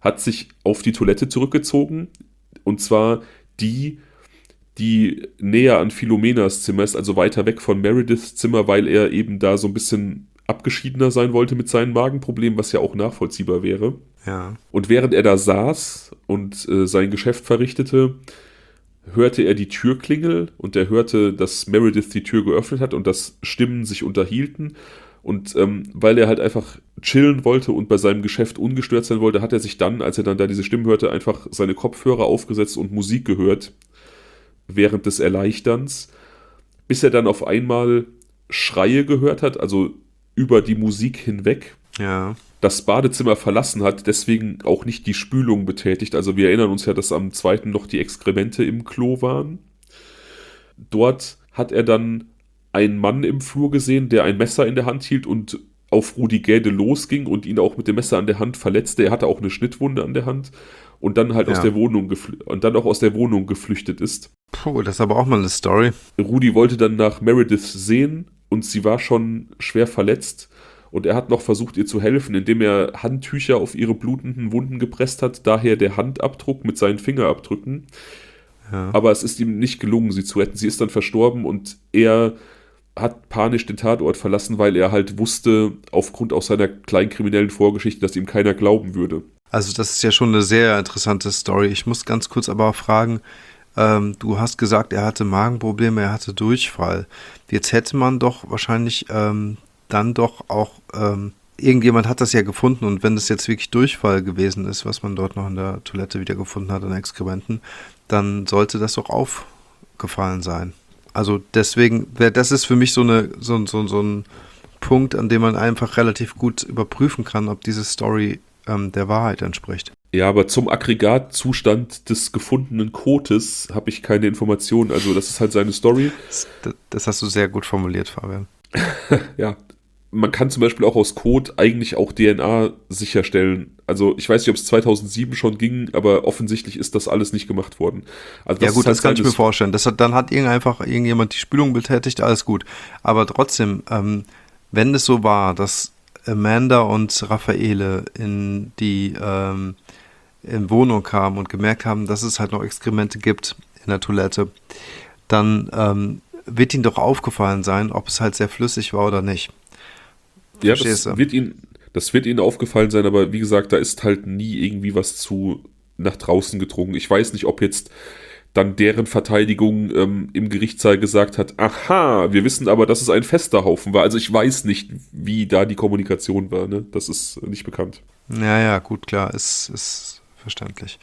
hat sich auf die Toilette zurückgezogen. Und zwar die, die näher an Philomenas Zimmer ist, also weiter weg von Merediths Zimmer, weil er eben da so ein bisschen abgeschiedener sein wollte mit seinen Magenproblemen, was ja auch nachvollziehbar wäre. Ja. Und während er da saß und äh, sein Geschäft verrichtete, hörte er die Türklingel und er hörte, dass Meredith die Tür geöffnet hat und dass Stimmen sich unterhielten. Und ähm, weil er halt einfach chillen wollte und bei seinem Geschäft ungestört sein wollte, hat er sich dann, als er dann da diese Stimmen hörte, einfach seine Kopfhörer aufgesetzt und Musik gehört während des Erleichterns, bis er dann auf einmal Schreie gehört hat, also über die Musik hinweg. Ja. Das Badezimmer verlassen hat, deswegen auch nicht die Spülung betätigt. Also wir erinnern uns ja, dass am zweiten noch die Exkremente im Klo waren. Dort hat er dann einen Mann im Flur gesehen, der ein Messer in der Hand hielt und auf Rudi Gäde losging und ihn auch mit dem Messer an der Hand verletzte. Er hatte auch eine Schnittwunde an der Hand und dann halt Ja. aus der Wohnung gefl- und dann auch aus der Wohnung geflüchtet ist. Puh, das ist aber auch mal eine Story. Rudi wollte dann nach Meredith sehen und sie war schon schwer verletzt. Und er hat noch versucht, ihr zu helfen, indem er Handtücher auf ihre blutenden Wunden gepresst hat, daher der Handabdruck mit seinen Fingerabdrücken. Ja. Aber es ist ihm nicht gelungen, sie zu retten. Sie ist dann verstorben und er hat panisch den Tatort verlassen, weil er halt wusste, aufgrund auch seiner kleinen kriminellen Vorgeschichte, dass ihm keiner glauben würde. Also das ist ja schon eine sehr interessante Story. Ich muss ganz kurz aber auch fragen, ähm, du hast gesagt, er hatte Magenprobleme, er hatte Durchfall. Jetzt hätte man doch wahrscheinlich ähm, dann doch auch, ähm, irgendjemand hat das ja gefunden und wenn das jetzt wirklich Durchfall gewesen ist, was man dort noch in der Toilette wieder gefunden hat an Exkrementen, dann sollte das doch aufgefallen sein. Also deswegen, wär- das ist für mich so, eine, so, so, so ein Punkt, an dem man einfach relativ gut überprüfen kann, ob diese Story ähm, der Wahrheit entspricht. Ja, aber zum Aggregatzustand des gefundenen Kotes habe ich keine Informationen. Also das ist halt seine Story. Das, das hast du sehr gut formuliert, Fabian. Ja, man kann zum Beispiel auch aus Kot eigentlich auch D N A sicherstellen. Also ich weiß nicht, ob es zweitausendsieben schon ging, aber offensichtlich ist das alles nicht gemacht worden. Also Ja das gut, ist halt das kann ich seine mir vorstellen. Das hat, dann hat irgend einfach irgendjemand die Spülung betätigt, alles gut. Aber trotzdem, ähm, wenn es so war, dass Amanda und Raffaele in die ähm, in Wohnung kamen und gemerkt haben, dass es halt noch Exkremente gibt in der Toilette, dann ähm, wird ihnen doch aufgefallen sein, ob es halt sehr flüssig war oder nicht. Ja, Verstehst das du? wird ihnen, das wird ihnen aufgefallen sein, aber wie gesagt, da ist halt nie irgendwie was zu nach draußen gedrungen. Ich weiß nicht, ob jetzt dann deren Verteidigung ähm, im Gerichtssaal gesagt hat, aha, wir wissen aber, dass es ein fester Haufen war. Also ich weiß nicht, wie da die Kommunikation war, ne? Das ist nicht bekannt. Ja, ja, gut, klar, ist, ist verständlich.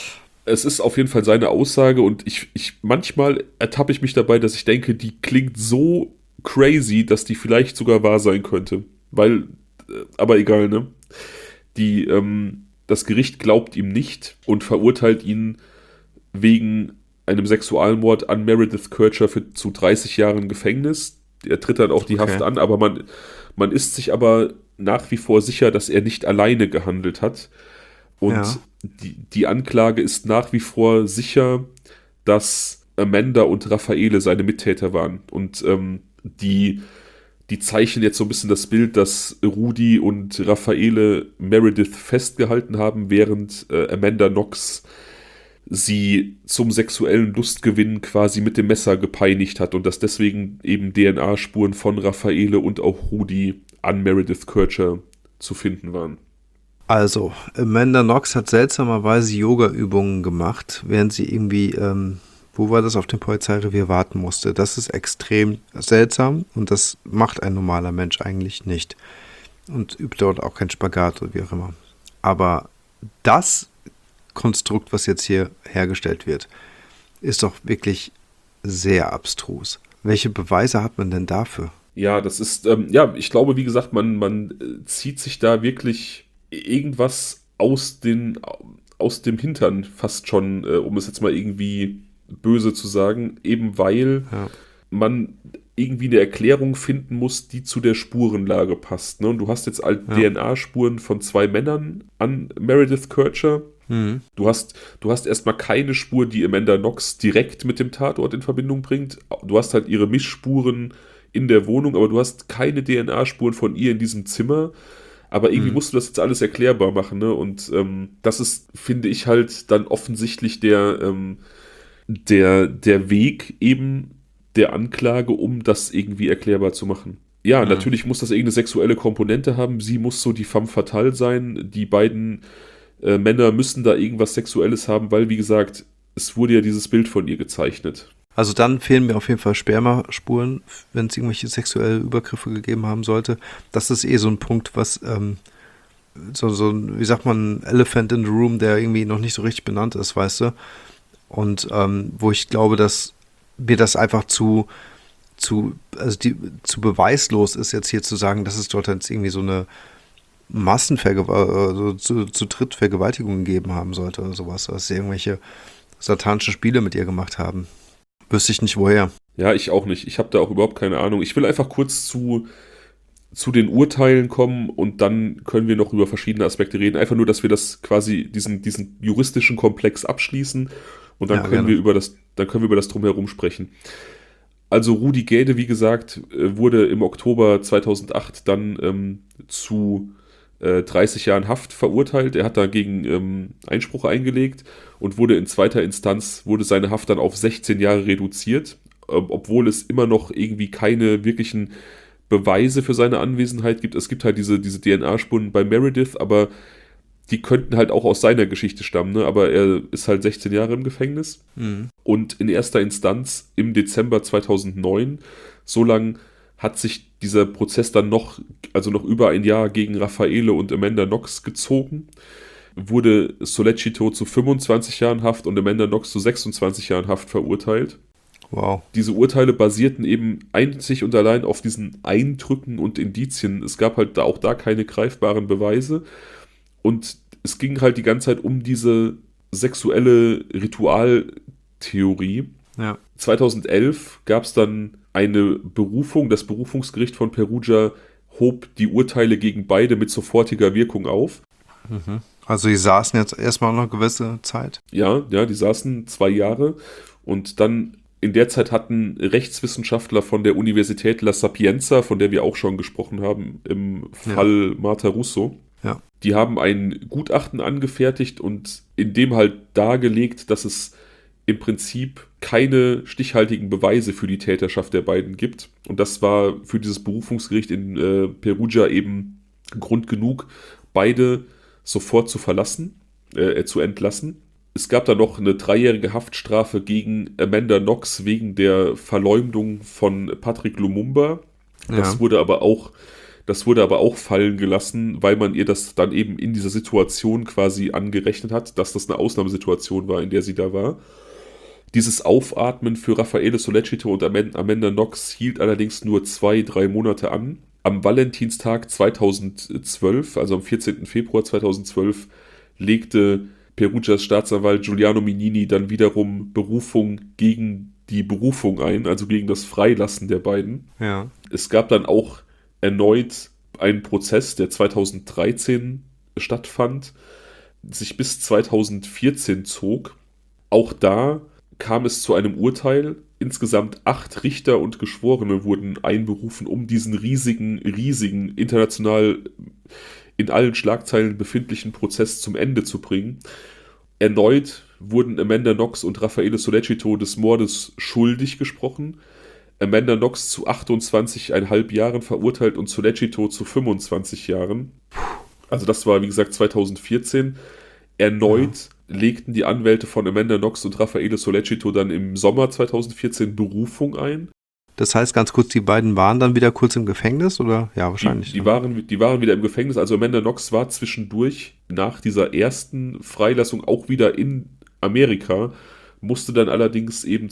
Es ist auf jeden Fall seine Aussage und ich, ich manchmal ertappe ich mich dabei, dass ich denke, die klingt so crazy, dass die vielleicht sogar wahr sein könnte. Weil, äh, aber egal, ne? Die, ähm, das Gericht glaubt ihm nicht und verurteilt ihn wegen einem Sexualmord an Meredith Kircher für zu dreißig Jahren Gefängnis. Er tritt dann auch die Okay. Haft an, aber man, man ist sich aber nach wie vor sicher, dass er nicht alleine gehandelt hat. Und Ja. die, die Anklage ist nach wie vor sicher, dass Amanda und Raffaele seine Mittäter waren. Und ähm, die, die zeichnen jetzt so ein bisschen das Bild, dass Rudi und Raffaele Meredith festgehalten haben, während äh, Amanda Knox sie zum sexuellen Lustgewinn quasi mit dem Messer gepeinigt hat und dass deswegen eben D N A-Spuren von Raffaele und auch Rudi an Meredith Kircher zu finden waren. Also, Amanda Knox hat seltsamerweise Yoga-Übungen gemacht, während sie irgendwie, ähm, wo war das, auf dem Polizeirevier warten musste. Das ist extrem seltsam und das macht ein normaler Mensch eigentlich nicht. Und übt dort auch kein Spagat oder wie auch immer. Aber das Konstrukt, was jetzt hier hergestellt wird, ist doch wirklich sehr abstrus. Welche Beweise hat man denn dafür? Ja, das ist, ähm, ja, ich glaube, wie gesagt, man, man äh, zieht sich da wirklich irgendwas aus, den, aus dem Hintern fast schon, äh, um es jetzt mal irgendwie böse zu sagen, eben weil Ja. man irgendwie eine Erklärung finden muss, die zu der Spurenlage passt. Ne? Und du hast jetzt halt Ja. D N A-Spuren von zwei Männern an Meredith Kircher. Mhm. Du hast, du hast erstmal keine Spur, die Amanda Knox direkt mit dem Tatort in Verbindung bringt. Du hast halt ihre Missspuren in der Wohnung, aber du hast keine D N A-Spuren von ihr in diesem Zimmer. Aber irgendwie Mhm. musst du das jetzt alles erklärbar machen, ne? Und ähm, das ist, finde ich, halt dann offensichtlich der, ähm, der, der Weg eben der Anklage, um das irgendwie erklärbar zu machen. Ja, Mhm. natürlich muss das irgendeine sexuelle Komponente haben. Sie muss so die femme fatale sein. Die beiden äh, Männer müssen da irgendwas Sexuelles haben, weil, wie gesagt, es wurde ja dieses Bild von ihr gezeichnet. Also dann fehlen mir auf jeden Fall Spermaspuren, wenn es irgendwelche sexuelle Übergriffe gegeben haben sollte. Das ist eh so ein Punkt, was ähm, so, so ein, wie sagt man, Elephant in the Room, der irgendwie noch nicht so richtig benannt ist, weißt du? Und ähm, wo ich glaube, dass mir das einfach zu, zu, also die, zu beweislos ist, jetzt hier zu sagen, dass es dort jetzt irgendwie so eine Massenvergewaltigung, also zu, zu Drittvergewaltigung gegeben haben sollte oder sowas, dass sie irgendwelche satanischen Spiele mit ihr gemacht haben. Wüsste ich nicht woher. Ja, ich auch nicht. Ich habe da auch überhaupt keine Ahnung. Ich will einfach kurz zu, zu den Urteilen kommen und dann können wir noch über verschiedene Aspekte reden. Einfach nur, dass wir das quasi, diesen, diesen juristischen Komplex abschließen und dann Ja, können gerne. wir über das, dann können wir über das Drumherum sprechen. Also Rudi Gäde, wie gesagt, äh, wurde im Oktober zweitausendacht dann ähm, zu äh, dreißig Jahren Haft verurteilt. Er hat dagegen ähm, Einspruch eingelegt und wurde in zweiter Instanz, wurde seine Haft dann auf sechzehn Jahre reduziert, äh, obwohl es immer noch irgendwie keine wirklichen Beweise für seine Anwesenheit gibt. Es gibt halt diese, diese D N A-Spuren bei Meredith, aber die könnten halt auch aus seiner Geschichte stammen, ne? Aber er ist halt sechzehn Jahre im Gefängnis. Mhm. Und in erster Instanz im Dezember zweitausendneun, so lang hat sich dieser Prozess dann noch, also noch über ein Jahr gegen Raffaele und Amanda Knox gezogen, wurde Sollecito zu fünfundzwanzig Jahren Haft und Amanda Knox zu sechsundzwanzig Jahren Haft verurteilt. Wow. Diese Urteile basierten eben einzig und allein auf diesen Eindrücken und Indizien. Es gab halt da auch da keine greifbaren Beweise. Und es ging halt die ganze Zeit um diese sexuelle Ritualtheorie. Ja. zweitausendelf gab es dann eine Berufung. Das Berufungsgericht von Perugia hob die Urteile gegen beide mit sofortiger Wirkung auf. Mhm. Also die saßen jetzt erstmal noch eine gewisse Zeit. Ja, ja, die saßen zwei Jahre und dann in der Zeit hatten Rechtswissenschaftler von der Universität La Sapienza, von der wir auch schon gesprochen haben, im Fall ja. Marta Russo, Ja. die haben ein Gutachten angefertigt und in dem halt dargelegt, dass es im Prinzip keine stichhaltigen Beweise für die Täterschaft der beiden gibt. Und das war für dieses Berufungsgericht in äh, Perugia eben Grund genug, beide sofort zu verlassen, äh, zu entlassen. Es gab da noch eine dreijährige Haftstrafe gegen Amanda Knox wegen der Verleumdung von Patrick Lumumba. Das Ja. wurde aber auch, das wurde aber auch fallen gelassen, weil man ihr das dann eben in dieser Situation quasi angerechnet hat, dass das eine Ausnahmesituation war, in der sie da war. Dieses Aufatmen für Raffaele Sollecito und Amanda Knox hielt allerdings nur zwei, drei Monate an. Am Valentinstag zweitausendzwölf, also am vierzehnten Februar zweitausendzwölf, legte Perugias Staatsanwalt Giuliano Mignini dann wiederum Berufung gegen die Berufung ein, also gegen das Freilassen der beiden. Ja. Es gab dann auch erneut einen Prozess, der zweitausenddreizehn stattfand, sich bis zweitausendvierzehn zog. Auch da kam es zu einem Urteil. Insgesamt acht Richter und Geschworene wurden einberufen, um diesen riesigen, riesigen, international in allen Schlagzeilen befindlichen Prozess zum Ende zu bringen. Erneut wurden Amanda Knox und Raffaele Sollecito des Mordes schuldig gesprochen. Amanda Knox zu achtundzwanzig Komma fünf Jahren verurteilt und Sollecito zu fünfundzwanzig Jahren. Also das war, wie gesagt, zweitausendvierzehn. Erneut ja. legten die Anwälte von Amanda Knox und Raffaele Sollecito dann im Sommer zweitausendvierzehn Berufung ein. Das heißt, ganz kurz, die beiden waren dann wieder kurz im Gefängnis, oder? Ja, wahrscheinlich. Die, die, waren, die waren wieder im Gefängnis. Also Amanda Knox war zwischendurch nach dieser ersten Freilassung auch wieder in Amerika, musste dann allerdings eben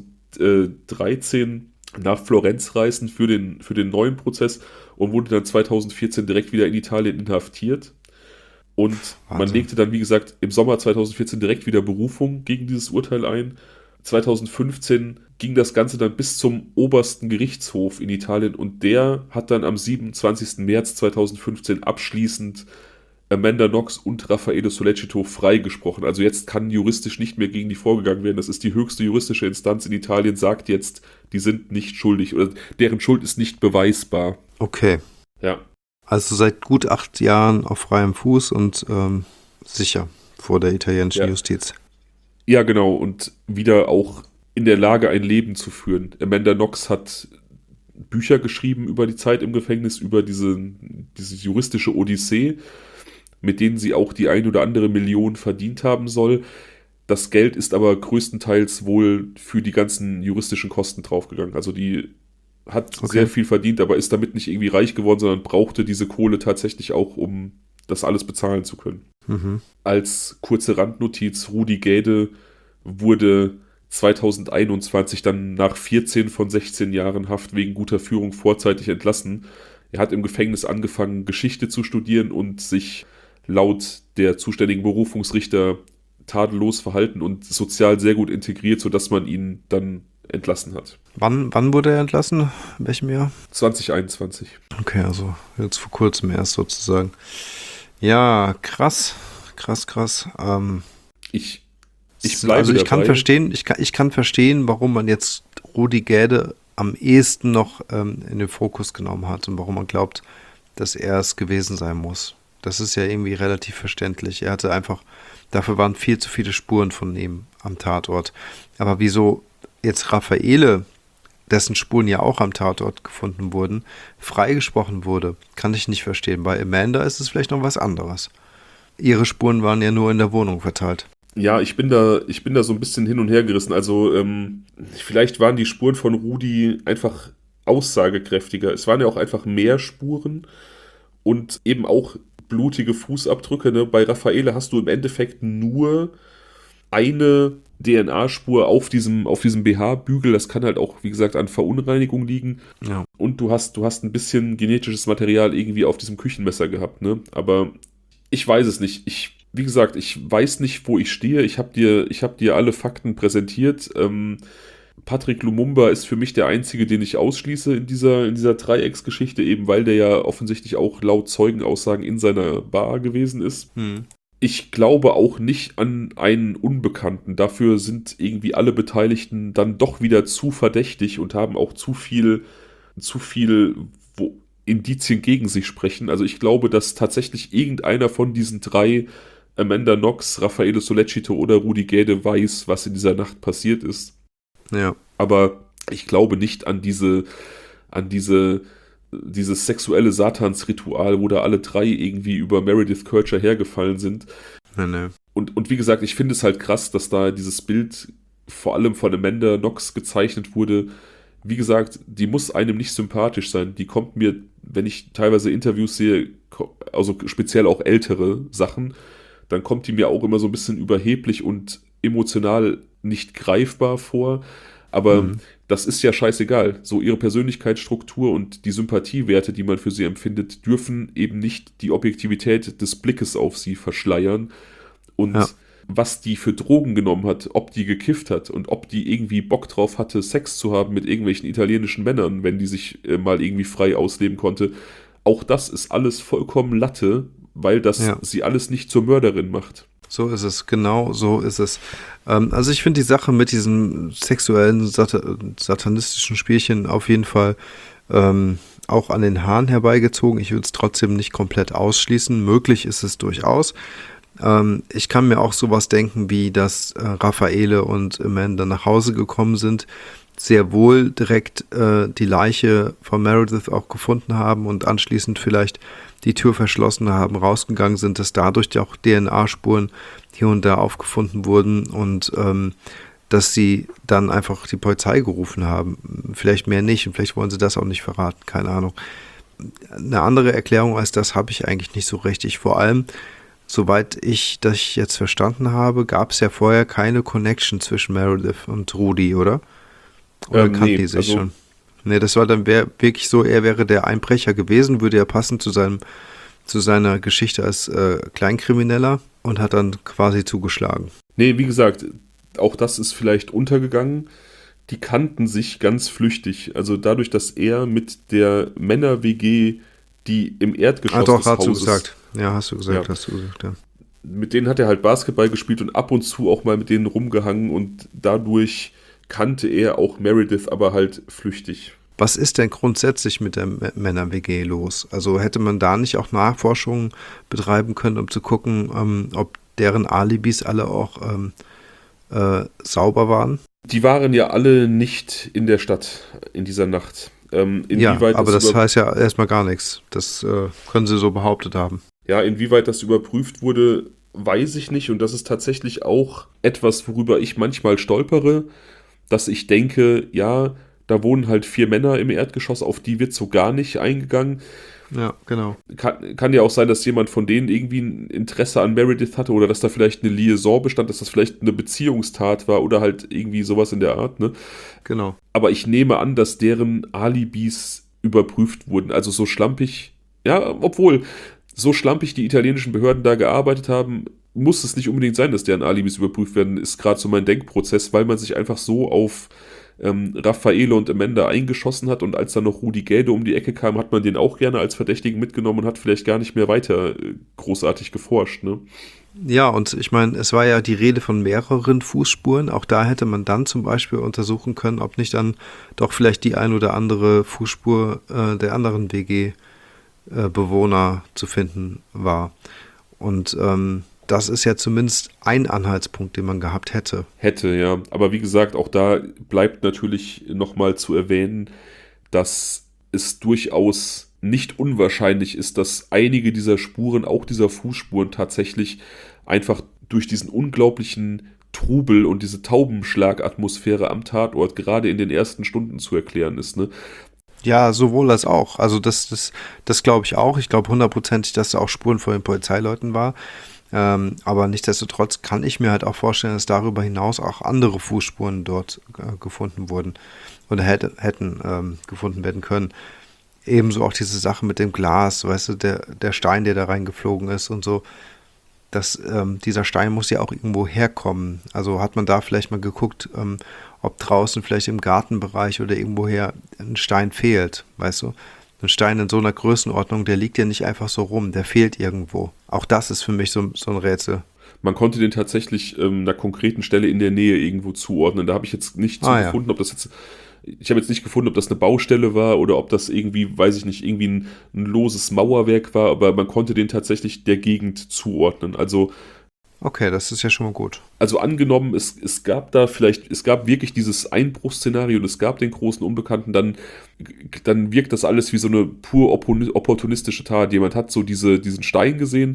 zweitausenddreizehn nach Florenz reisen für den, für den neuen Prozess und wurde dann zweitausendvierzehn direkt wieder in Italien inhaftiert. Und Wahnsinn. Man legte dann, wie gesagt, im Sommer zweitausendvierzehn direkt wieder Berufung gegen dieses Urteil ein. zweitausendfünfzehn ging das Ganze dann bis zum obersten Gerichtshof in Italien und der hat dann am siebenundzwanzigsten März zweitausendfünfzehn abschließend Amanda Knox und Raffaele Sollecito freigesprochen. Also jetzt kann juristisch nicht mehr gegen die vorgegangen werden. Das ist die höchste juristische Instanz in Italien, sagt jetzt, die sind nicht schuldig oder deren Schuld ist nicht beweisbar. Okay. Ja. Also seit gut acht Jahren auf freiem Fuß und ähm, sicher vor der italienischen Ja. Justiz. Ja, genau. Und wieder auch in der Lage, ein Leben zu führen. Amanda Knox hat Bücher geschrieben über die Zeit im Gefängnis, über diese, diese juristische Odyssee, mit denen sie auch die ein oder andere Million verdient haben soll. Das Geld ist aber größtenteils wohl für die ganzen juristischen Kosten draufgegangen. Also die hat Okay. sehr viel verdient, aber ist damit nicht irgendwie reich geworden, sondern brauchte diese Kohle tatsächlich auch, um das alles bezahlen zu können. Mhm. Als kurze Randnotiz, Rudi Gäde wurde zweitausendeinundzwanzig dann nach vierzehn von sechzehn Jahren Haft wegen guter Führung vorzeitig entlassen. Er hat im Gefängnis angefangen, Geschichte zu studieren und sich laut der zuständigen Berufungsrichter tadellos verhalten und sozial sehr gut integriert, sodass man ihn dann entlassen hat. Wann, wann wurde er entlassen? In welchem Jahr? zwanzig einundzwanzig. Okay, also jetzt vor kurzem erst sozusagen. Ja, krass, krass, krass. Ähm, Ich, ich bleibe also ich dabei. kann verstehen, ich kann, ich kann verstehen, warum man jetzt Rudi Gäde am ehesten noch ähm, in den Fokus genommen hat und warum man glaubt, dass er es gewesen sein muss. Das ist ja irgendwie relativ verständlich. Er hatte einfach, dafür waren viel zu viele Spuren von ihm am Tatort. Aber wieso jetzt Raffaele, dessen Spuren ja auch am Tatort gefunden wurden, freigesprochen wurde, kann ich nicht verstehen. Bei Amanda ist es vielleicht noch was anderes. Ihre Spuren waren ja nur in der Wohnung verteilt. Ja, ich bin da, ich bin da so ein bisschen hin und her gerissen. Also ähm, vielleicht waren die Spuren von Rudi einfach aussagekräftiger. Es waren ja auch einfach mehr Spuren und eben auch blutige Fußabdrücke. Ne? Bei Raffaele hast du im Endeffekt nur eine D N A-Spur auf diesem, auf diesem B H-Bügel. Das kann halt auch, wie gesagt, an Verunreinigung liegen. Ja. Und du hast, du hast ein bisschen genetisches Material irgendwie auf diesem Küchenmesser gehabt. Ne? Aber ich weiß es nicht. Ich Wie gesagt, ich weiß nicht, wo ich stehe. Ich habe dir, ich hab dir alle Fakten präsentiert. Ähm, Patrick Lumumba ist für mich der Einzige, den ich ausschließe in dieser, in dieser Dreiecksgeschichte, eben weil der ja offensichtlich auch laut Zeugenaussagen in seiner Bar gewesen ist. Hm. Ich glaube auch nicht an einen Unbekannten. Dafür sind irgendwie alle Beteiligten dann doch wieder zu verdächtig und haben auch zu viel, zu viel, wo Indizien gegen sich sprechen. Also ich glaube, dass tatsächlich irgendeiner von diesen drei, Amanda Knox, Raffaele Sollecito oder Rudi Gäde, weiß, was in dieser Nacht passiert ist. Ja. Aber ich glaube nicht an diese, an diese, dieses sexuelle Satansritual, wo da alle drei irgendwie über Meredith Kercher hergefallen sind. Nee, nee. Und, und wie gesagt, ich finde es halt krass, dass da dieses Bild vor allem von Amanda Knox gezeichnet wurde. Wie gesagt, die muss einem nicht sympathisch sein. Die kommt mir, wenn ich teilweise Interviews sehe, also speziell auch ältere Sachen, dann kommt die mir auch immer so ein bisschen überheblich und emotional nicht greifbar vor. Aber Mhm. das ist ja scheißegal. So ihre Persönlichkeitsstruktur und die Sympathiewerte, die man für sie empfindet, dürfen eben nicht die Objektivität des Blickes auf sie verschleiern. Und Ja. was die für Drogen genommen hat, ob die gekifft hat und ob die irgendwie Bock drauf hatte, Sex zu haben mit irgendwelchen italienischen Männern, wenn die sich äh, mal irgendwie frei ausleben konnte, auch das ist alles vollkommen Latte, weil das Ja. sie alles nicht zur Mörderin macht. So ist es, genau so ist es. Ähm, also ich finde die Sache mit diesem sexuellen, sat- satanistischen Spielchen auf jeden Fall ähm, auch an den Haaren herbeigezogen. Ich würde es trotzdem nicht komplett ausschließen. Möglich ist es durchaus. Ähm, ich kann mir auch sowas denken, wie dass äh, Raffaele und Amanda nach Hause gekommen sind, sehr wohl direkt äh, die Leiche von Meredith auch gefunden haben und anschließend vielleicht die Tür verschlossen haben, rausgegangen sind, dass dadurch auch D N A-Spuren hier und da aufgefunden wurden und ähm, dass sie dann einfach die Polizei gerufen haben. Vielleicht mehr nicht und vielleicht wollen sie das auch nicht verraten, keine Ahnung. Eine andere Erklärung als das habe ich eigentlich nicht so richtig. Vor allem, soweit ich das jetzt verstanden habe, gab es ja vorher keine Connection zwischen Meredith und Rudi, oder? Oder Ähm, kannten nee, die sich also- schon? Nee, das war dann wär wirklich so, er wäre der Einbrecher gewesen, würde ja passen zu seinem, zu seiner Geschichte als äh, Kleinkrimineller und hat dann quasi zugeschlagen. Nee, wie gesagt, auch das ist vielleicht untergegangen. Die kannten sich ganz flüchtig. Also dadurch, dass er mit der Männer-W G, die im Erdgeschoss Ah doch, des hast du Hauses, gesagt. Ja, hast du gesagt, Ja. hast du gesagt, ja. mit denen hat er halt Basketball gespielt und ab und zu auch mal mit denen rumgehangen und dadurch kannte er auch Meredith, aber halt flüchtig. was ist denn grundsätzlich mit der M- Männer-W G los? Also hätte man da nicht auch Nachforschungen betreiben können, um zu gucken, ähm, ob deren Alibis alle auch ähm, äh, sauber waren? Die waren ja alle nicht in der Stadt in dieser Nacht. Ähm, Ja, inwieweit aber das das über heißt ja erstmal gar nichts. Das äh, können sie so behauptet haben. Ja, inwieweit das überprüft wurde, weiß ich nicht. Und das ist tatsächlich auch etwas, worüber ich manchmal stolpere, dass ich denke, ja, da wohnen halt vier Männer im Erdgeschoss, auf die wird so gar nicht eingegangen. Ja, genau. Kann, kann ja auch sein, dass jemand von denen irgendwie ein Interesse an Meredith hatte oder dass da vielleicht eine Liaison bestand, dass das vielleicht eine Beziehungstat war oder halt irgendwie sowas in der Art, ne? Genau. Aber ich nehme an, dass deren Alibis überprüft wurden. Also so schlampig, ja, obwohl so schlampig die italienischen Behörden da gearbeitet haben, muss es nicht unbedingt sein, dass deren Alibis überprüft werden, ist gerade so mein Denkprozess, weil man sich einfach so auf ähm, Raffaele und Amanda eingeschossen hat und als dann noch Rudi Gäde um die Ecke kam, hat man den auch gerne als Verdächtigen mitgenommen und hat vielleicht gar nicht mehr weiter äh, großartig geforscht, ne? Ja, und ich meine, es war ja die Rede von mehreren Fußspuren. Auch da hätte man dann zum Beispiel untersuchen können, ob nicht dann doch vielleicht die ein oder andere Fußspur äh, der anderen W G-Bewohner zu finden war. Und ähm, das ist ja zumindest ein Anhaltspunkt, den man gehabt hätte. Hätte, ja. Aber wie gesagt, auch da bleibt natürlich nochmal zu erwähnen, dass es durchaus nicht unwahrscheinlich ist, dass einige dieser Spuren, auch dieser Fußspuren, tatsächlich einfach durch diesen unglaublichen Trubel und diese Taubenschlagatmosphäre am Tatort gerade in den ersten Stunden zu erklären ist, ne? Ja, sowohl als auch. Also das, das, das glaube ich auch. Ich glaube hundertprozentig, dass da auch Spuren von den Polizeileuten war. Ähm, aber nichtsdestotrotz kann ich mir halt auch vorstellen, dass darüber hinaus auch andere Fußspuren dort äh, gefunden wurden oder hätte, hätten ähm, gefunden werden können. Ebenso auch diese Sache mit dem Glas, weißt du, der, der Stein, der da reingeflogen ist und so. Das, ähm, dieser Stein muss ja auch irgendwo herkommen. Also hat man da vielleicht mal geguckt, ähm, ob draußen vielleicht im Gartenbereich oder irgendwoher ein Stein fehlt, weißt du? Ein Stein in so einer Größenordnung, der liegt ja nicht einfach so rum, der fehlt irgendwo. Auch das ist für mich so, so ein Rätsel. Man konnte den tatsächlich ähm, einer konkreten Stelle in der Nähe irgendwo zuordnen. Da habe ich jetzt nicht zu Ah ja, gefunden, ob das jetzt, ich habe jetzt nicht gefunden, ob das eine Baustelle war oder ob das irgendwie, weiß ich nicht, irgendwie ein, ein loses Mauerwerk war, aber man konnte den tatsächlich der Gegend zuordnen. Also, okay, das ist ja schon mal gut. also angenommen, es, es gab da vielleicht, es gab wirklich dieses Einbruchsszenario und es gab den großen Unbekannten, dann, dann wirkt das alles wie so eine pur oppor- opportunistische Tat. Jemand hat so diese, diesen Stein gesehen,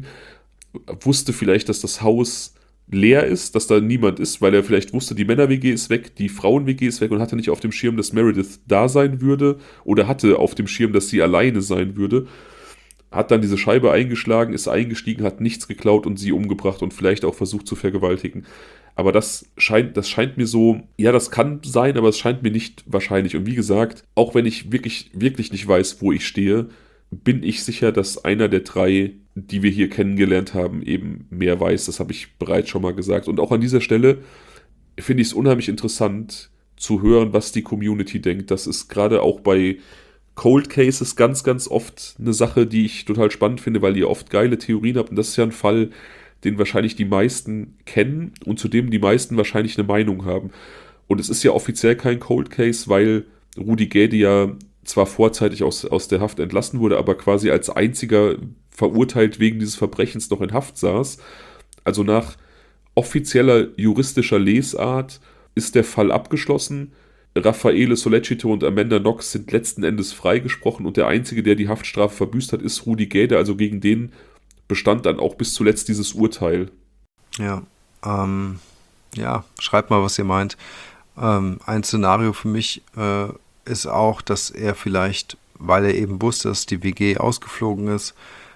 wusste vielleicht, dass das Haus leer ist, dass da niemand ist, weil er vielleicht wusste, die Männer-W G ist weg, die Frauen-W G ist weg und hatte nicht auf dem Schirm, dass Meredith da sein würde oder hatte auf dem Schirm, dass sie alleine sein würde. Hat dann diese Scheibe eingeschlagen, ist eingestiegen, hat nichts geklaut und sie umgebracht und vielleicht auch versucht zu vergewaltigen. Aber das scheint, das scheint mir so, ja, das kann sein, aber es scheint mir nicht wahrscheinlich. Und wie gesagt, auch wenn ich wirklich, wirklich nicht weiß, wo ich stehe, bin ich sicher, dass einer der drei, die wir hier kennengelernt haben, eben mehr weiß. Das habe ich bereits schon mal gesagt. Und auch an dieser Stelle finde ich es unheimlich interessant zu hören, was die Community denkt. Das ist gerade auch bei Cold Cases ganz, ganz oft eine Sache, die ich total spannend finde, weil ihr oft geile Theorien habt. Und das ist ja ein Fall, den wahrscheinlich die meisten kennen und zu dem die meisten wahrscheinlich eine Meinung haben. Und es ist ja offiziell kein Cold Case, weil Rudi Gäde ja zwar vorzeitig aus, aus der Haft entlassen wurde, aber quasi als einziger verurteilt wegen dieses Verbrechens noch in Haft saß. Also nach offizieller juristischer Lesart ist der Fall abgeschlossen. Raffaele Sollecito und Amanda Knox sind letzten Endes freigesprochen und der Einzige, der die Haftstrafe verbüßt hat, ist Rudi Gäde. Also gegen den bestand dann auch bis zuletzt dieses Urteil. Ja, ähm, ja, schreibt mal, was ihr meint. Ähm, ein Szenario für mich äh, ist auch, dass er vielleicht, weil er eben wusste, dass die W G ausgeflogen ist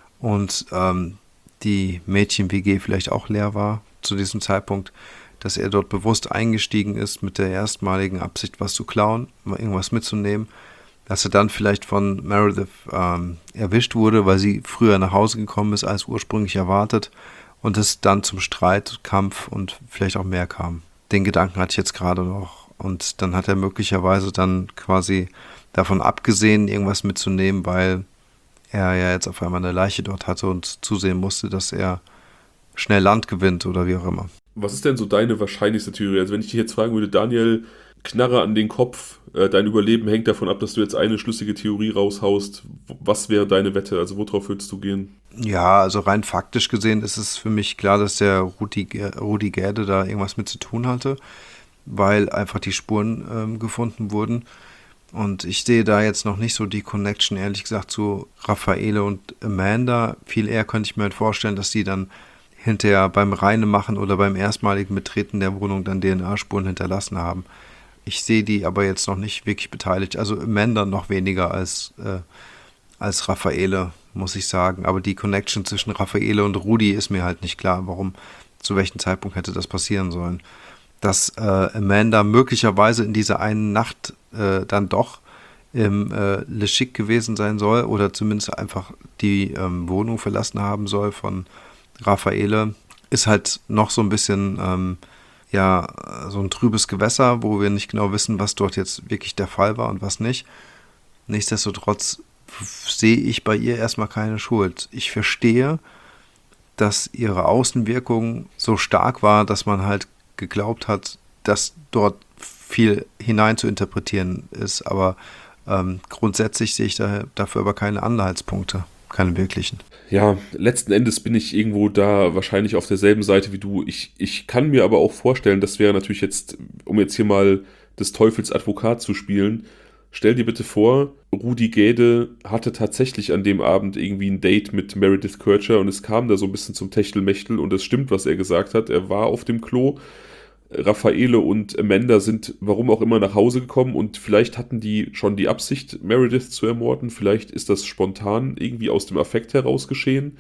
und ähm, die Mädchen-W G vielleicht auch leer war zu diesem Zeitpunkt, dass er dort bewusst eingestiegen ist mit der erstmaligen Absicht, was zu klauen, mal irgendwas mitzunehmen, dass er dann vielleicht von Meredith ähm, erwischt wurde, weil sie früher nach Hause gekommen ist als ursprünglich erwartet und es dann zum Streit, Kampf und vielleicht auch mehr kam. Den Gedanken hatte ich jetzt gerade noch. Und dann hat er möglicherweise dann quasi davon abgesehen, irgendwas mitzunehmen, weil er ja jetzt auf einmal eine Leiche dort hatte und zusehen musste, dass er schnell Land gewinnt oder wie auch immer. Was ist denn so deine wahrscheinlichste Theorie? Also wenn ich dich jetzt fragen würde, Daniel, Knarre an den Kopf, äh, dein Überleben hängt davon ab, dass du jetzt eine schlüssige Theorie raushaust. Was wäre deine Wette? Also worauf würdest du gehen? Ja, also rein faktisch gesehen ist es für mich klar, dass der Rudi, Rudi Gerde da irgendwas mit zu tun hatte, weil einfach die Spuren ähm, gefunden wurden. Und ich sehe da jetzt noch nicht so die Connection, ehrlich gesagt, zu Raffaele und Amanda. Viel eher könnte ich mir halt vorstellen, dass die dann hinterher beim Reinemachen oder beim erstmaligen Betreten der Wohnung dann D N A-Spuren hinterlassen haben. Ich sehe die aber jetzt noch nicht wirklich beteiligt. Also Amanda noch weniger als, äh, als Raffaele, muss ich sagen. Aber die Connection zwischen Raffaele und Rudi ist mir halt nicht klar, warum, zu welchem Zeitpunkt hätte das passieren sollen. Dass äh, Amanda möglicherweise in dieser einen Nacht äh, dann doch im äh, Le Chic gewesen sein soll oder zumindest einfach die ähm, Wohnung verlassen haben soll von Raffaele, ist halt noch so ein bisschen ähm, ja so ein trübes Gewässer, wo wir nicht genau wissen, was dort jetzt wirklich der Fall war und was nicht. Nichtsdestotrotz sehe ich bei ihr erstmal keine Schuld. Ich verstehe, dass ihre Außenwirkung so stark war, dass man halt geglaubt hat, dass dort viel hinein zu interpretieren ist, aber ähm, grundsätzlich sehe ich da, dafür aber keine Anhaltspunkte, keine wirklichen. Ja, letzten Endes bin ich irgendwo da wahrscheinlich auf derselben Seite wie du. Ich, ich kann mir aber auch vorstellen, das wäre natürlich jetzt, um jetzt hier mal des Teufels Advokat zu spielen, stell dir bitte vor, Rudi Gede hatte tatsächlich an dem Abend irgendwie ein Date mit Meredith Kercher und es kam da so ein bisschen zum Techtelmechtel und es stimmt, was er gesagt hat. Er war auf dem Klo. Raffaele und Amanda sind, warum auch immer, nach Hause gekommen und vielleicht hatten die schon die Absicht, Meredith zu ermorden. Vielleicht ist das spontan irgendwie aus dem Affekt heraus geschehen.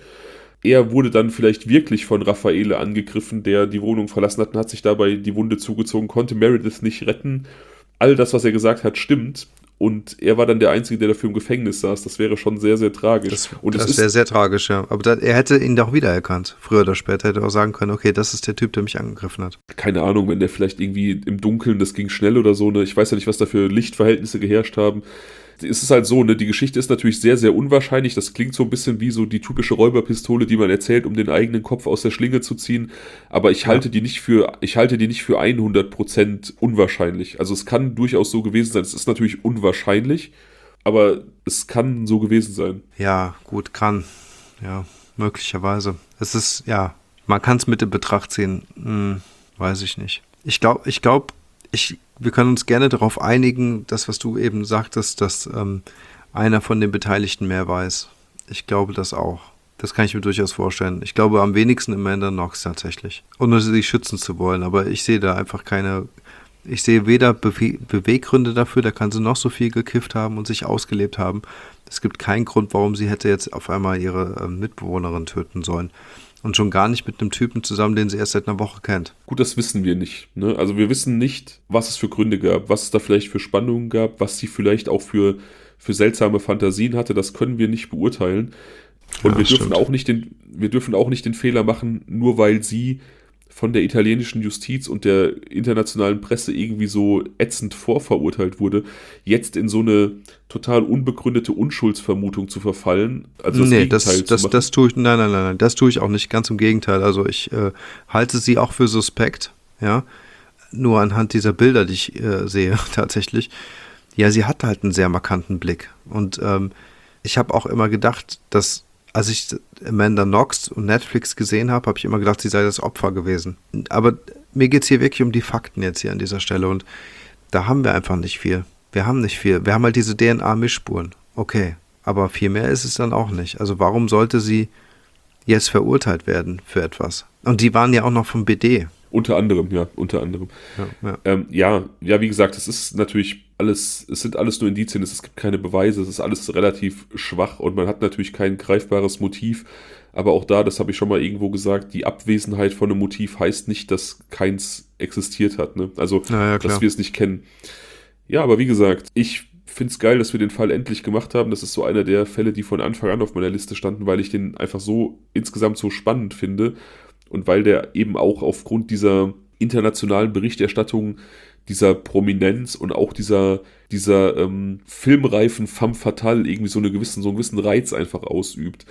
Er wurde dann vielleicht wirklich von Raffaele angegriffen, der die Wohnung verlassen hat und hat sich dabei die Wunde zugezogen, konnte Meredith nicht retten. All das, was er gesagt hat, stimmt. Und er war dann der Einzige, der dafür im Gefängnis saß. Das wäre schon sehr, sehr tragisch. Das, und das ist wäre sehr tragisch, ja. Aber da, er hätte ihn doch wiedererkannt. Früher oder später hätte er auch sagen können, okay, das ist der Typ, der mich angegriffen hat. Keine Ahnung, wenn der vielleicht irgendwie im Dunkeln, das ging schnell oder so, ne? Ich weiß ja nicht, was da für Lichtverhältnisse geherrscht haben. Es ist halt so, ne, die Geschichte ist natürlich sehr, sehr unwahrscheinlich. Das klingt so ein bisschen wie so die typische Räuberpistole, die man erzählt, um den eigenen Kopf aus der Schlinge zu ziehen. Aber ich halte ja. die nicht für, ich halte die nicht für hundert Prozent unwahrscheinlich. Also es kann durchaus so gewesen sein. Es ist natürlich unwahrscheinlich, aber es kann so gewesen sein. Ja, gut, kann. Ja, möglicherweise. Es ist, ja, man kann es mit in Betracht ziehen. Hm, weiß ich nicht. Ich glaube, ich glaube, ich wir können uns gerne darauf einigen, das, was du eben sagtest, dass ähm, einer von den Beteiligten mehr weiß. Ich glaube das auch. Das kann ich mir durchaus vorstellen. Ich glaube am wenigsten Amanda Knox tatsächlich. Ohne sie schützen zu wollen. Aber ich sehe da einfach keine... Ich sehe weder Bewe- Beweggründe dafür, da kann sie noch so viel gekifft haben und sich ausgelebt haben. Es gibt keinen Grund, warum sie hätte jetzt auf einmal ihre ähm, Mitbewohnerin töten sollen. Und schon gar nicht mit einem Typen zusammen, den sie erst seit einer Woche kennt. Gut, das wissen wir nicht. Ne? Also wir wissen nicht, was es für Gründe gab, was es da vielleicht für Spannungen gab, was sie vielleicht auch für, für seltsame Fantasien hatte. Das können wir nicht beurteilen. Und ja, wir dürfen auch nicht den, wir dürfen auch nicht den Fehler machen, nur weil sie von der italienischen Justiz und der internationalen Presse irgendwie so ätzend vorverurteilt wurde, jetzt in so eine total unbegründete Unschuldsvermutung zu verfallen. Also das nee, Gegenteil das, zu das, machen. das tue ich, nein, nein, nein, nein, das tue ich auch nicht, ganz im Gegenteil. Also ich äh, halte sie auch für suspekt, ja, nur anhand dieser Bilder, die ich äh, sehe, tatsächlich. Ja, sie hat halt einen sehr markanten Blick und ähm, ich habe auch immer gedacht, dass als ich Amanda Knox und Netflix gesehen habe, habe ich immer gedacht, sie sei das Opfer gewesen. Aber mir geht es hier wirklich um die Fakten jetzt hier an dieser Stelle und da haben wir einfach nicht viel. Wir haben nicht viel. Wir haben halt diese D N A-Mischspuren. Okay, aber viel mehr ist es dann auch nicht. Also warum sollte sie jetzt verurteilt werden für etwas? Und die waren ja auch noch vom B D. Unter anderem, ja, unter anderem. Ja, ja. Ähm, ja, ja, wie gesagt, es ist natürlich alles, es sind alles nur Indizien, es gibt keine Beweise, es ist alles relativ schwach und man hat natürlich kein greifbares Motiv, aber auch da, das habe ich schon mal irgendwo gesagt, die Abwesenheit von einem Motiv heißt nicht, dass keins existiert hat, ne? Also, ja, ja, dass wir es nicht kennen. Ja, aber wie gesagt, ich finde es geil, dass wir den Fall endlich gemacht haben. Das ist so einer der Fälle, die von Anfang an auf meiner Liste standen, weil ich den einfach so insgesamt so spannend finde. Und weil der eben auch aufgrund dieser internationalen Berichterstattung, dieser Prominenz und auch dieser, dieser ähm, filmreifen femme fatale irgendwie so, eine gewissen, so einen gewissen Reiz einfach ausübt.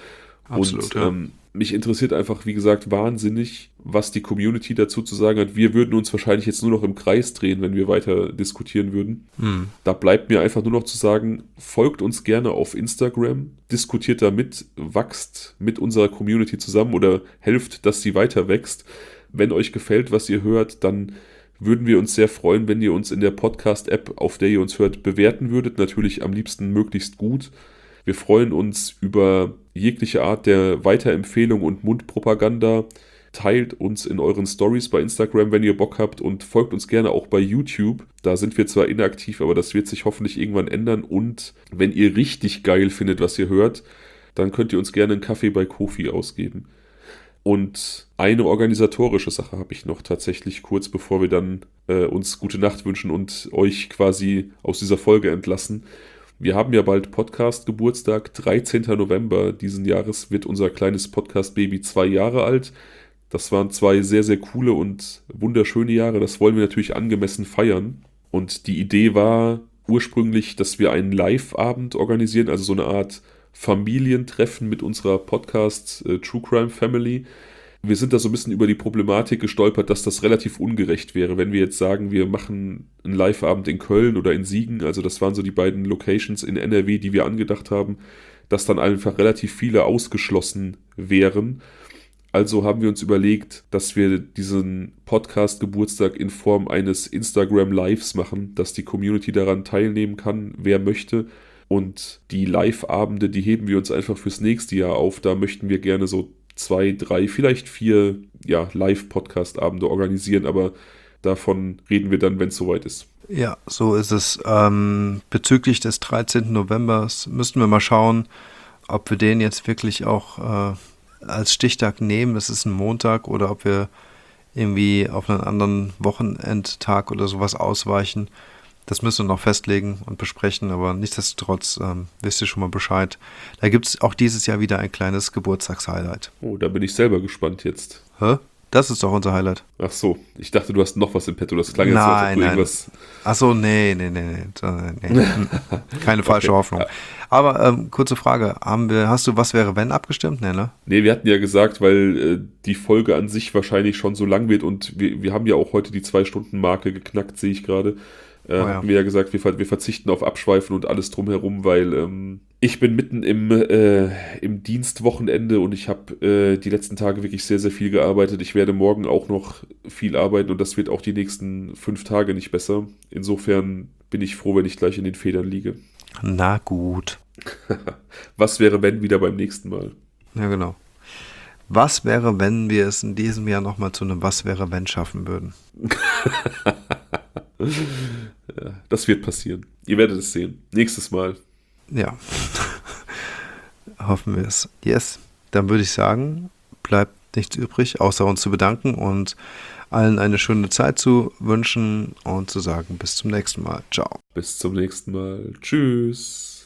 Absolut, und ja. ähm, mich interessiert einfach, wie gesagt, wahnsinnig, was die Community dazu zu sagen hat. Wir würden uns wahrscheinlich jetzt nur noch im Kreis drehen, wenn wir weiter diskutieren würden. Hm. Da bleibt mir einfach nur noch zu sagen, folgt uns gerne auf Instagram, diskutiert damit, wachst mit unserer Community zusammen oder helft, dass sie weiter wächst. Wenn euch gefällt, was ihr hört, dann würden wir uns sehr freuen, wenn ihr uns in der Podcast-App, auf der ihr uns hört, bewerten würdet. Natürlich am liebsten möglichst gut. Wir freuen uns über jegliche Art der Weiterempfehlung und Mundpropaganda. Teilt uns in euren Stories bei Instagram, wenn ihr Bock habt, und folgt uns gerne auch bei YouTube. Da sind wir zwar inaktiv, aber das wird sich hoffentlich irgendwann ändern. Und wenn ihr richtig geil findet, was ihr hört, dann könnt ihr uns gerne einen Kaffee bei Ko-fi ausgeben. Und eine organisatorische Sache habe ich noch tatsächlich, kurz bevor wir dann äh, uns gute Nacht wünschen und euch quasi aus dieser Folge entlassen. Wir haben ja bald Podcast-Geburtstag, dreizehnten November diesen Jahres wird unser kleines Podcast-Baby zwei Jahre alt. Das waren zwei sehr, sehr coole und wunderschöne Jahre. Das wollen wir natürlich angemessen feiern. Und die Idee war ursprünglich, dass wir einen Live-Abend organisieren, also so eine Art Familientreffen mit unserer Podcast äh, True Crime Family. Wir sind da so ein bisschen über die Problematik gestolpert, dass das relativ ungerecht wäre, wenn wir jetzt sagen, wir machen einen Live-Abend in Köln oder in Siegen, also das waren so die beiden Locations in N R W, die wir angedacht haben, dass dann einfach relativ viele ausgeschlossen wären. Also haben wir uns überlegt, dass wir diesen Podcast-Geburtstag in Form eines Instagram-Lives machen, dass die Community daran teilnehmen kann, wer möchte. Und die Live-Abende, die heben wir uns einfach fürs nächste Jahr auf. Da möchten wir gerne so zwei, drei, vielleicht vier ja, Live-Podcast-Abende organisieren, aber davon reden wir dann, wenn es soweit ist. Ja, so ist es. Ähm, bezüglich des dreizehnten Novembers müssten wir mal schauen, ob wir den jetzt wirklich auch äh, als Stichtag nehmen. Das ist ein Montag, oder ob wir irgendwie auf einen anderen Wochenendtag oder sowas ausweichen. Das müssen wir noch festlegen und besprechen, aber nichtsdestotrotz ähm, wisst ihr schon mal Bescheid. Da gibt es auch dieses Jahr wieder ein kleines Geburtstagshighlight. Oh, da bin ich selber gespannt jetzt. Hä? Das ist doch unser Highlight. Ach so, ich dachte, du hast noch was im Petto. Das klang jetzt so, als ob Nein, du nein. irgendwas... Ach so, nee, nee, nee, nee. nee. Keine falsche Okay. Hoffnung. Aber ähm, kurze Frage, haben wir, hast du Was wäre wenn abgestimmt? Nee, ne? Nee, wir hatten ja gesagt, weil äh, die Folge an sich wahrscheinlich schon so lang wird und wir, wir haben ja auch heute die Zwei-Stunden-Marke geknackt, sehe ich gerade. Äh, Oh ja. Hatten wir ja gesagt, wir, ver- wir verzichten auf Abschweifen und alles drumherum, weil ähm, ich bin mitten im, äh, im Dienstwochenende und ich habe äh, die letzten Tage wirklich sehr, sehr viel gearbeitet. Ich werde morgen auch noch viel arbeiten und das wird auch die nächsten fünf Tage nicht besser. Insofern bin ich froh, wenn ich gleich in den Federn liege. Na gut. Was wäre, wenn, wieder beim nächsten Mal? Ja, genau. Was wäre, wenn wir es in diesem Jahr nochmal zu einem Was wäre wenn schaffen würden? Ja, das wird passieren. Ihr werdet es sehen. Nächstes Mal. Ja. Hoffen wir es. Yes. Dann würde ich sagen, bleibt nichts übrig, außer uns zu bedanken und allen eine schöne Zeit zu wünschen und zu sagen, bis zum nächsten Mal. Ciao. Bis zum nächsten Mal. Tschüss.